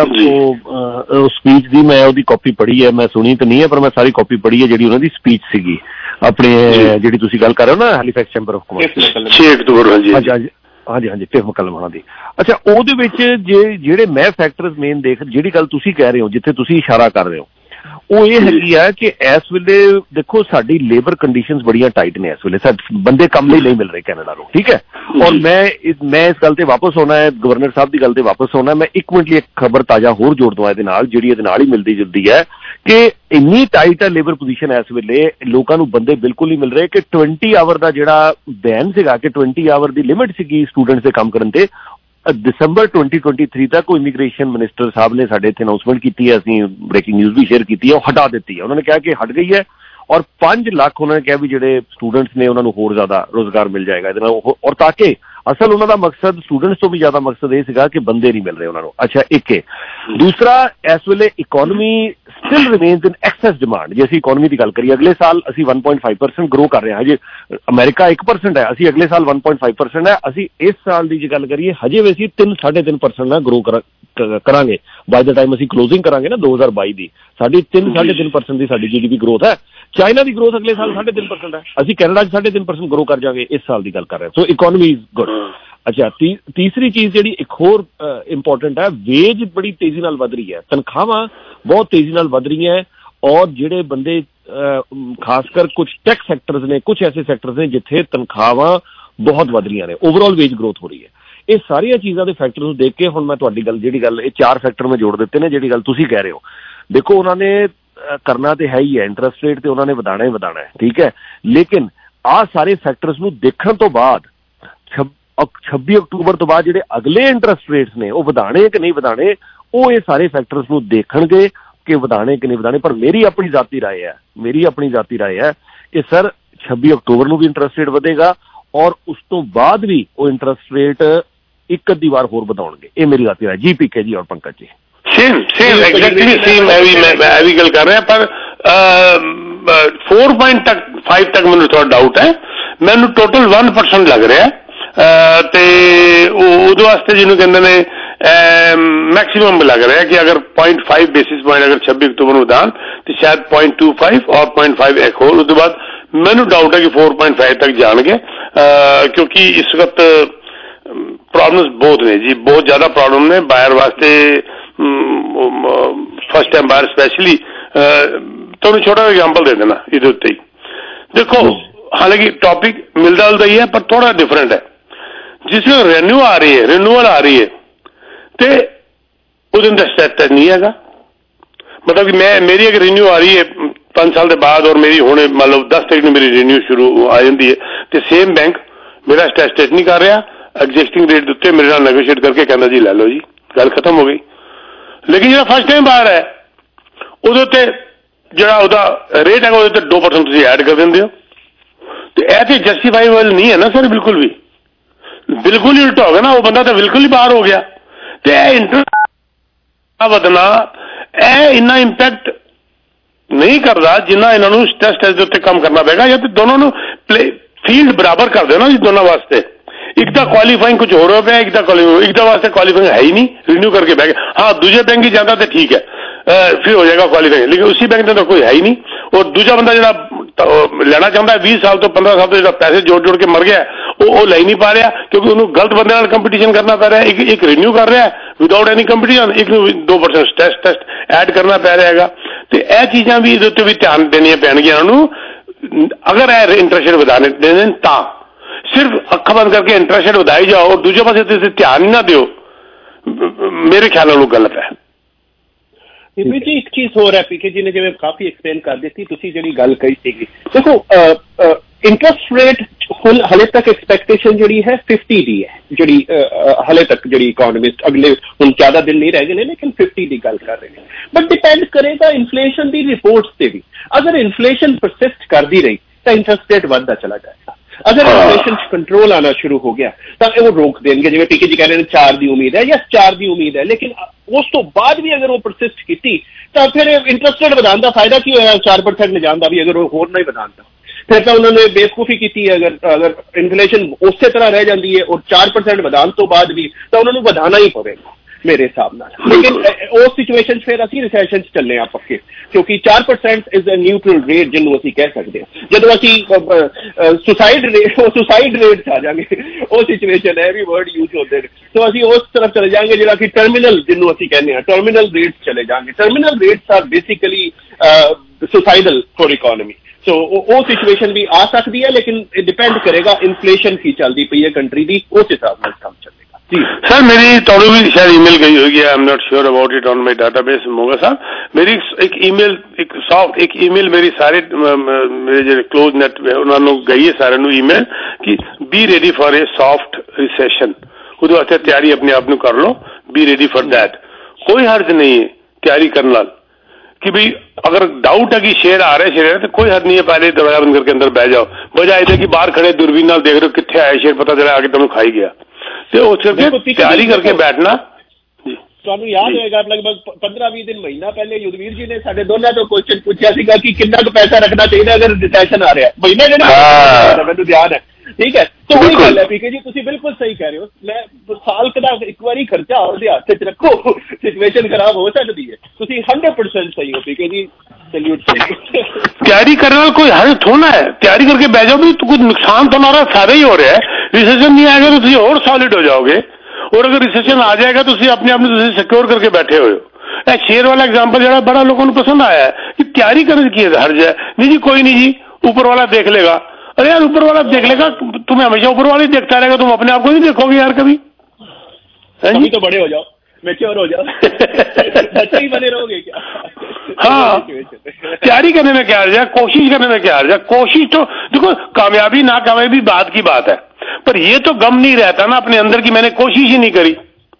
ਉਹ ਸਪੀਚ ਦੀ ਮੈਂ ਉਹਦੀ ਕਾਪੀ ਪੜ੍ਹੀ ਹੈ, ਮੈਂ ਸੁਣੀ ਤਾਂ ਨਹੀਂ ਹੈ ਪਰ ਮੈਂ ਸਾਰੀ ਕਾਪੀ ਪੜ੍ਹੀ ਹੈ ਜਿਹੜੀ ਉਹਨਾਂ ਦੀ ਸਪੀਚ ਸੀਗੀ ਆਪਣੇ ਜਿਹੜੀ ਤੁਸੀਂ ਗੱਲ ਕਰ ਰਹੇ ਹੋ ਨਾ ਹੈਲੀਫੈਕਸ ਚੈਂਬਰ ਆਫ ਕਾਮਰਸ 6 ਅਕਤੂਬਰ। ਹਾਂਜੀ ਫਿਰ ਮੁਕੱਲਮਾਂ ਦੀ। ਅੱਛਾ, ਉਹਦੇ ਵਿੱਚ ਜਿਹੜੇ ਮੈਂ ਫੈਕਟਰਸ ਮੇਨ ਜਿਹੜੀ ਗੱਲ ਤੁਸੀਂ ਕਹਿ ਰਹੇ ਹੋ, ਜਿੱਥੇ ਤੁਸੀਂ ਇਸ਼ਾਰਾ ਕਰ ਰਹੇ ਹੋ, ਉਹ ਇਹ ਹੈਗੀ ਆ ਕਿ ਇਸ ਵੇਲੇ ਦੇਖੋ ਸਾਡੀ ਲੇਬਰ ਕੰਡੀਸ਼ਨਸ ਬੜੀਆਂ ਟਾਈਟ ਨੇ ਇਸ ਵੇਲੇ, ਬੰਦੇ ਕੰਮ ਲਈ ਨਹੀਂ ਮਿਲ ਰਹੇ ਕੈਨੇਡਾ ਨੂੰ, ਠੀਕ ਹੈ। ਔਰ ਮੈਂ ਇਸ ਗੱਲ ਤੇ ਵਾਪਸ ਆਉਣਾ ਹੈ, ਗਵਰਨਰ ਸਾਹਿਬ ਦੀ ਗੱਲ ਤੇ ਵਾਪਸ ਆਉਣਾ। ਮੈਂ ਇੱਕ ਮਿੰਟ ਲਈ ਇੱਕ ਖਬਰ ਤਾਜ਼ਾ ਹੋਰ ਜੋੜ ਦਵਾਂ ਇਹਦੇ ਨਾਲ, ਜਿਹੜੀ ਇਹਦੇ ਨਾਲ ਹੀ ਮਿਲਦੀ ਜੁਲਦੀ ਹੈ ਕਿ ਇੰਨੀ ਟਾਈਟ ਹੈ ਲੇਬਰ ਪੋਜੀਸ਼ਨ ਇਸ ਵੇਲੇ, ਲੋਕਾਂ ਨੂੰ ਬੰਦੇ ਬਿਲਕੁਲ ਨਹੀਂ ਮਿਲ ਰਹੇ ਕਿ 20 ਆਵਰ ਦਾ ਜਿਹੜਾ ਬੈਨ ਸੀਗਾ ਕਿ 20 ਆਵਰ ਦੀ ਲਿਮਿਟ ਸੀਗੀ ਸਟੂਡੈਂਟਸ ਦੇ ਕੰਮ ਕਰਨ ਤੇ, ਦਸੰਬਰ 2023 ਤੱਕ ਉਹ ਇਮੀਗ੍ਰੇਸ਼ਨ ਮਿਨਿਸਟਰ ਸਾਹਿਬ ਨੇ ਸਾਡੇ ਇੱਥੇ ਅਨਾਊਂਸਮੈਂਟ ਕੀਤੀ ਹੈ, ਅਸੀਂ ਬ੍ਰੇਕਿੰਗ ਨਿਊਜ਼ ਵੀ ਸ਼ੇਅਰ ਕੀਤੀ ਹੈ, ਉਹ ਹਟਾ ਦਿੱਤੀ ਹੈ। ਉਹਨਾਂ ਨੇ ਕਿਹਾ ਕਿ ਹਟ ਗਈ ਹੈ ਔਰ 5 ਲੱਖ ਉਹਨਾਂ ਨੇ ਕਿਹਾ ਵੀ ਜਿਹੜੇ ਸਟੂਡੈਂਟਸ ਨੇ ਉਹਨਾਂ ਨੂੰ ਹੋਰ ਜ਼ਿਆਦਾ ਰੋਜ਼ਗਾਰ ਮਿਲ ਜਾਏਗਾ ਇਹਦੇ ਨਾਲ। ਔਰ ਤਾਂ ਕਿ ਅਸਲ ਉਹਨਾਂ ਦਾ ਮਕਸਦ ਸਟੂਡੈਂਟਸ ਤੋਂ ਵੀ ਜ਼ਿਆਦਾ ਮਕਸਦ ਇਹ ਸੀਗਾ ਕਿ ਬੰਦੇ ਨਹੀਂ ਮਿਲ ਰਹੇ ਉਹਨਾਂ ਨੂੰ। ਅੱਛਾ, ਇੱਕ ਹੈ। ਦੂਸਰਾ, ਇਸ ਵੇਲੇ economy still remains in excess demand. ਜੇ ਅਸੀਂ ਇਕੋਨਮੀ ਦੀ ਗੱਲ ਕਰੀਏ, ਅਗਲੇ ਸਾਲ ਅਸੀਂ 1.5% ਗਰੋ ਕਰ ਰਹੇ ਹਾਂ, ਹਜੇ ਅਮਰੀਕਾ 1% ਹੈ, ਅਸੀਂ ਅਗਲੇ ਸਾਲ 1.5% ਹੈ। ਅਸੀਂ ਇਸ ਸਾਲ ਦੀ ਜੇ ਗੱਲ ਕਰੀਏ ਹਜੇ ਵੀ ਅਸੀਂ 3-3.5% ਨਾਲ ਗਰੋ ਕਰਾਂਗੇ ਬਾਈ ਦਾ ਟਾਈਮ ਅਸੀਂ ਕਲੋਜ਼ਿੰਗ ਕਰਾਂਗੇ ਨਾ 2022 ਦੀ, ਸਾਡੀ 3-3.5% ਦੀ ਸਾਡੀ GDP ਗਰੋਥ ਹੈ। ਚਾਈਨਾ ਦੀ ਗਰੋਥ ਅਗਲੇ ਸਾਲ 3.5% ਹੈ, ਅਸੀਂ ਕੈਨੇਡਾ 'ਚ 3.5% ਗਰੋ ਕਰ ਜਾਵਾਂਗੇ ਇਸ ਸਾਲ ਦੀ ਗੱਲ ਕਰ ਰਹੇ ਹਾਂ। So economy is good. ਅੱਛਾ, ਤੀਸਰੀ ਚੀਜ਼ ਜਿਹੜੀ ਇੱਕ ਹੋਰ ਇੰਪੋਰਟੈਂਟ ਹੈ, ਵੇਜ ਬੜੀ ਤੇਜ਼ੀ ਨਾਲ ਵੱਧ ਰਹੀ ਹੈ, ਤਨਖਾਹਾਂ ਬਹੁਤ ਤੇਜ਼ੀ ਨਾਲ ਵੱਧ ਰਹੀਆਂ ਹੈ ਔਰ ਜਿਹੜੇ ਬੰਦੇ ਖਾਸ ਕਰ ਕੁਝ ਟੈਕ ਸੈਕਟਰਸ ਨੇ, ਕੁਝ ਐਸੇ ਸੈਕਟਰਸ ਨੇ ਜਿੱਥੇ ਤਨਖਾਹਾਂ ਬਹੁਤ ਵੱਧ ਰਹੀਆਂ ਨੇ, ਓਵਰਆਲ ਵੇਜ ਗਰੋਥ ਹੋ ਰਹੀ ਹੈ। ਇਹ ਸਾਰੀਆਂ ਚੀਜ਼ਾਂ ਦੇ ਫੈਕਟਰ ਨੂੰ ਦੇਖ ਕੇ ਹੁਣ ਮੈਂ ਤੁਹਾਡੀ ਗੱਲ ਜਿਹੜੀ ਗੱਲ ਇਹ 4 ਫੈਕਟਰ ਮੈਂ ਜੋੜ ਦਿੱਤੇ ਨੇ, ਜਿਹੜੀ ਗੱਲ ਤੁਸੀਂ ਕਹਿ ਰਹੇ ਹੋ। ਦੇਖੋ, ਉਹਨਾਂ ਨੇ ਕਰਨਾ ਤੇ ਹੈ ਹੀ ਹੈ, ਇੰਟਰਸਟ ਰੇਟ ਤੇ ਉਹਨਾਂ ਨੇ ਵਧਾਣਾ ਹੀ ਵਧਾਣਾ ਹੈ, ਠੀਕ ਹੈ, ਲੇਕਿਨ ਆਹ ਸਾਰੇ ਫੈਕਟਰਸ ਨੂੰ ਦੇਖਣ ਤੋਂ ਬਾਅਦ 26 ਅਕਤੂਬਰ ਤੋਂ ਬਾਅਦ ਜਿਹੜੇ ਅਗਲੇ ਇੰਟਰਸਟ ਰੇਟਸ ਨੇ ਉਹ ਵਧਾਣੇ ਕਿ ਨਹੀਂ ਵਧਾਣੇ, ਉਹ ਇਹ ਸਾਰੇ ਫੈਕਟਰਸ ਨੂੰ ਦੇਖਣਗੇ ਕਿ ਵਧਾਣੇ ਕਿ ਨਹੀਂ ਵਧਾਣੇ। ਪਰ ਮੇਰੀ ਆਪਣੀ ਜ਼ਾਤੀ ਰਾਏ ਹੈ ਕਿ ਸਰ 26 ਅਕਤੂਬਰ ਨੂੰ ਵੀ ਇੰਟਰਸਟ ਰੇਟ ਵਧੇਗਾ ਔਰ ਉਸ ਤੋਂ ਬਾਅਦ ਵੀ ਉਹ ਇੰਟਰਸਟ ਰੇਟ ਇੱਕ ਅੱਧੀ ਵਾਰ ਹੋਰ ਵਧਾਉਣਗੇ, ਇਹ ਮੇਰੀ ਜ਼ਾਤੀ ਰਾਏ। ਜੀ ਪੀਕੇ ਜੀ ਔਰ ਪੰਕਜ ਜੀ ਸੇਮ ਐਗਜ਼ੈਕਟਲੀ ਸੇਮ ਮੈਂ ਵੀ ਗੱਲ ਕਰ ਰਿਹਾ, ਪਰ 4.5 ਤੱਕ ਮੈਨੂੰ ਥੋੜਾ ਡਾਊਟ ਹੈ, ਮੈਨੂੰ ਟੋਟਲ 1% ਲੱਗ ਰਿਹਾ ਤੇ ਉਹਦੇ ਵਾਸਤੇ ਜਿਹਨੂੰ ਕਹਿੰਦੇ ਨੇ ਮੈਕਸਿਮਮ ਲੱਗ ਰਿਹਾ ਕਿ ਅਗਰ 0.5 ਬੇਸਿਸ ਪੁਆਇੰਟ ਅਗਰ 26 ਅਕਤੂਬਰ ਨੂੰ ਵਧਾਉਣ ਤੇ ਸ਼ਾਇਦ 0.25 ਔਰ 0.5 ਇੱਕ ਹੋਰ, ਉਹਦੇ ਬਾਅਦ ਮੈਨੂੰ ਡਾਊਟ ਹੈ ਕਿ 4.5 ਤੱਕ ਜਾਣਗੇ ਕਿਉਂਕਿ ਇਸ ਵਕਤ ਪ੍ਰੋਬਲਮਸ ਬਹੁਤ ਨੇ ਜੀ, ਬਹੁਤ ਜ਼ਿਆਦਾ ਪ੍ਰੋਬਲਮ ਨੇ ਬਾਇਰ ਵਾਸਤੇ, ਫਸਟ ਟਾਈਮ ਬਾਇਰ ਸਪੈਸ਼ਲੀ। ਤੁਹਾਨੂੰ ਛੋਟਾ ਜਿਹਾ ਐਗਜ਼ਾਮਪਲ ਦੇ ਦੇਣਾ ਇਹਦੇ ਉੱਤੇ ਹੀ। ਦੇਖੋ, ਹਾਲਾਂਕਿ ਟੌਪਿਕ ਮਿਲਦਾ ਜੁਲਦਾ ਹੀ ਹੈ ਪਰ ਥੋੜਾ ਡਿਫਰੈਂਟ ਹੈ। ਜਿਸ ਵੇਲੇ ਰਿਨਿਊਅਲ ਆ ਰਹੀ ਹੈ ਤੇ ਉਹਦੇ ਅੰਦਰ ਸਟੈਟਸ ਨਹੀਂ ਹੈਗਾ, ਮਤਲਬ ਕਿ ਮੇਰੀ ਅਗਰ ਰਿਨਿਊ ਆ ਰਹੀ ਹੈ 5 ਸਾਲ ਦੇ ਬਾਅਦ ਔਰ ਮੇਰੀ ਹੁਣ ਮੰਨ ਲਓ 10 ਤਰੀਕ ਨੂੰ ਮੇਰੀ ਰਿਨਿਊ ਸ਼ੁਰੂ ਆ ਜਾਂਦੀ ਹੈ ਤੇ ਸੇਮ ਬੈਂਕ ਮੇਰਾ ਸਟੈਟ ਨਹੀਂ ਕਰ ਰਿਹਾ, ਐਗਜ਼ਿਸਟਿੰਗ ਰੇਟ ਦੇ ਉੱਤੇ ਮੇਰੇ ਨਾਲ ਨੈਗੋਸ਼ੀਏਟ ਕਰਕੇ ਕਹਿੰਦਾ ਜੀ ਲੈ ਲਓ ਜੀ, ਗੱਲ ਖਤਮ ਹੋ ਗਈ। ਲੇਕਿਨ ਜਿਹੜਾ ਫਸਟ ਟਾਈਮ ਬਾਹਰ ਹੈ ਉਹਦੇ ਉੱਤੇ ਜਿਹੜਾ ਉਹਦਾ ਰੇਟ ਹੈਗਾ ਉਹਦੇ ਉੱਤੇ 2% ਤੁਸੀਂ ਐਡ ਕਰ ਦਿੰਦੇ ਹੋ ਤੇ ਇਹ ਤੇ ਜਸਟੀਫਾਈਬਲ ਨਹੀਂ ਹੈ ਨਾ ਸਰ, ਬਿਲਕੁਲ ਵੀ ਹੀ ਉਲਟਾ ਹੋ ਗਿਆ ਨਾ, ਉਹ ਬੰਦਾ ਤਾਂ ਬਿਲਕੁਲ ਹੀ ਬਾਹਰ ਹੋ ਗਿਆ। ਤੇ ਇਹ ਇੰਟਰਸਟ ਵਧਣਾ ਇਹ ਇੰਨਾ ਇੰਪੈਕਟ ਨਹੀਂ ਕਰਦਾ ਜਿੰਨਾ ਇਹਨਾਂ ਨੂੰ ਸਟੈਟ ਦੇ ਉੱਤੇ ਕੰਮ ਕਰਨਾ ਪਏਗਾ, ਜਾਂ ਤੇ ਦੋਨੋਂ ਨੂੰ ਫੀਲਡ ਬਰਾਬਰ ਕਰ ਦਿਓ ਨਾ ਜੀ ਦੋਨਾਂ ਵਾਸਤੇ। ਇੱਕ ਤਾਂ ਕੁਆਲੀਫਾਈਂਗ ਕੁਝ ਹੋਰ ਹੋ ਪਿਆ, ਇੱਕ ਦਾ ਵਾਸਤੇ ਕੁਆਲੀਫਾਈਂਗ ਹੈ ਹੀ ਨਹੀਂ, ਰਿਨਿਊ ਕਰਕੇ ਬਹਿ ਗਿਆ। ਹਾਂ, ਦੂਜੇ ਬੈਂਕ ਹੀ ਜਾਂਦਾ ਤੇ ਠੀਕ ਹੈ, फिर हो जाएगा क्वालिफाइंग, लेकिन उसी बैंक में तो कोई है ही नहीं। और दूसरा बंदा जो लेना चाहता है 20 साल तो 15 साल तो जो पैसे जोड़ के मर गया वो ले नहीं पा रहा, क्योंकि उन्होंने गलत बंदे नाल कंपटीशन करना पै रहा है। एक रिन्यू कर रहा है विदाउट एनी कंपटीशन, एक 2% टेस्ट ऐड करना पै रहा है। तो यह चीज़ां भी इहदे उत्ते भी ध्यान देनियां पैणगियां उन्होंने। अगर यह इंटरेस्ट रेट वधाने देने तां सिर्फ अखां बंद करके इंटरेस्ट रेट वधाई जाओ और दूजे पासे तुसीं ध्यान ही ना दिओ, मेरे ख्याल नाल गलत है। जी एक चीज हो रहा है, पीके जी ने जिवें काफी एक्सप्लेन कर दी, तुसीं जिहड़ी गल कही सीगी, देखो इंटरेस्ट रेट हले तक एक्सपैक्टेशन जिहड़ी है 50 दी है, जिहड़ी हले तक जिहड़ी इकोनॉमिस्ट अगले हुण ज्यादा दिन नहीं रह गए ने, लेकिन 50 की गल कर रहे हैं। बट डिपेंड करेगा इन्फ्लेशन की रिपोर्ट्स से भी। अगर इन्फ्लेशन परसिस्ट करती रही तो इंटरेस्ट रेट बढ़ता चला जाएगा। अगर इन्फ्लेशन कंट्रोल आना शुरू हो गया तो वो रोक देंगे, जिवें पीके जी कह रहे हैं 4 की उम्मीद है, या 4 की उम्मीद है, लेकिन उस तो बाद भी अगर वो परसिस्ट की तो फिर इंटरेस्ट रेट बढ़ाने का फायदा की होया 4% ले जाने का भी, अगर वो होर नहीं बढ़ाता फिर तो उन्होंने बेवकूफी की है। अगर इन्फ्लेशन उस तरह रह जाती है और 4% बढ़ाने तो बाद भी तो उन्होंने बढ़ाना ही पवेगा मेरे हिसाब नाल। लेकिन उस सिचुएशन फिर असीं रिसेशन चलने पक्के, क्योंकि 4% इज अ न्यूट्रल रेट जिन्होंने असीं कह सकते हैं। जदों असीं सुसाइड रेट आ जाएंगे, वो सिचुएशन है भी वर्ड यूज होते हैं, तो असीं उस तरफ चले जाएंगे जिहड़ा कि टर्मिनल जिन्होंने असीं कहने हैं, टर्मिनल रेट्स चले जाएंगे। Terminal rates are basically suicidal for economy. So वो सिचुएशन भी आ सकती है, लेकिन डिपेंड करेगा इन्फ्लेशन की चलती पई है कंट्री की, उस हिसाब से काम चलेगा। जी सर, मेरी थोड़ी भी शायद ईमेल गई होगी, I am not sure about it on my database Moga साहब। मेरी एक ईमेल मेरी सारे मेरे जो क्लोज नेट उन्होंने गई है सारे ईमेल कि be ready for a soft recession, खुद वास्ते तैयारी अपने आप को कर लो, बी रेडी फॉर दैट। कोई हर्ज नहीं है तैयारी करने वाल कि भाई अगर डाउट है कि शेयर आ रहे शेयर तो कोई हद नहीं है, पहले दरवाजा बंद करके अंदर बह जाओ, बजाय थे कि बाहर खड़े दूरबीन नाल देख रहे हो कितने आए शेयर, पता चला आगे तुम खाई गया। तो उस करके तैयारी करके बैठना। ਤੁਹਾਨੂੰ याद होगा लगभग 15-20 दिन महीना पहले युद्धवीर जी ने साढ़े दोनों तो क्वेश्चन पूछा सीगा कि कितना को पैसा रखना चाहिए अगर रिसेशन आ रहा है, महीने मैंने ध्यान है, ठीक है। तो वही गल है पीके जी, तुम बिल्कुल सही कह रहे हो। मैं साल का एक बार खर्चा और हाथ च रखो, सिचुएशन खराब हो सकती है। तुम 100% सही हो पीके जी, सैल्यूट। तैयारी करने वाला कोई हर्ज थोड़ा है, तैयारी करके बह जाओ भी तो कुछ नुकसान तो ना रहा, सारा ही हो रहा है। रिसेशन नहीं आएगा तो तुम और सॉलिड हो जाओगे, और अगर रिसेशन आ जाएगा तो अपने आप में सिक्योर करके बैठे हुए हो। शेयर वाला एग्जांपल जरा बड़ा लोगों को पसंद आया है कि तैयारी करने की हर्ज है। नहीं जी कोई नहीं जी, ऊपर वाला देख लेगा। अरे यार ऊपर वाला देख लेगा, तुम्हें हमेशा ऊपर वाला ही देखता रहेगा, तुम अपने आप को नहीं देखोगे यार कभी। अभी तो बड़े हो जाओ, मैच्योर हो जाओ, बच्चे ही बने रहोगे क्या? हाँ, तैयारी करने में क्या हर्ज है, कोशिश करने में क्या हर्ज है। कोशिश तो देखो, कामयाबी नाकामयाबी बात की बात है, पर ये तो गम नहीं रहता ना अपने अंदर की मैंने कोशिश ही नहीं करी।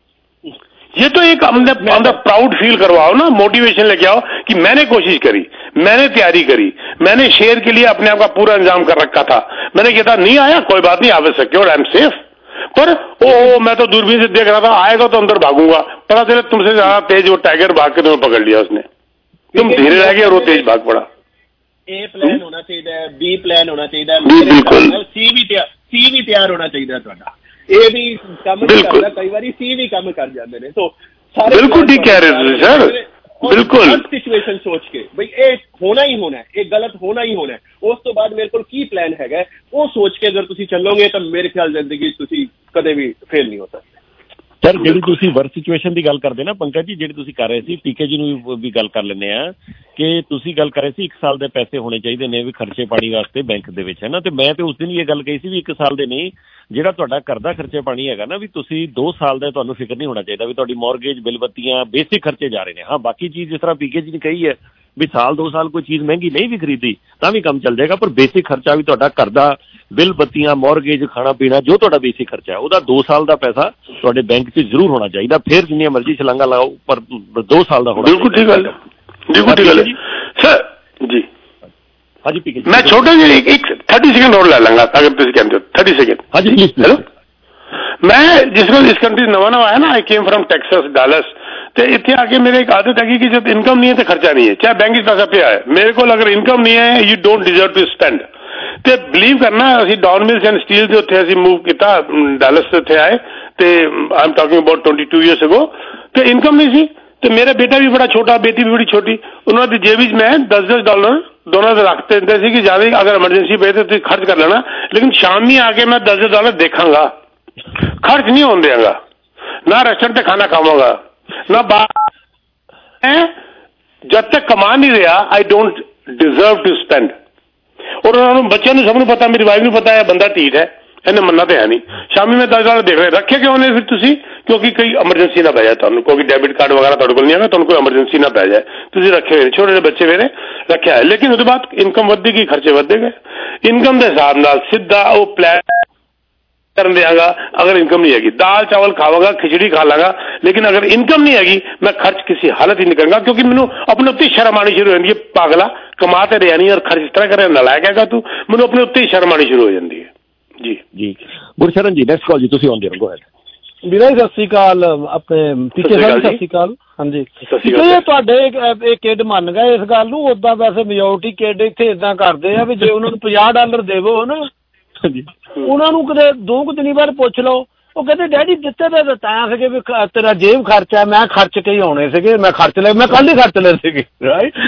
ये तो एक अंदर प्राउड फील करवाओ ना, मोटिवेशन लेके आओ कि मैंने कोशिश करी, मैंने तैयारी करी, मैंने शेयर के लिए अपने आप का पूरा इंतजाम कर रखा था। मैंने कहता नहीं आया कोई बात नहीं, आप सिक्योर, आई एम सेफ। पर ओ मैं तो दूरबीन से देख रहा था, आएगा तो अंदर भागूंगा, पता चला तुमसे ज्यादा तेज वो टाइगर भाग के तुम्हें पकड़ लिया उसने, तुम धीरे रह गए और वो तेज भाग पड़ा। ए प्लान होना चाहिए, बी प्लान होना चाहिए, बिल्कुल सी भी तैयार होना चाहिए ਤੁਹਾਡਾ। ਇਹ ਵੀ ਕੰਮ ਨਹੀਂ ਕਰਦਾ, ਕਈ ਵਾਰੀ सी भी ਕੰਮ कर जाते हैं। तो सारे बिल्कुल ठीक कह रहे थे सर, बिल्कुल सिचुएशन सोच के भाई ये होना ही होना है, ये गलत होना ही होना है, उस तो बाद मेरे को की प्लान है वो सोच के अगर तुम चलोगे तो मेरे ख्याल जिंदगी कदे भी फेल नहीं हो सकते। सर ਜਿਹੜੀ ਤੁਸੀਂ ਵਰਸ ਸਿਚੁਏਸ਼ਨ ਦੀ ਗੱਲ ਕਰਦੇ ਨਾ ਪੰਕਜ ਜੀ, ਜਿਹੜੀ ਤੁਸੀਂ ਕਰ ਰਹੇ ਸੀ, ਪੀਕੇ ਜੀ ਨੂੰ ਵੀ ਗੱਲ ਕਰ ਲੈਂਦੇ ਆ ਕਿ ਤੁਸੀਂ ਗੱਲ ਕਰ ਰਹੇ ਸੀ 1 ਸਾਲ ਦੇ ਪੈਸੇ ਹੋਣੇ ਚਾਹੀਦੇ ਨੇ ਵੀ ਖਰਚੇ ਪਾਣੀ ਵਾਸਤੇ ਬੈਂਕ ਦੇ ਵਿੱਚ, ਹੈ ਨਾ। ਤੇ ਮੈਂ ਤੇ ਉਸ ਦਿਨ ਇਹ ਗੱਲ ਕਹੀ ਸੀ ਵੀ 1 ਸਾਲ ਦੇ ਨਹੀਂ, ਜਿਹੜਾ ਤੁਹਾਡਾ ਘਰ ਦਾ ਖਰਚੇ ਪਾਣੀ ਹੈਗਾ ਨਾ, ਵੀ ਤੁਸੀਂ 2 ਸਾਲ ਦਾ ਤੁਹਾਨੂੰ ਫਿਕਰ ਨਹੀਂ ਹੋਣਾ ਚਾਹੀਦਾ ਵੀ ਤੁਹਾਡੀ ਮੌਰਗੇਜ ਬਿੱਲ ਬੱਤੀਆਂ ਬੇਸਿਕ ਖਰਚੇ ਜਾ ਰਹੇ ਨੇ। ਹਾਂ ਬਾਕੀ ਚੀਜ਼ ਜਿਸ ਤਰ੍ਹਾਂ ਪੀਕੇ ਜੀ ਨੇ ਕਹੀ ਹੈ ਵੀ ਸਾਲ 2 ਸਾਲ ਕੋਈ ਚੀਜ਼ ਮਹਿੰਗੀ ਨਹੀਂ ਵੀ ਖਰੀਦੀ ਤਾਂ ਵੀ ਕੰਮ ਚੱਲ ਜਾਏਗਾ, ਪਰ ਬੇਸਿਕ ਖਰਚਾ ਵੀ ਤੁਹਾਡਾ ਘਰ ਦਾ ਬਿੱਲ ਬੱਤੀਆਂ ਮੌਰਗੇਜ ਖਾਣਾ ਪੀਣਾ ਜੋ ਤੁਹਾਡਾ ਬੇਸਿਕ ਖਰਚਾ ਹੈ ਉਹਦਾ 2 ਸਾਲ ਦਾ ਪੈਸਾ ਤੁਹਾਡੇ ਬੈਂਕ 'ਚ ਜ਼ਰੂਰ ਹੋਣਾ ਚਾਹੀਦਾ। ਫਿਰ ਜਿੰਨੀਆਂ ਮਰਜ਼ੀ ਛਲਾਂਗਾ ਲਾਓ ਪਰ 2 ਸਾਲ ਦਾ ਹੋਣਾ। ਬਿਲਕੁਲ ਠੀਕ ਗੱਲ ਹੈ, ਬਿਲकुल ठीक है सर जी। हाँ जी पीके मैं छोटा जी एक 30 सेकंड और ले लूंगा अगर तुम कहते हो 30 सेकंड। हाँ जी प्लीज। हेलो, मैं जिस कंट्री नवा आया ना, I came from Texas Dallas, तो इतने आके मेरे एक आदत है कि जब इनकम नहीं है तो खर्चा नहीं है, चाहे बैंक पैसा पे आए। मेरे को अगर इनकम नहीं है you don't deserve to spend. तो बिलीव करना असीं डॉन मिल्स एंड स्टील जो थे असीं मूव किया डालस से थे आए, तो I am talking about 22 years ago, तो इनकम नहीं सी ਤੇ ਮੇਰਾ ਬੇਟਾ ਵੀ ਬੜਾ ਛੋਟਾ, ਬੇਟੀ ਵੀ ਬੜੀ ਛੋਟੀ, ਉਹਨਾਂ ਦੀ ਜੇਬ ਵਿੱਚ ਮੈਂ $10 ਦੋਨਾਂ ਦੇ ਰੱਖ ਦਿੰਦੇ ਸੀ ਕਿ ਜਿਆਦਾ ਅਗਰ ਐਮਰਜੈਂਸੀ ਪਏ ਤਾਂ ਤੁਸੀਂ ਖਰਚ ਕਰ ਲੈਣਾ, ਲੇਕਿਨ ਸ਼ਾਮੀ ਆ ਕੇ ਮੈਂ $10 ਦੇਖਾਂਗਾ, ਖਰਚ ਨਹੀਂ ਹੋਣ ਦਿਆਂਗਾ, ਨਾ ਰੈਸਟੋਰੈਂਟ ਤੇ ਖਾਣਾ ਖਾਵਾਂਗਾ, ਨਾ ਬਾਹਰ, ਜਦ ਤੱਕ ਕਮਾ ਨਹੀਂ ਰਿਹਾ I don't deserve to spend. ਔਰ ਉਹਨਾਂ ਨੂੰ, ਬੱਚਿਆਂ ਨੂੰ, ਸਭ ਨੂੰ ਪਤਾ, ਮੇਰੀ ਵਾਈਫ ਨੂੰ ਪਤਾ ਹੈ ਬੰਦਾ ਢੀਠ ਹੈ, ਇਹਨੇ ਮੰਨਣਾ ਤੇ ਹੈ ਨਹੀਂ। ਸ਼ਾਮੀ ਮੈਂ $10 ਦੇਖ ਰਿਹਾ, ਰੱਖੇ ਕਿਉਂ ਨੇ ਫਿਰ ਤੁਸੀਂ? ਕਿਉਂਕਿ ਕੋਈ ਐਮਰਜੈਂਸੀ ਨਾ ਪੈ ਜਾਏ ਤੁਹਾਨੂੰ, ਕਿਉਂਕਿ ਡੈਬਿਟ ਕਾਰਡ ਵਗੈਰਾ ਤੁਹਾਡੇ ਕੋਲ ਨਹੀਂ ਹੈਗਾ, ਤੁਹਾਨੂੰ ਕੋਈ ਐਮਰਜੈਂਸੀ ਨਾ ਪੈ ਜਾਏ, ਤੁਸੀਂ ਰੱਖੇ ਹੋਏ, ਛੋਟੇ ਜਿਹੇ ਬੱਚੇ ਮੇਰੇ ਰੱਖਿਆ ਹੈ। ਲੇਕਿਨ ਉਹਦੇ ਬਾਅਦ ਇਨਕਮ ਵੱਧੇਗੀ, ਖਰਚੇ ਵੱਧੇਗੇ, ਇਨਕਮ ਦੇ ਹਿਸਾਬ ਨਾਲ ਸਿੱਧਾ ਉਹ ਪਲਾਨ ਕਰਨ ਦਿਆਂਗਾ। ਅਗਰ ਇਨਕਮ ਨਹੀਂ ਹੈਗੀ, ਦਾਲ ਚਾਵਲ ਖਾਵਾਂਗਾ, ਖਿਚੜੀ ਖਾ ਲਾਂਗਾ, ਲੇਕਿਨ ਅਗਰ ਇਨਕਮ ਨਹੀਂ ਹੈਗੀ ਮੈਂ ਖਰਚ ਕਿਸੇ ਹਾਲਤ ਹੀ ਨਹੀਂ ਕਰਾਂਗਾ, ਕਿਉਂਕਿ ਮੈਨੂੰ ਆਪਣੇ ਉੱਤੇ ਸ਼ਰਮ ਆਉਣੀ ਸ਼ੁਰੂ ਹੋ ਜਾਂਦੀ ਹੈ, ਪਾਗਲਾ ਕਮਾ ਤੇ ਰਿਹਾ ਨਹੀਂ ਔਰ ਖਰਚ ਇਸ ਤਰ੍ਹਾਂ ਕਰਿਆ, ਨਲਾਇਕ ਹੈਗਾ ਤੂੰ, ਮੈਨੂੰ ਆਪਣੇ ਉੱਤੇ ਹੀ ਸ਼ਰਮ ਆਉਣੀ ਸ਼ੁਰੂ ਹੋ ਜਾਂਦੀ ਹੈ। ਜੀ ਜੀ ਗੁਰਸ਼ਰਨ ਜੀ, ਨੈਕਸਟ ਕਾਲ ਜੀ, ਤੁਸੀਂ ਆਉਂਦੇ ਰਹੋ। ਵੀਰੇ ਸਤਿ ਸ਼੍ਰੀ ਅਕਾਲ, ਆਪਣੇ ਟੀਚਰ ਸਾਹਿਬ ਸਤਿ ਸ਼੍ਰੀ ਅਕਾਲ। ਹਾਂਜੀ ਟੀਚਰ, ਤੁਹਾਡੇ ਇਹ ਕਿਡ ਮੰਨ ਗਏ ਇਸ ਗੱਲ ਨੂੰ? ਉਦਾਂ ਵੈਸੇ ਮੈਜੋਰਟੀ ਕਿਡ ਇੱਥੇ ਇਦਾਂ ਕਰਦੇ ਆ ਵੀ ਜੇ ਉਹਨਾਂ ਨੂੰ $50 ਦੇਵੋ ਨਾ, ਉਹਨਾਂ ਨੂੰ ਕਿਤੇ 2 ਦਿਨੀ ਬਾਅਦ ਪੁੱਛ ਲਓ, ਉਹ ਕਹਿੰਦੇ ਡੈਡੀ ਦਿੱਤੇ ਤਾਂ ਤਾਂ ਸੀਗੇ ਵੀ ਤੇਰਾ ਜੇਬ ਖਰਚਾ, ਮੈਂ ਖਰਚ ਕੇ ਹੀ ਆਉਣੇ ਸੀਗੇ, ਮੈਂ ਖਰਚ ਲਏ, ਮੈਂ ਕੱਲ ਹੀ ਖਰਚ ਲਏ ਸੀਗੇ, ਰਾਈਟ।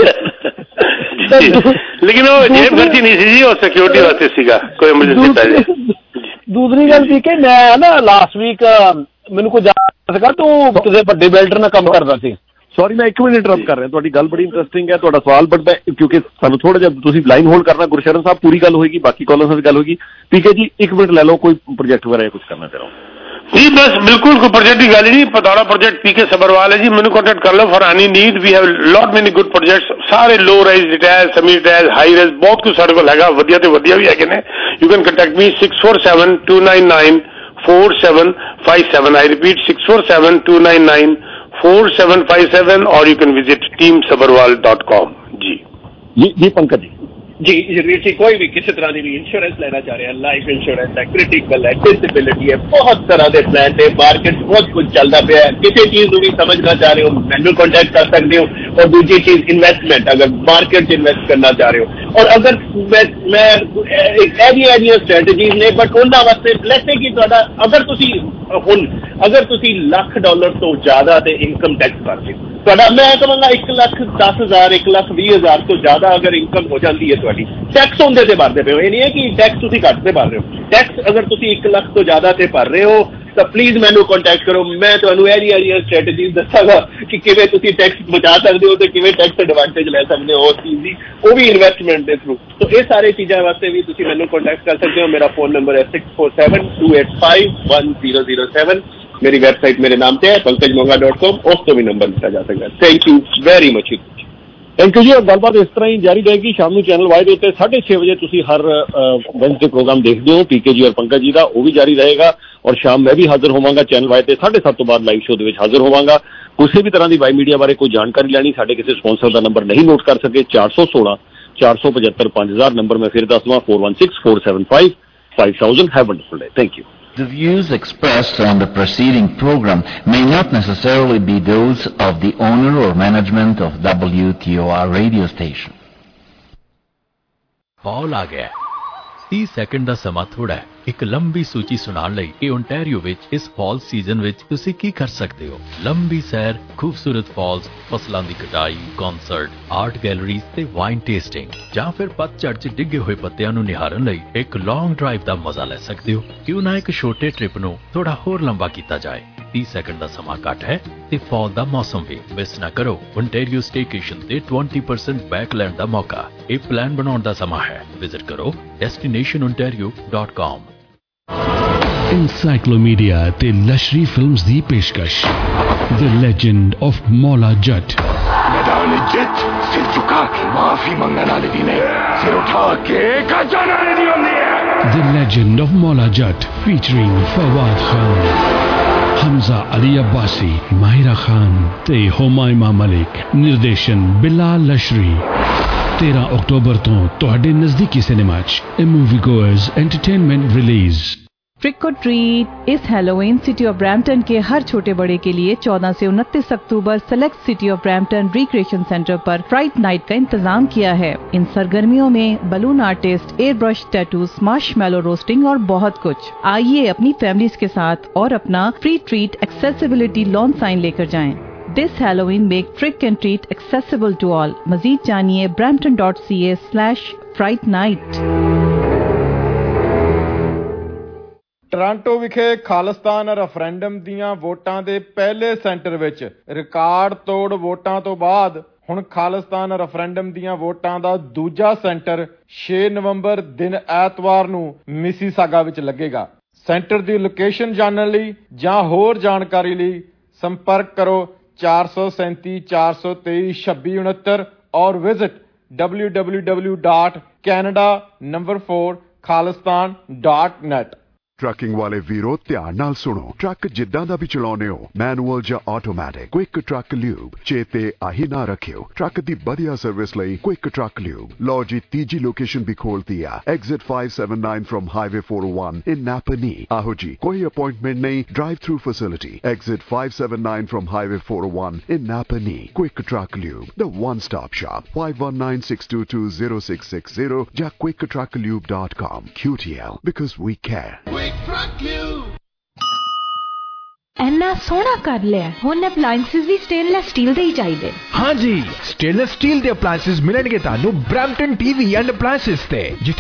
ਲੇਕਿਨ ਉਹ ਜੇਬ ਖਰਚੀ ਨਹੀਂ ਸੀ ਜੀ, ਉਹ ਸਿਕਿਉਰਿਟੀ ਵਾਸਤੇ ਸੀਗਾ, ਕੋਈ ਐਮਰਜੈਂਸੀ ਪੈ ਜਾਏ। ਦੂਸਰੀ ਗੱਲ ਸੀ ਕਿ ਮੈਂ ਨਾ ਲਾਸਟ ਵੀਕ ਮੈਨੂੰ ਕੋਈ ਜਾਣਦਾ ਸੀਗਾ, ਤੂੰ ਕਿਸੇ ਵੱਡੇ ਬਿਲਡਰ ਨਾਲ ਕੰਮ ਕਰਦਾ ਸੀ। ਸੌਰੀ ਮੈਂ 1 ਮਿੰਟ ਇੰਟਰਰਪਟ ਕਰ ਰਿਹਾ, ਤੁਹਾਡੀ ਗੱਲ ਬੜੀ ਇੰਟਰਸਟਿੰਗ ਹੈ, ਤੁਹਾਡਾ ਸਵਾਲ, ਬਟ ਮੈਂ ਕਿਉਂਕਿ ਸਾਨੂੰ ਥੋੜਾ ਜਿਹਾ ਤੁਸੀਂ ਲਾਈਨ ਹੋਲਡ ਕਰਨਾ, ਗੁਰਸ਼ਰਨ ਸਾਹਿਬ ਪੂਰੀ ਗੱਲ ਹੋਏਗੀ, ਬਾਕੀ ਕਾਲਰਸ ਨਾਲ ਵੀ ਗੱਲ ਹੋਏਗੀ। ਠੀਕ ਹੈ ਜੀ, 1 ਮਿੰਟ ਲੈ ਲਓ, ਕੋਈ ਪ੍ਰੋਜੈਕਟ ਵਗੈਰਾ ਕੁਝ ਕਰਨਾ ਚਾਹ रहा जी? बस बिल्कुल कोई प्रोजेक्ट की गल नहीं, पतौड़ा प्रोजेक्ट पीके सब्बरवाल है जी, मैंने कॉन्टेक्ट कर लो for any need, we have lot many good projects, सारे low rise, retire, semi retire, high rise, बहुत कुछ सारे कोल हैगा, वधिया ते वधिया भी है ने। You can contact me 6472994757, I repeat 6472994757, और यू कैन विजिट teamsabharwal.com। जी पंकज जी जगवीर जी, कोई भी किसी तरह की भी इंश्योरेंस लेना चाह रहे हैं, लाइफ इंश्योरेंस है, क्रिटिकल है, डिसेबिलिटी है, बहुत तरह के प्लान है, मार्केट बहुत कुछ चलता पे है, किसी चीज को भी समझना चाह रहे हो मैनू कॉन्टेक्ट कर सकते हो। और दूसरी चीज इन्वेस्टमेंट, अगर मार्केट इन्वेस्ट करना चाह रहे हो, और अगर मैं एरिया स्ट्रैटेजीज ने, बट उन्होंने वास्ते लेते कि अगर तुसी $1,00,000 तो ज्यादा ते इनकम टैक्स भरते हो, मैं कहूँगा 1,10,000 1,20,000 तो ज्यादा अगर इनकम हो जाती है थोड़ी, टैक्स होंदे ते भरदे पे हो, ये नहीं है कि टैक्स तुसी घट ते भर रहे हो। टैक्स अगर तुसी 1 लाख तो ज्यादा ते भर रहे हो तो प्लीज मैनू कॉन्टैक्ट करो, मैं तुहानू एरिया स्ट्रैटेजी दसांगा कि किवें तुसी टैक्स बचा सकते हो ते किवें टैक्स एडवांटेज ले सकते हो उस चीज दी, वो भी इन्वेस्टमेंट दे थ्रू। तो ये सारी चीज़ों वास्ते भी तुसी मैनू कॉन्टैक्ट कर सकते हो। मेरा फोन नंबर है 6472851007, मेरी वेबसाइट मेरे नाम से है pankajmonga.com, उस तो भी नंबर लिखा जा सकता है। Thank you very much. Thank you जी। और गलबात इस तरह ही जारी रहेगी, शाम को चैनल वाई के 6:30 बजे तुसी हर वेडनेसडे प्रोग्राम देखते हो पीके जी और पंकज जी का, वो भी जारी रहेगा। और शाम मैं भी हाजिर होवांगा चैनल वाई 7:30 तो बाद लाइव शो के हाजिर होवांगा। किसी भी तरह की वाई मीडिया बारे कोई जानकारी लैनी, साडे किसी स्पॉन्सर का नंबर नहीं नोट कर सके, 416 475 5000 नंबर मैं फिर दसवां 416 475 5000। Have wonderful day. Thank you. The views expressed on the preceding program may not necessarily be those of the owner or management of WTOR radio station. Fall ਆ ਗਿਆ 30 second ਦਾ ਸਮਾਂ ਥੋੜਾ ਹੈ। ਇੱਕ ਲੰਬੀ ਸੂਚੀ ਸੁਣਾਉਣ ਲਈ ਕਿ ਓਨਟਾਰੀਓ ਵਿੱਚ ਇਸ ਫਾਲ ਸੀਜ਼ਨ ਵਿੱਚ ਤੁਸੀਂ ਕੀ ਕਰ ਸਕਦੇ ਹੋ। ਲੰਬੀ ਸੈਰ, ਖੂਬਸੂਰਤ ਫਾਲਸ, ਫਸਲਾਂ ਦੀ ਕਟਾਈ, ਕਨਸਰਟ, ਆਰਟ ਗੈਲਰੀਜ਼ ਤੇ ਵਾਈਨ ਟੇਸਟਿੰਗ, ਜਾਂ ਫਿਰ ਪਤਝੜ 'ਚ ਡਿੱਗੇ ਹੋਏ ਪੱਤਿਆਂ ਨੂੰ ਨਿਹਾਰਨ ਲਈ ਇੱਕ ਲੌਂਗ ਡਰਾਈਵ ਦਾ ਮਜ਼ਾ ਲੈ ਸਕਦੇ ਹੋ। ਕਿਉਂ ਨਾ ਇੱਕ ਛੋਟੇ ਟ੍ਰਿਪ ਨੂੰ ਥੋੜਾ ਹੋਰ ਲੰਬਾ ਕੀਤਾ ਜਾਏ। 30 ਸੈਕਿੰਡ ਦਾ ਸਮਾਂ ਘੱਟ ਹੈ ਤੇ ਫਾਲ ਦਾ ਮੌਸਮ ਵੀ ਮਿਸ ਨਾ ਕਰੋ। ਓਨਟਾਰੀਓ ਸਟੇਕੇਸ਼ਨ ਤੇ 20% ਬੈਕ ਲੈਣ ਦਾ ਮੌਕਾ। ਇਹ ਪਲਾਨ ਬਣਾਉਣ ਦਾ ਸਮਾਂ ਹੈ। ਵਿਜ਼ਿਟ ਕਰੋ destinationontario.com। Encyclomedia ਤੇ ਲਸ਼ਰੀ ਫਿਲਮਸ ਦੀ ਪੇਸ਼ਕਸ਼ The Legend of Mola Jat। मैदान जित सिर झुका के माफी मंगने वाले दी ने सिर उठा के खजाना ने दी होंदी है। The Legend of Mola Jat featuring Fawad Khan, Hamza Ali Abbasi, Mahira Khan ਤੇ ਹੁਮਾਇਮਾ ਮਲਿਕ। ਨਿਰਦੇਸ਼ਨ ਬਿਲਾਲ ਲਸ਼ਰੀ। 13 ਅਕਤੂਬਰ ਤੋਂ ਤੁਹਾਡੇ ਨਜ਼ਦੀਕੀ ਸਿਨੇਮਾ 'ਚ A Moviegoers Entertainment release. Trick और ट्रीट इस हैलोवीन सिटी ऑफ ब्रैम्पटन के हर छोटे बड़े के लिए 14 से 29 अक्टूबर select city of Brampton recreation centre पर फ्राइट नाइट का इंतजाम किया है। इन सरगर्मियों में balloon artist, air brush tattoos, marshmallow roasting और बहुत कुछ। आइए अपनी फैमिलीज के साथ और अपना free treat accessibility lawn sign लेकर जाएं। This Halloween make trick and treat accessible to all. मज़ीद जानिए brampton.ca/Fright Night। ਟੋਰਾਂਟੋ ਵਿਖੇ ਖਾਲਿਸਤਾਨ ਰੈਫਰੈਂਡਮ ਦੀਆਂ ਵੋਟਾਂ ਦੇ ਪਹਿਲੇ ਸੈਂਟਰ ਵਿੱਚ ਰਿਕਾਰਡ ਤੋੜ ਵੋਟਾਂ ਤੋਂ ਬਾਅਦ ਹੁਣ ਖਾਲਿਸਤਾਨ ਰੈਫਰੈਂਡਮ ਦੀਆਂ ਵੋਟਾਂ ਦਾ ਦੂਜਾ ਸੈਂਟਰ 6 ਨਵੰਬਰ ਦਿਨ ਐਤਵਾਰ ਨੂੰ ਮਿਸੀਸਾਗਾ ਵਿੱਚ ਲੱਗੇਗਾ। ਸੈਂਟਰ ਦੀ ਲੋਕੇਸ਼ਨ ਜਾਣਨ ਲਈ ਜਾਂ ਹੋਰ ਜਾਣਕਾਰੀ ਲਈ ਸੰਪਰਕ ਕਰੋ 437 423 2669 ਔਰ ਵਿਜ਼ਿਟ www.canada4khalistan.net। ਟਰੱਕਿੰਗ ਵਾਲੇ ਵੀਰੋ ਧਿਆਨ ਨਾਲ ਸੁਣੋ। ਟਰੱਕ ਜਿੱਦਾਂ ਦਾ ਵੀ ਚਲਾਉਂਦੇ ਹੋ, ਮੈਨੂਅਲ ਜਾਂ ਆਟੋਮੈਟਿਕ, ਕੁਇਕ ਟਰੱਕ ਲਿਊਬ ਚੇਤੇ ਆਹੀ ਨਾ ਰੱਖਿਓ। ਟਰੱਕ ਦੀ ਵਧੀਆ ਸਰਵਿਸ ਲਈ ਕੁਇਕ ਟਰੱਕ ਲਿਊਬ। ਲਓ ਜੀ ਤੀਜੀ ਲੋਕੇਸ਼ਨ ਵੀ ਖੋਲਤੀ ਆ, exit 579 from highway 401 in Napanee. ਆਹੋ ਜੀ ਕੋਈ ਅਪਾਇੰਟਮੈਂਟ ਨਹੀਂ, drive through facility. Exit 579 from highway 401 in Napanee. Quick truck lube, the one stop shop. 5196220660 ਜਾਂ quicktrucklube.com। QTL because we care। ਇੰਨਾ ਸੋਹਣਾ ਕਰ ਲਿਆ, ਹੁਣ ਅਪਲਾਈਐਂਸਿਸ ਵੀ ਸਟੇਨਲੈਸ ਸਟੀਲ ਦੇ ਹੀ ਚਾਹੀਦੇ। ਹਾਂਜੀ, ਸਟੇਨਲੈਸ ਸਟੀਲ ਦੇ ਅਪਲਾਈਐਂਸਿਸ ਮਿਲਣਗੇ ਤੁਹਾਨੂੰ ਬ੍ਰੈਂਪਟਨ ਟੀਵੀ ਐਂਡ ਅਪਲਾਈਐਂਸਿਸ ਤੇ।